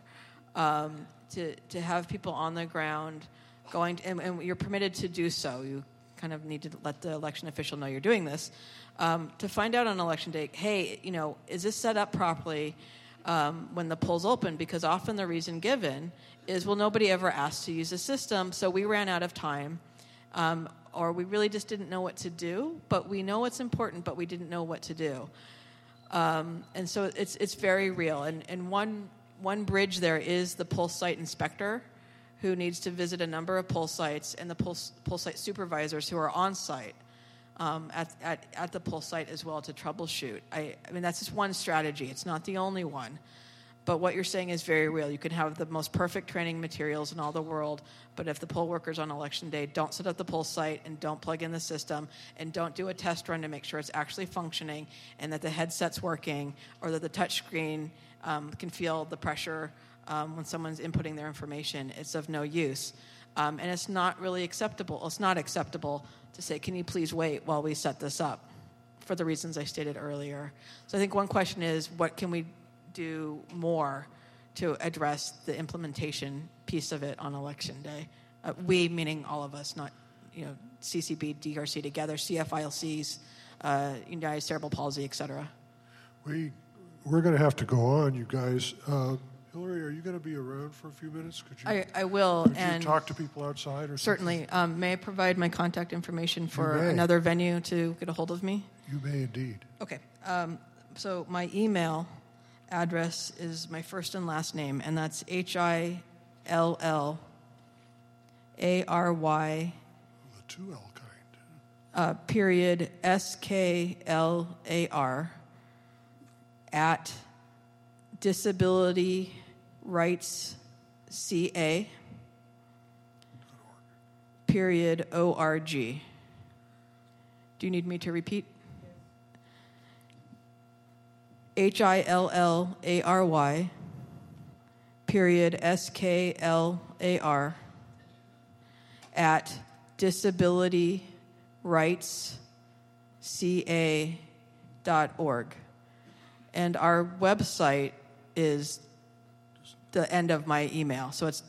to have people on the ground going, and you're permitted to do so. You kind of need to let the election official know you're doing this, to find out on election day, hey, is this set up properly when the polls open? Because often the reason given is, well, nobody ever asked to use the system, so we ran out of time, or we really just didn't know what to do, but we know it's important, but we didn't know what to do. And so it's very real. And one bridge there is the poll site inspector, who needs to visit a number of poll sites, and the poll site supervisors who are on site at the poll site as well to troubleshoot. I mean, that's just one strategy. It's not the only one. But what you're saying is very real. You can have the most perfect training materials in all the world, but if the poll workers on election day don't set up the poll site and don't plug in the system and don't do a test run to make sure it's actually functioning and that the headset's working or that the touch screen can feel the pressure when someone's inputting their information, it's of no use. And it's not really acceptable. It's not acceptable to say, can you please wait while we set this up, for the reasons I stated earlier. So I think one question is, what can we do more to address the implementation piece of it on election day? We, meaning all of us, not CCB, DRC together, CFILCs, United Cerebral Palsy, et cetera. We're going to have to go on, you guys. Hillary, are you going to be around for a few minutes? Could you? I will. Could and you talk to people outside or certainly. something? May I provide my contact information for another venue to get a hold of me? You may indeed. Okay. So my email address is my first and last name, and that's HILLARY. The 2L kind. Period SKLAR at Disability Rights CA period ORG. Do you need me to repeat? HILLARY period SKLAR at disabilityrightsca.org. And our website is the end of my email. So it's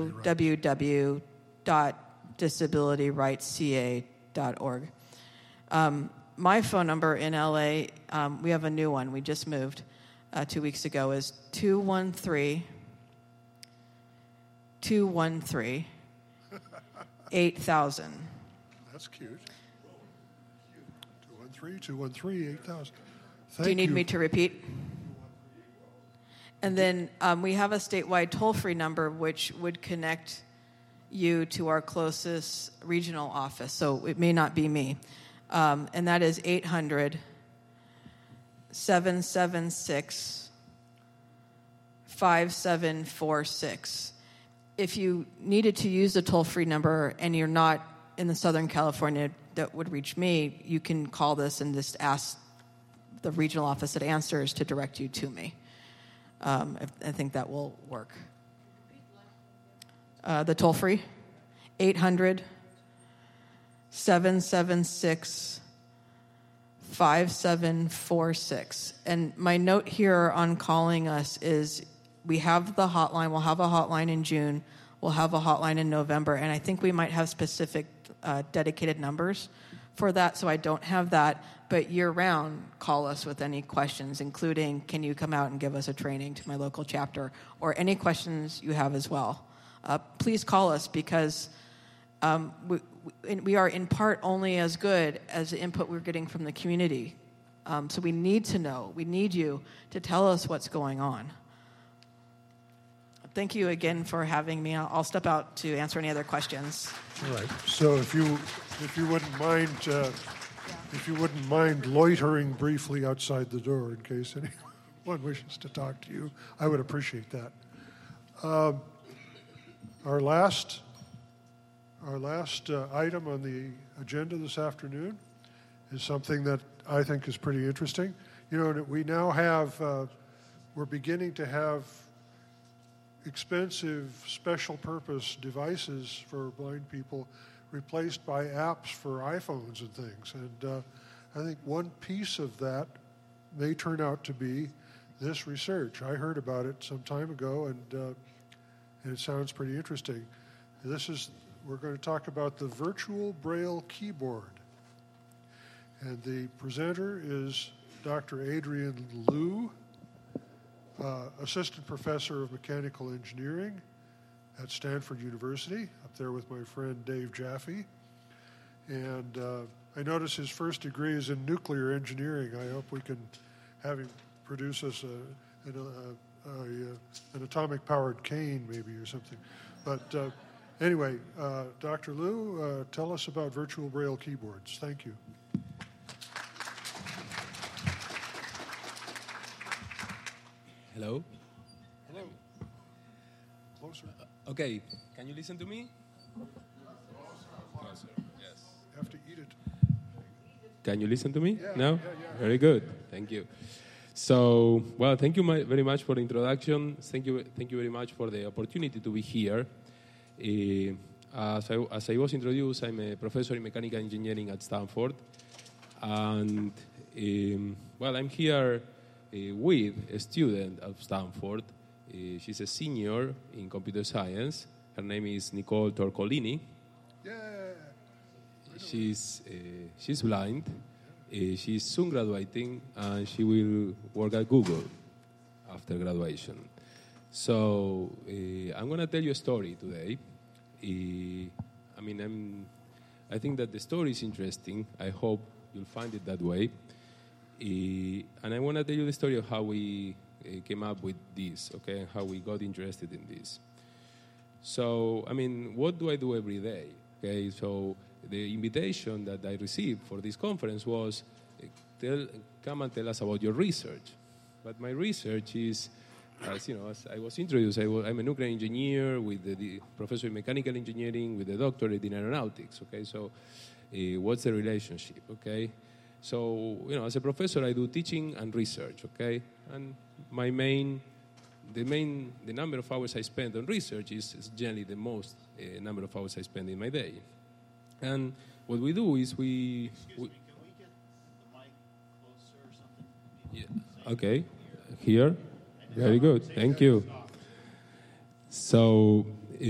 www.disabilityrightsca.org. My phone number in LA, we have a new one. We just moved 2 weeks ago, is 213-213-8000. That's cute. 213-213-8000. Do you need me to repeat? And then we have a statewide toll-free number which would connect you to our closest regional office, so it may not be me. And that is 800-776-5746. If you needed to use the toll-free number and you're not in the Southern California that would reach me, you can call this and just ask the regional office that answers to direct you to me. I think that will work. The toll-free, 800-776-5746. And my note here on calling us is we have the hotline. We'll have a hotline in June. We'll have a hotline in November. And I think we might have specific dedicated numbers for that, so I don't have that. But year-round, call us with any questions, including, can you come out and give us a training to my local chapter, or any questions you have as well. Please call us, because we are in part only as good as the input we're getting from the community. So we need to know. We need you to tell us what's going on. Thank you again for having me. I'll step out to answer any other questions. All right. So if you wouldn't mind loitering briefly outside the door in case anyone wishes to talk to you, I would appreciate that. Our last item on the agenda this afternoon is something that I think is pretty interesting. You know, we now have, we're beginning to have expensive special purpose devices for blind people replaced by apps for iPhones and things. And I think one piece of that may turn out to be this research. I heard about it some time ago, and it sounds pretty interesting. We're going to talk about the virtual Braille keyboard. And the presenter is Dr. Adrian Liu, Assistant Professor of Mechanical Engineering at Stanford University, up there with my friend Dave Jaffe. And I notice his first degree is in nuclear engineering. I hope we can have him produce us an atomic-powered cane, maybe, or something. But anyway, Dr. Liu, tell us about virtual Braille keyboards. Thank you. Hello. Closer. Okay, can you listen to me? Closer, yes. Have to eat it. Can you listen to me? Yeah, No? yeah. Very good. Thank you. So, well, thank you very much for the introduction. Thank you very much for the opportunity to be here. As I was introduced, I'm a professor in mechanical engineering at Stanford. And, well, I'm here with a student of Stanford. She's a senior in computer science. Her name is Nicole Torcolini. Yeah. She's blind. She's soon graduating, and she will work at Google after graduation. So I'm going to tell you a story today. I think that the story is interesting. I hope you'll find it that way. And I want to tell you the story of how we came up with this, okay, and how we got interested in this. So, what do I do every day? Okay, so the invitation that I received for this conference was, come and tell us about your research. But my research is, as I was introduced, I'm a nuclear engineer with the professor in mechanical engineering with a doctorate in aeronautics. Okay, so what's the relationship? Okay, so as a professor, I do teaching and research. Okay, and the number of hours I spend on research is generally the most number of hours I spend in my day. And what we do is we. Excuse me, can we get the mic closer or something? Yeah. Okay, here. Very good. Thank you. So,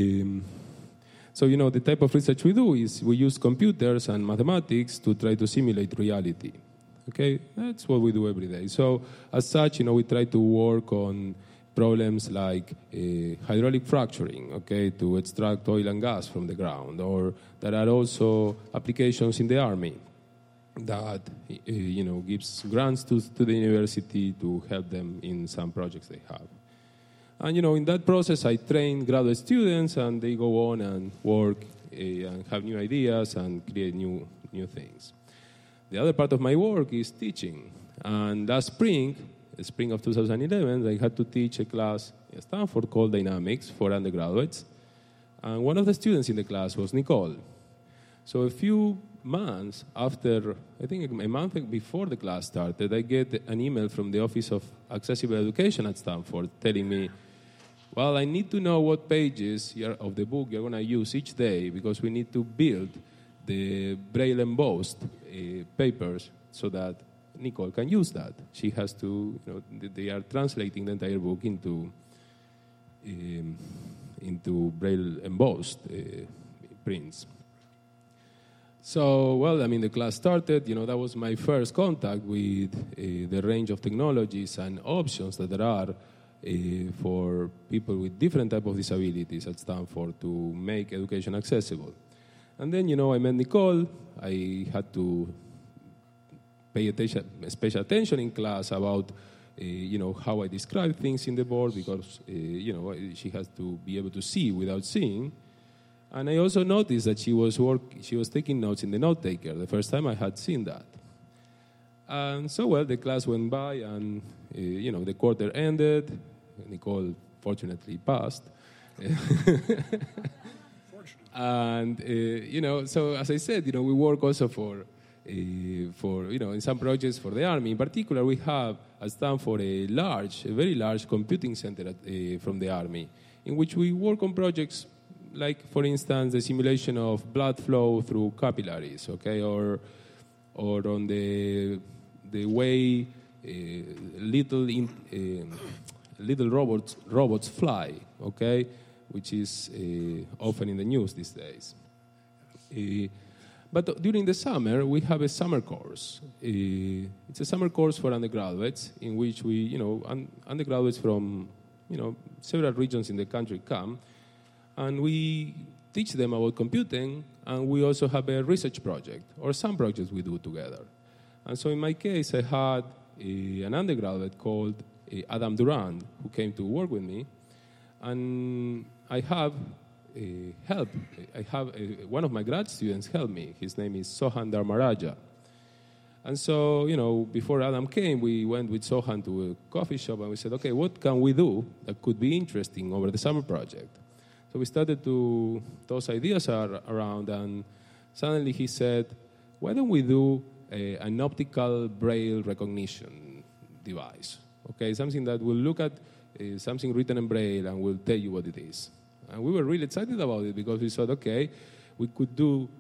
the type of research we do is we use computers and mathematics to try to simulate reality. Okay, that's what we do every day. So, as such, we try to work on problems like hydraulic fracturing, okay, to extract oil and gas from the ground, or there are also applications in the Army that gives grants to the university to help them in some projects they have. And in that process, I train graduate students, and they go on and work and have new ideas and create new things. The other part of my work is teaching. And last spring of 2011, I had to teach a class at Stanford called Dynamics for undergraduates. And one of the students in the class was Nicole. So a few months after, I think a month before the class started, I get an email from the Office of Accessible Education at Stanford telling me, well, I need to know what pages of the book you're going to use each day because we need to build the Braille embossed papers so that Nicole can use that. She has to, they are translating the entire book into Braille embossed prints. So, the class started. That was my first contact with the range of technologies and options that there are for people with different types of disabilities at Stanford to make education accessible. And then, I met Nicole. I had to pay special attention in class about, how I describe things in the board because, she has to be able to see without seeing. And I also noticed that she was taking notes in the note taker, the first time I had seen that. And so, the class went by and, the quarter ended. Nicole fortunately passed. And, so as I said, we work also for in some projects for the Army. In particular, we have at Stanford a very large computing center from the Army, in which we work on projects like, for instance, the simulation of blood flow through capillaries, okay, or on the way little robots fly, okay, which is often in the news these days. But during the summer, we have a summer course. It's a summer course for undergraduates in which we, undergraduates from, several regions in the country come, and we teach them about computing, and we also have a research project, or some projects we do together. And so in my case, I had an undergraduate called Adam Durand, who came to work with me, and I have one of my grad students help me. His name is Sohan Dharmaraja. And so, before Adam came, we went with Sohan to a coffee shop, and we said, okay, what can we do that could be interesting over the summer project? So we started to toss ideas around, and suddenly he said, why don't we do an optical braille recognition device? Okay, something that will look at something written in braille and will tell you what it is. And we were really excited about it because we thought, okay, we could do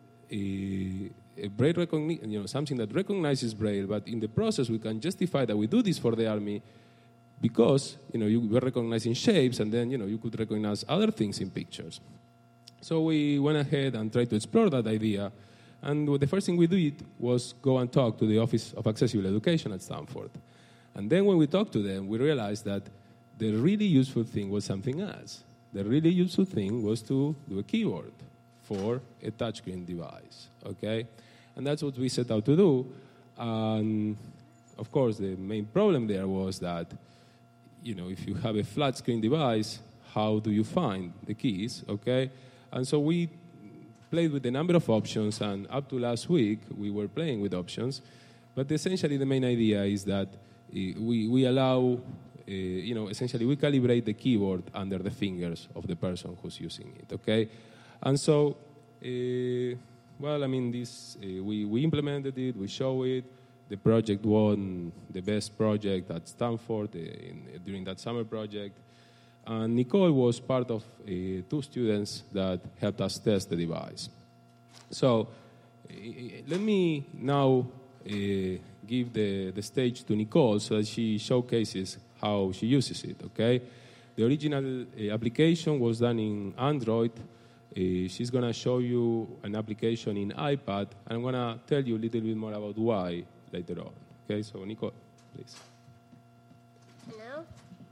a braille recognition, something that recognizes braille, but in the process we can justify that we do this for the Army because, you were recognizing shapes, and then, you could recognize other things in pictures. So we went ahead and tried to explore that idea, and the first thing we did was go and talk to the Office of Accessible Education at Stanford. And then when we talked to them, we realized that the really useful thing was something else. The really useful thing was to do a keyboard for a touchscreen device, okay? And that's what we set out to do. And of course, the main problem there was that, if you have a flat screen device, how do you find the keys, okay? And so we played with a number of options, and up to last week, we were playing with options. But essentially, the main idea is that we allow, essentially we calibrate the keyboard under the fingers of the person who's using it, okay? And so, we implemented it, we showed it. The project won the best project at Stanford during that summer project. And Nicole was part of 2 students that helped us test the device. So let me now give the stage to Nicole so that she showcases how she uses it, okay? The original application was done in Android. She's going to show you an application in iPad, and I'm going to tell you a little bit more about why later on. Okay, so Nicole, please. Hello?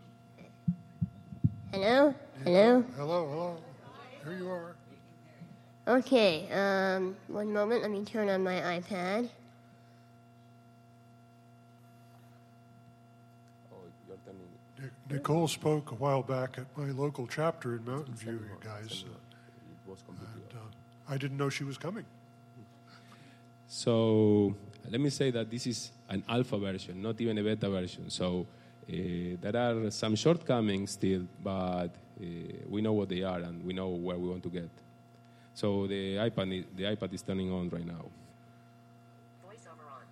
Hello? Hello? Hello. Here you are. Okay, one moment. Let me turn on my iPad. Nicole spoke a while back at my local chapter in Mountain View, you guys. I didn't know she was coming. So let me say that this is an alpha version, not even a beta version. So there are some shortcomings still, but we know what they are and we know where we want to get. So the iPad is turning on right now. Voiceover on.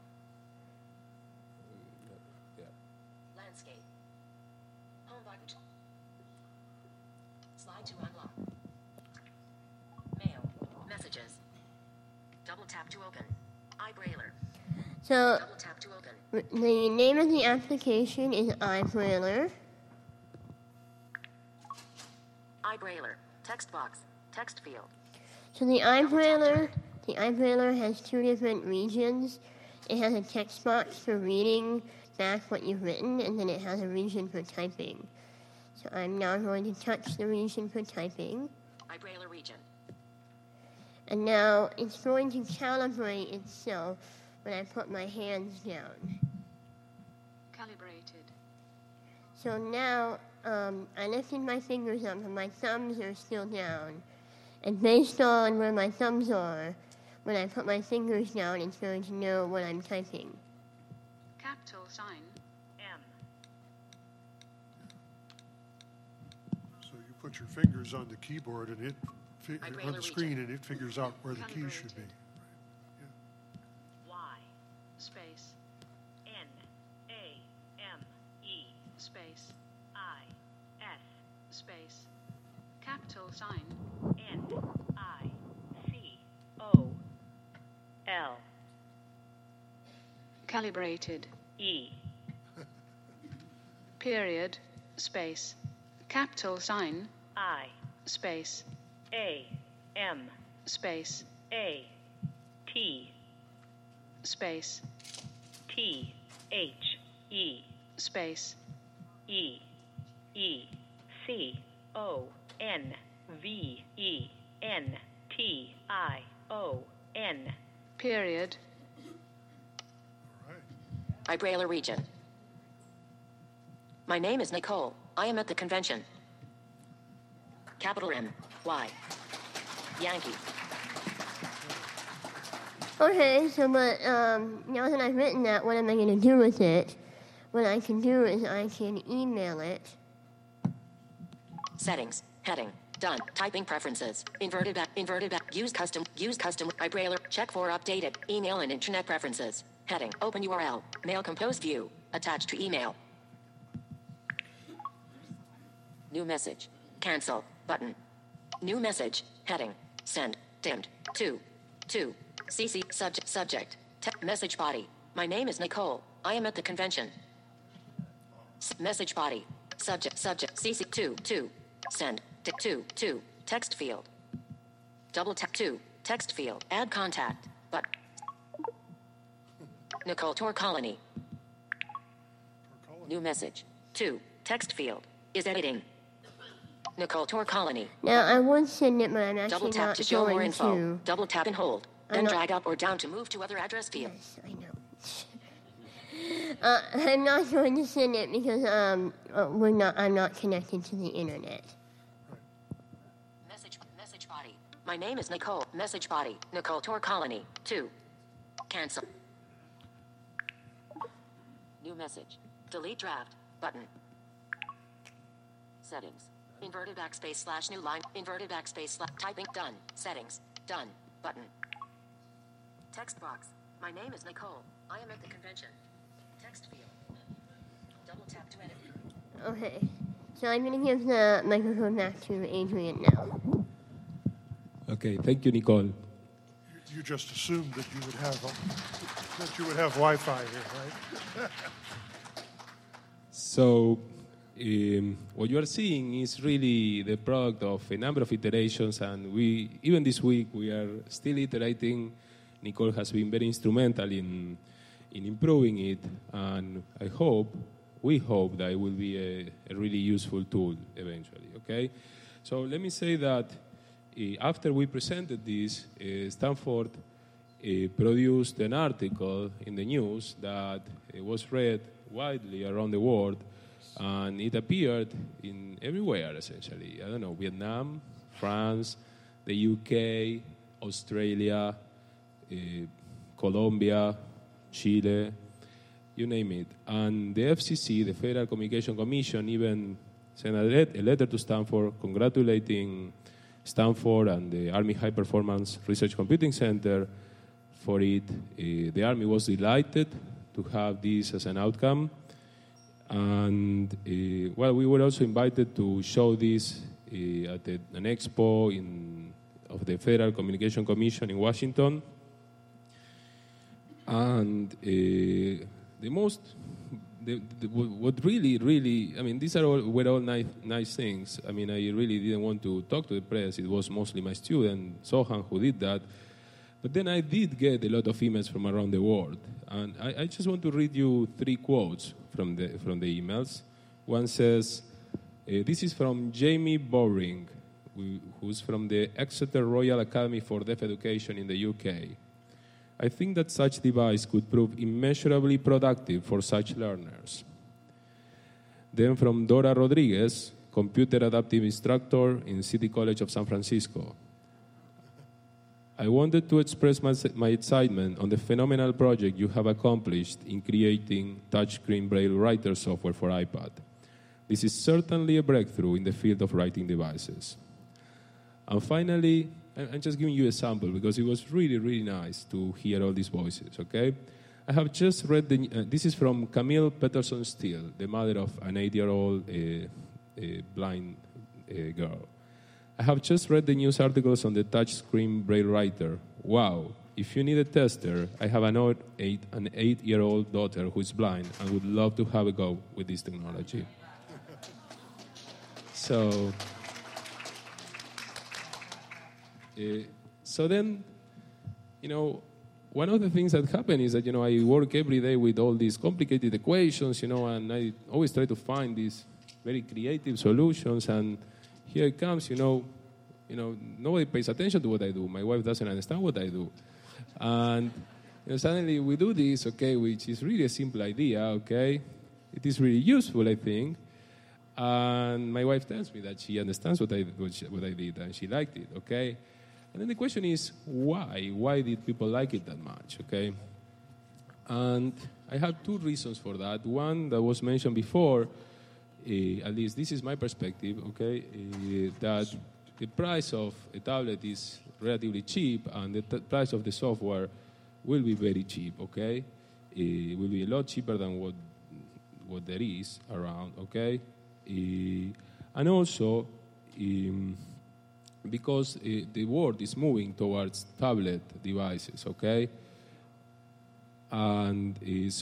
Yeah. Landscape. Home button. Slide to unlock. Mail. Messages. Double tap to open. iBrailer. So, Double tap to open. the name of the application is iBrailer. iBrailer. Text box. Text field. So the iBrailer has 2 different regions. It has a text box for reading back what you've written, and then it has a region for typing. So I'm now going to touch the region for typing. iBrailer region. And now it's going to calibrate itself when I put my hands down. Calibrated. So now I lifted my fingers up, and my thumbs are still down. And based on where my thumbs are, when I put my fingers down, it's going to know what I'm typing. Capital sign. M. So you put your fingers on the keyboard and it on the screen, and it figures out where the keys should be. Y. Space. N. A. M. E. Space. I. F. Space. Capital sign. N. I. C. O. L. Calibrated. E. Period. Space. Capital sign. I. Space. A. M. Space. A. T. Space. T. H. E. Space. E. E. C. O. N. V. E. N. T. I. O. N. Period. iBrailer region. My name is Nicole. I am at the convention. Capital M. Y. Yankee. Okay, so but now that I've written that, what am I going to do with it? What I can do is I can email it. Settings. Heading. Done. Typing preferences. Inverted back. Use custom. iBrailer. Check for updated. Email and internet preferences. Heading. Open URL. Mail compose view. Attached to email. New message. Cancel. Button. New message. Heading. Send. Dimmed. 2. CC. Subject. Message body. My name is Nicole. I am at the convention. Message body. Subject. CC. 2. Send. 2. Text field. Double tap 2. Text field. Add contact. But. Nicole Tor Colony. New message. 2. Text field. Is editing. Nicole Tor Colony. Now, I would send it, but I'm actually Double tap not to show more going info. to. Double tap and hold. Then drag up or down to move to other address field. Yes, I know. I'm not going to send it because I'm not connected to the internet. Message body. My name is Nicole. Message body. Nicole Tor Colony. 2. Cancel. New message. Delete draft. Button. Settings. Inverted backspace / new line. Inverted backspace / typing. Done. Settings. Done. Button. Text box. My name is Nicole. I am at the convention. Text field. Double tap to edit. Okay. So I'm going to give the microphone back to Adrian now. Okay, thank you, Nicole. You just assumed that you would have Wi-Fi here, right? So, what you are seeing is really the product of a number of iterations, and even this week we are still iterating. Nicole has been very instrumental in improving it, and we hope that it will be a really useful tool eventually, okay? So let me say that after we presented this, Stanford produced an article in the news that was read widely around the world, and it appeared in everywhere, essentially. I don't know, Vietnam, France, the UK, Australia, Colombia, Chile, you name it. And the FCC, the Federal Communication Commission, even sent a letter to Stanford congratulating Stanford and the Army High Performance Research Computing Center for it. The Army was delighted to have this as an outcome. And, we were also invited to show this at an expo of the Federal Communication Commission in Washington. And what really, I mean, these were all nice things. I mean, I really didn't want to talk to the press. It was mostly my student, Sohan, who did that. But then I did get a lot of emails from around the world. And I just want to read you 3 quotes from the emails. One says, this is from Jamie Boring, who's from the Exeter Royal Academy for Deaf Education in the UK. I think that such device could prove immeasurably productive for such learners. Then from Dora Rodriguez, computer adaptive instructor in City College of San Francisco. I wanted to express my excitement on the phenomenal project you have accomplished in creating touchscreen Braille writer software for iPad. This is certainly a breakthrough in the field of writing devices. And finally, I'm just giving you a sample because it was really, really nice to hear all these voices, okay? I have just read this is from Camille Peterson Steele, the mother of an 8-year-old blind girl. I have just read the news articles on the touchscreen Braille writer. Wow, if you need a tester, I have an 8-year-old daughter who is blind and would love to have a go with this technology. So then, one of the things that happen is that, I work every day with all these complicated equations, and I always try to find these very creative solutions, and here it comes, nobody pays attention to what I do. My wife doesn't understand what I do. And suddenly we do this, okay, which is really a simple idea, okay? It is really useful, I think. And my wife tells me that she understands what I did, and she liked it, okay? And then the question is, why? Why did people like it that much, okay? And I have 2 reasons for that. One that was mentioned before, at least this is my perspective, okay, that the price of a tablet is relatively cheap, and the price of the software will be very cheap, okay? It will be a lot cheaper than what there is around, okay? And also, because the world is moving towards tablet devices, okay? And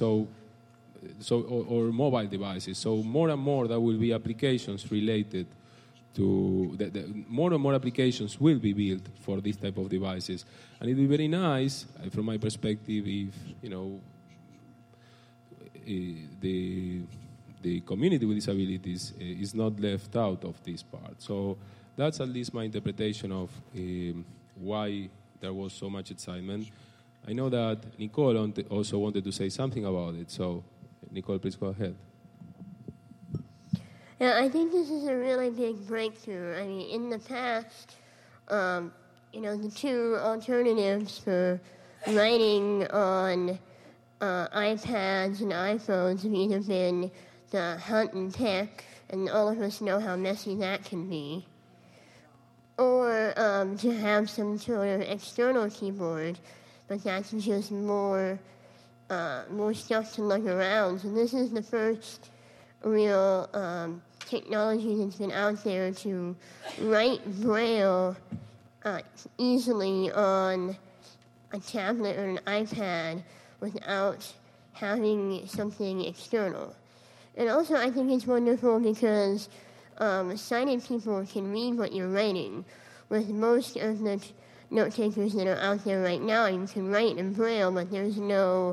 or mobile devices. So more and more there will be applications related to more and more applications will be built for this type of devices, and it will be very nice from my perspective if the community with disabilities is not left out of this part. So that's at least my interpretation of why there was so much excitement. I know that Nicole also wanted to say something about it. So, Nicole, please go ahead. Yeah, I think this is a really big breakthrough. I mean, in the past, the two alternatives for writing on iPads and iPhones have either been the Hunt and Peck, and all of us know how messy that can be, or to have some sort of external keyboard, but that's just more stuff to look around. So this is the first real technology that's been out there to write Braille easily on a tablet or an iPad without having something external. And also I think it's wonderful because sighted people can read what you're writing. With most of the note takers that are out there right now, you can write in Braille, but there's no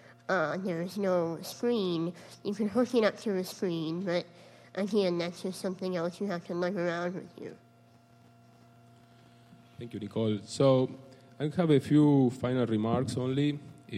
screen. You can hook it up to a screen, but again, that's just something else you have to lug around with you. Thank you, Nicole. So I have a few final remarks only.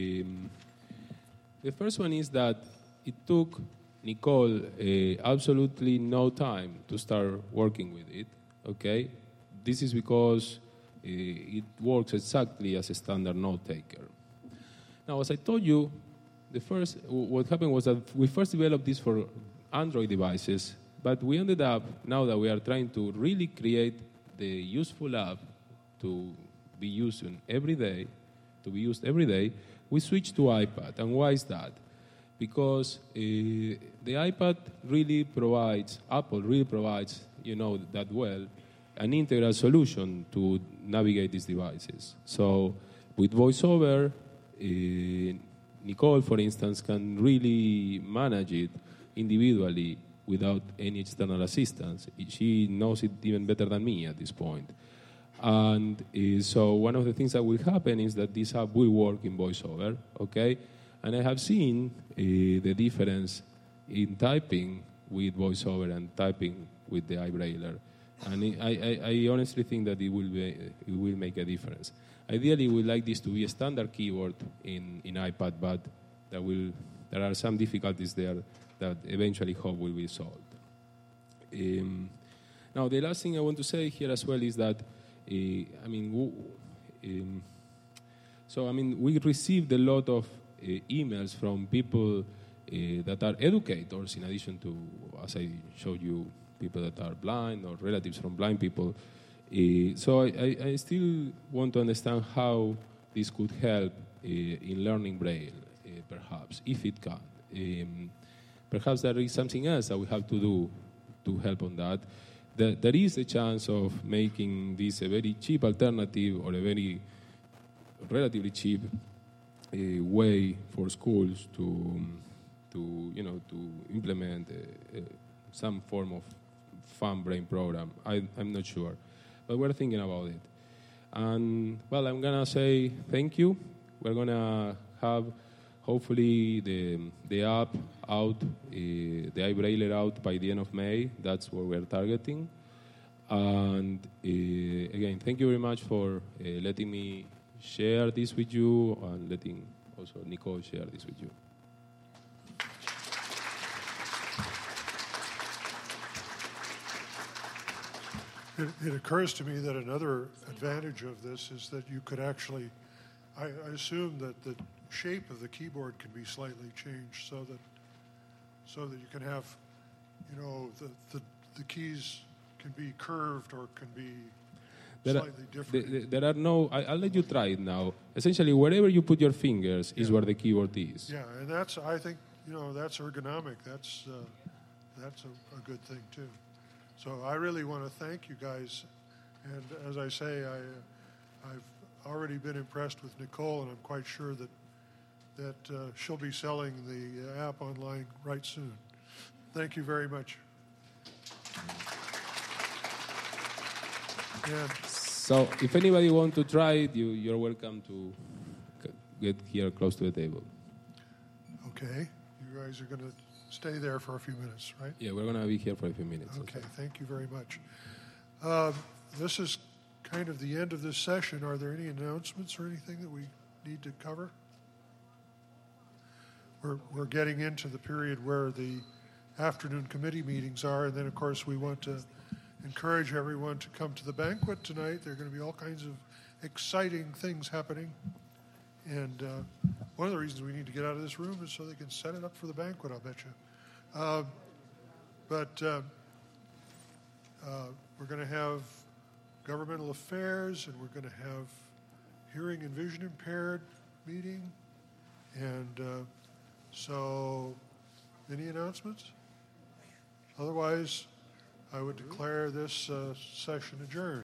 The first one is that it took Nicole absolutely no time to start working with it, okay? This is because it works exactly as a standard note taker. Now, as I told you, what happened was that we first developed this for Android devices, but we ended up, now that we are trying to really create the useful app to be used every day, we switched to iPad. And why is that? Because the iPad really provides, Apple really provides, that well, an integral solution to navigate these devices. So with VoiceOver, Nicole, for instance, can really manage it individually without any external assistance. She knows it even better than me at this point. And so one of the things that will happen is that this app will work in VoiceOver, okay? And I have seen the difference in typing with VoiceOver and typing with the iBrailer. And I honestly think that it will make a difference. Ideally, we would like this to be a standard keyboard in iPad, but there are some difficulties there that eventually hope will be solved. Now, the last thing I want to say here as well is that, we received a lot of emails from people that are educators, in addition to, as I showed you, people that are blind or relatives from blind people. So I still want to understand how this could help in learning Braille, perhaps, if it can. Perhaps there is something else that we have to do to help on that. There is a chance of making this a very cheap alternative or a very relatively cheap way for schools to implement some form of fun brain program. I'm not sure, but we're thinking about it. And well, I'm gonna say thank you. We're gonna have hopefully the app out, the iBrailer out by the end of May. That's what we're targeting. And again, thank you very much for letting me share this with you and letting also Nicole share this with you. It occurs to me that another advantage of this is that you could actually, I assume that the shape of the keyboard can be slightly changed so that you can have, the keys can be curved or can be There are, slightly different. there are no. I'll let you try it now. Essentially, wherever you put your fingers is where the keyboard is. Yeah, and that's, I think, that's ergonomic. That's a good thing too. So I really want to thank you guys. And as I say, I've already been impressed with Nicole, and I'm quite sure that she'll be selling the app online right soon. Thank you very much. And So, if anybody wants to try it, you're welcome to get here close to the table. okay, you guys are going to stay there for a few minutes, right? Yeah, we're going to be here for a few minutes. Okay, thank you very much. This is kind of the end of this session. Are there any announcements or anything that we need to cover? We're getting into the period where the afternoon committee meetings are, and then, of course, we want to encourage everyone to come to the banquet tonight. There are going to be all kinds of exciting things happening. And one of the reasons we need to get out of this room is so they can set it up for the banquet, I'll bet you. We're going to have governmental affairs, and we're going to have hearing and vision impaired meeting. And so, any announcements? Otherwise, I would declare this session adjourned.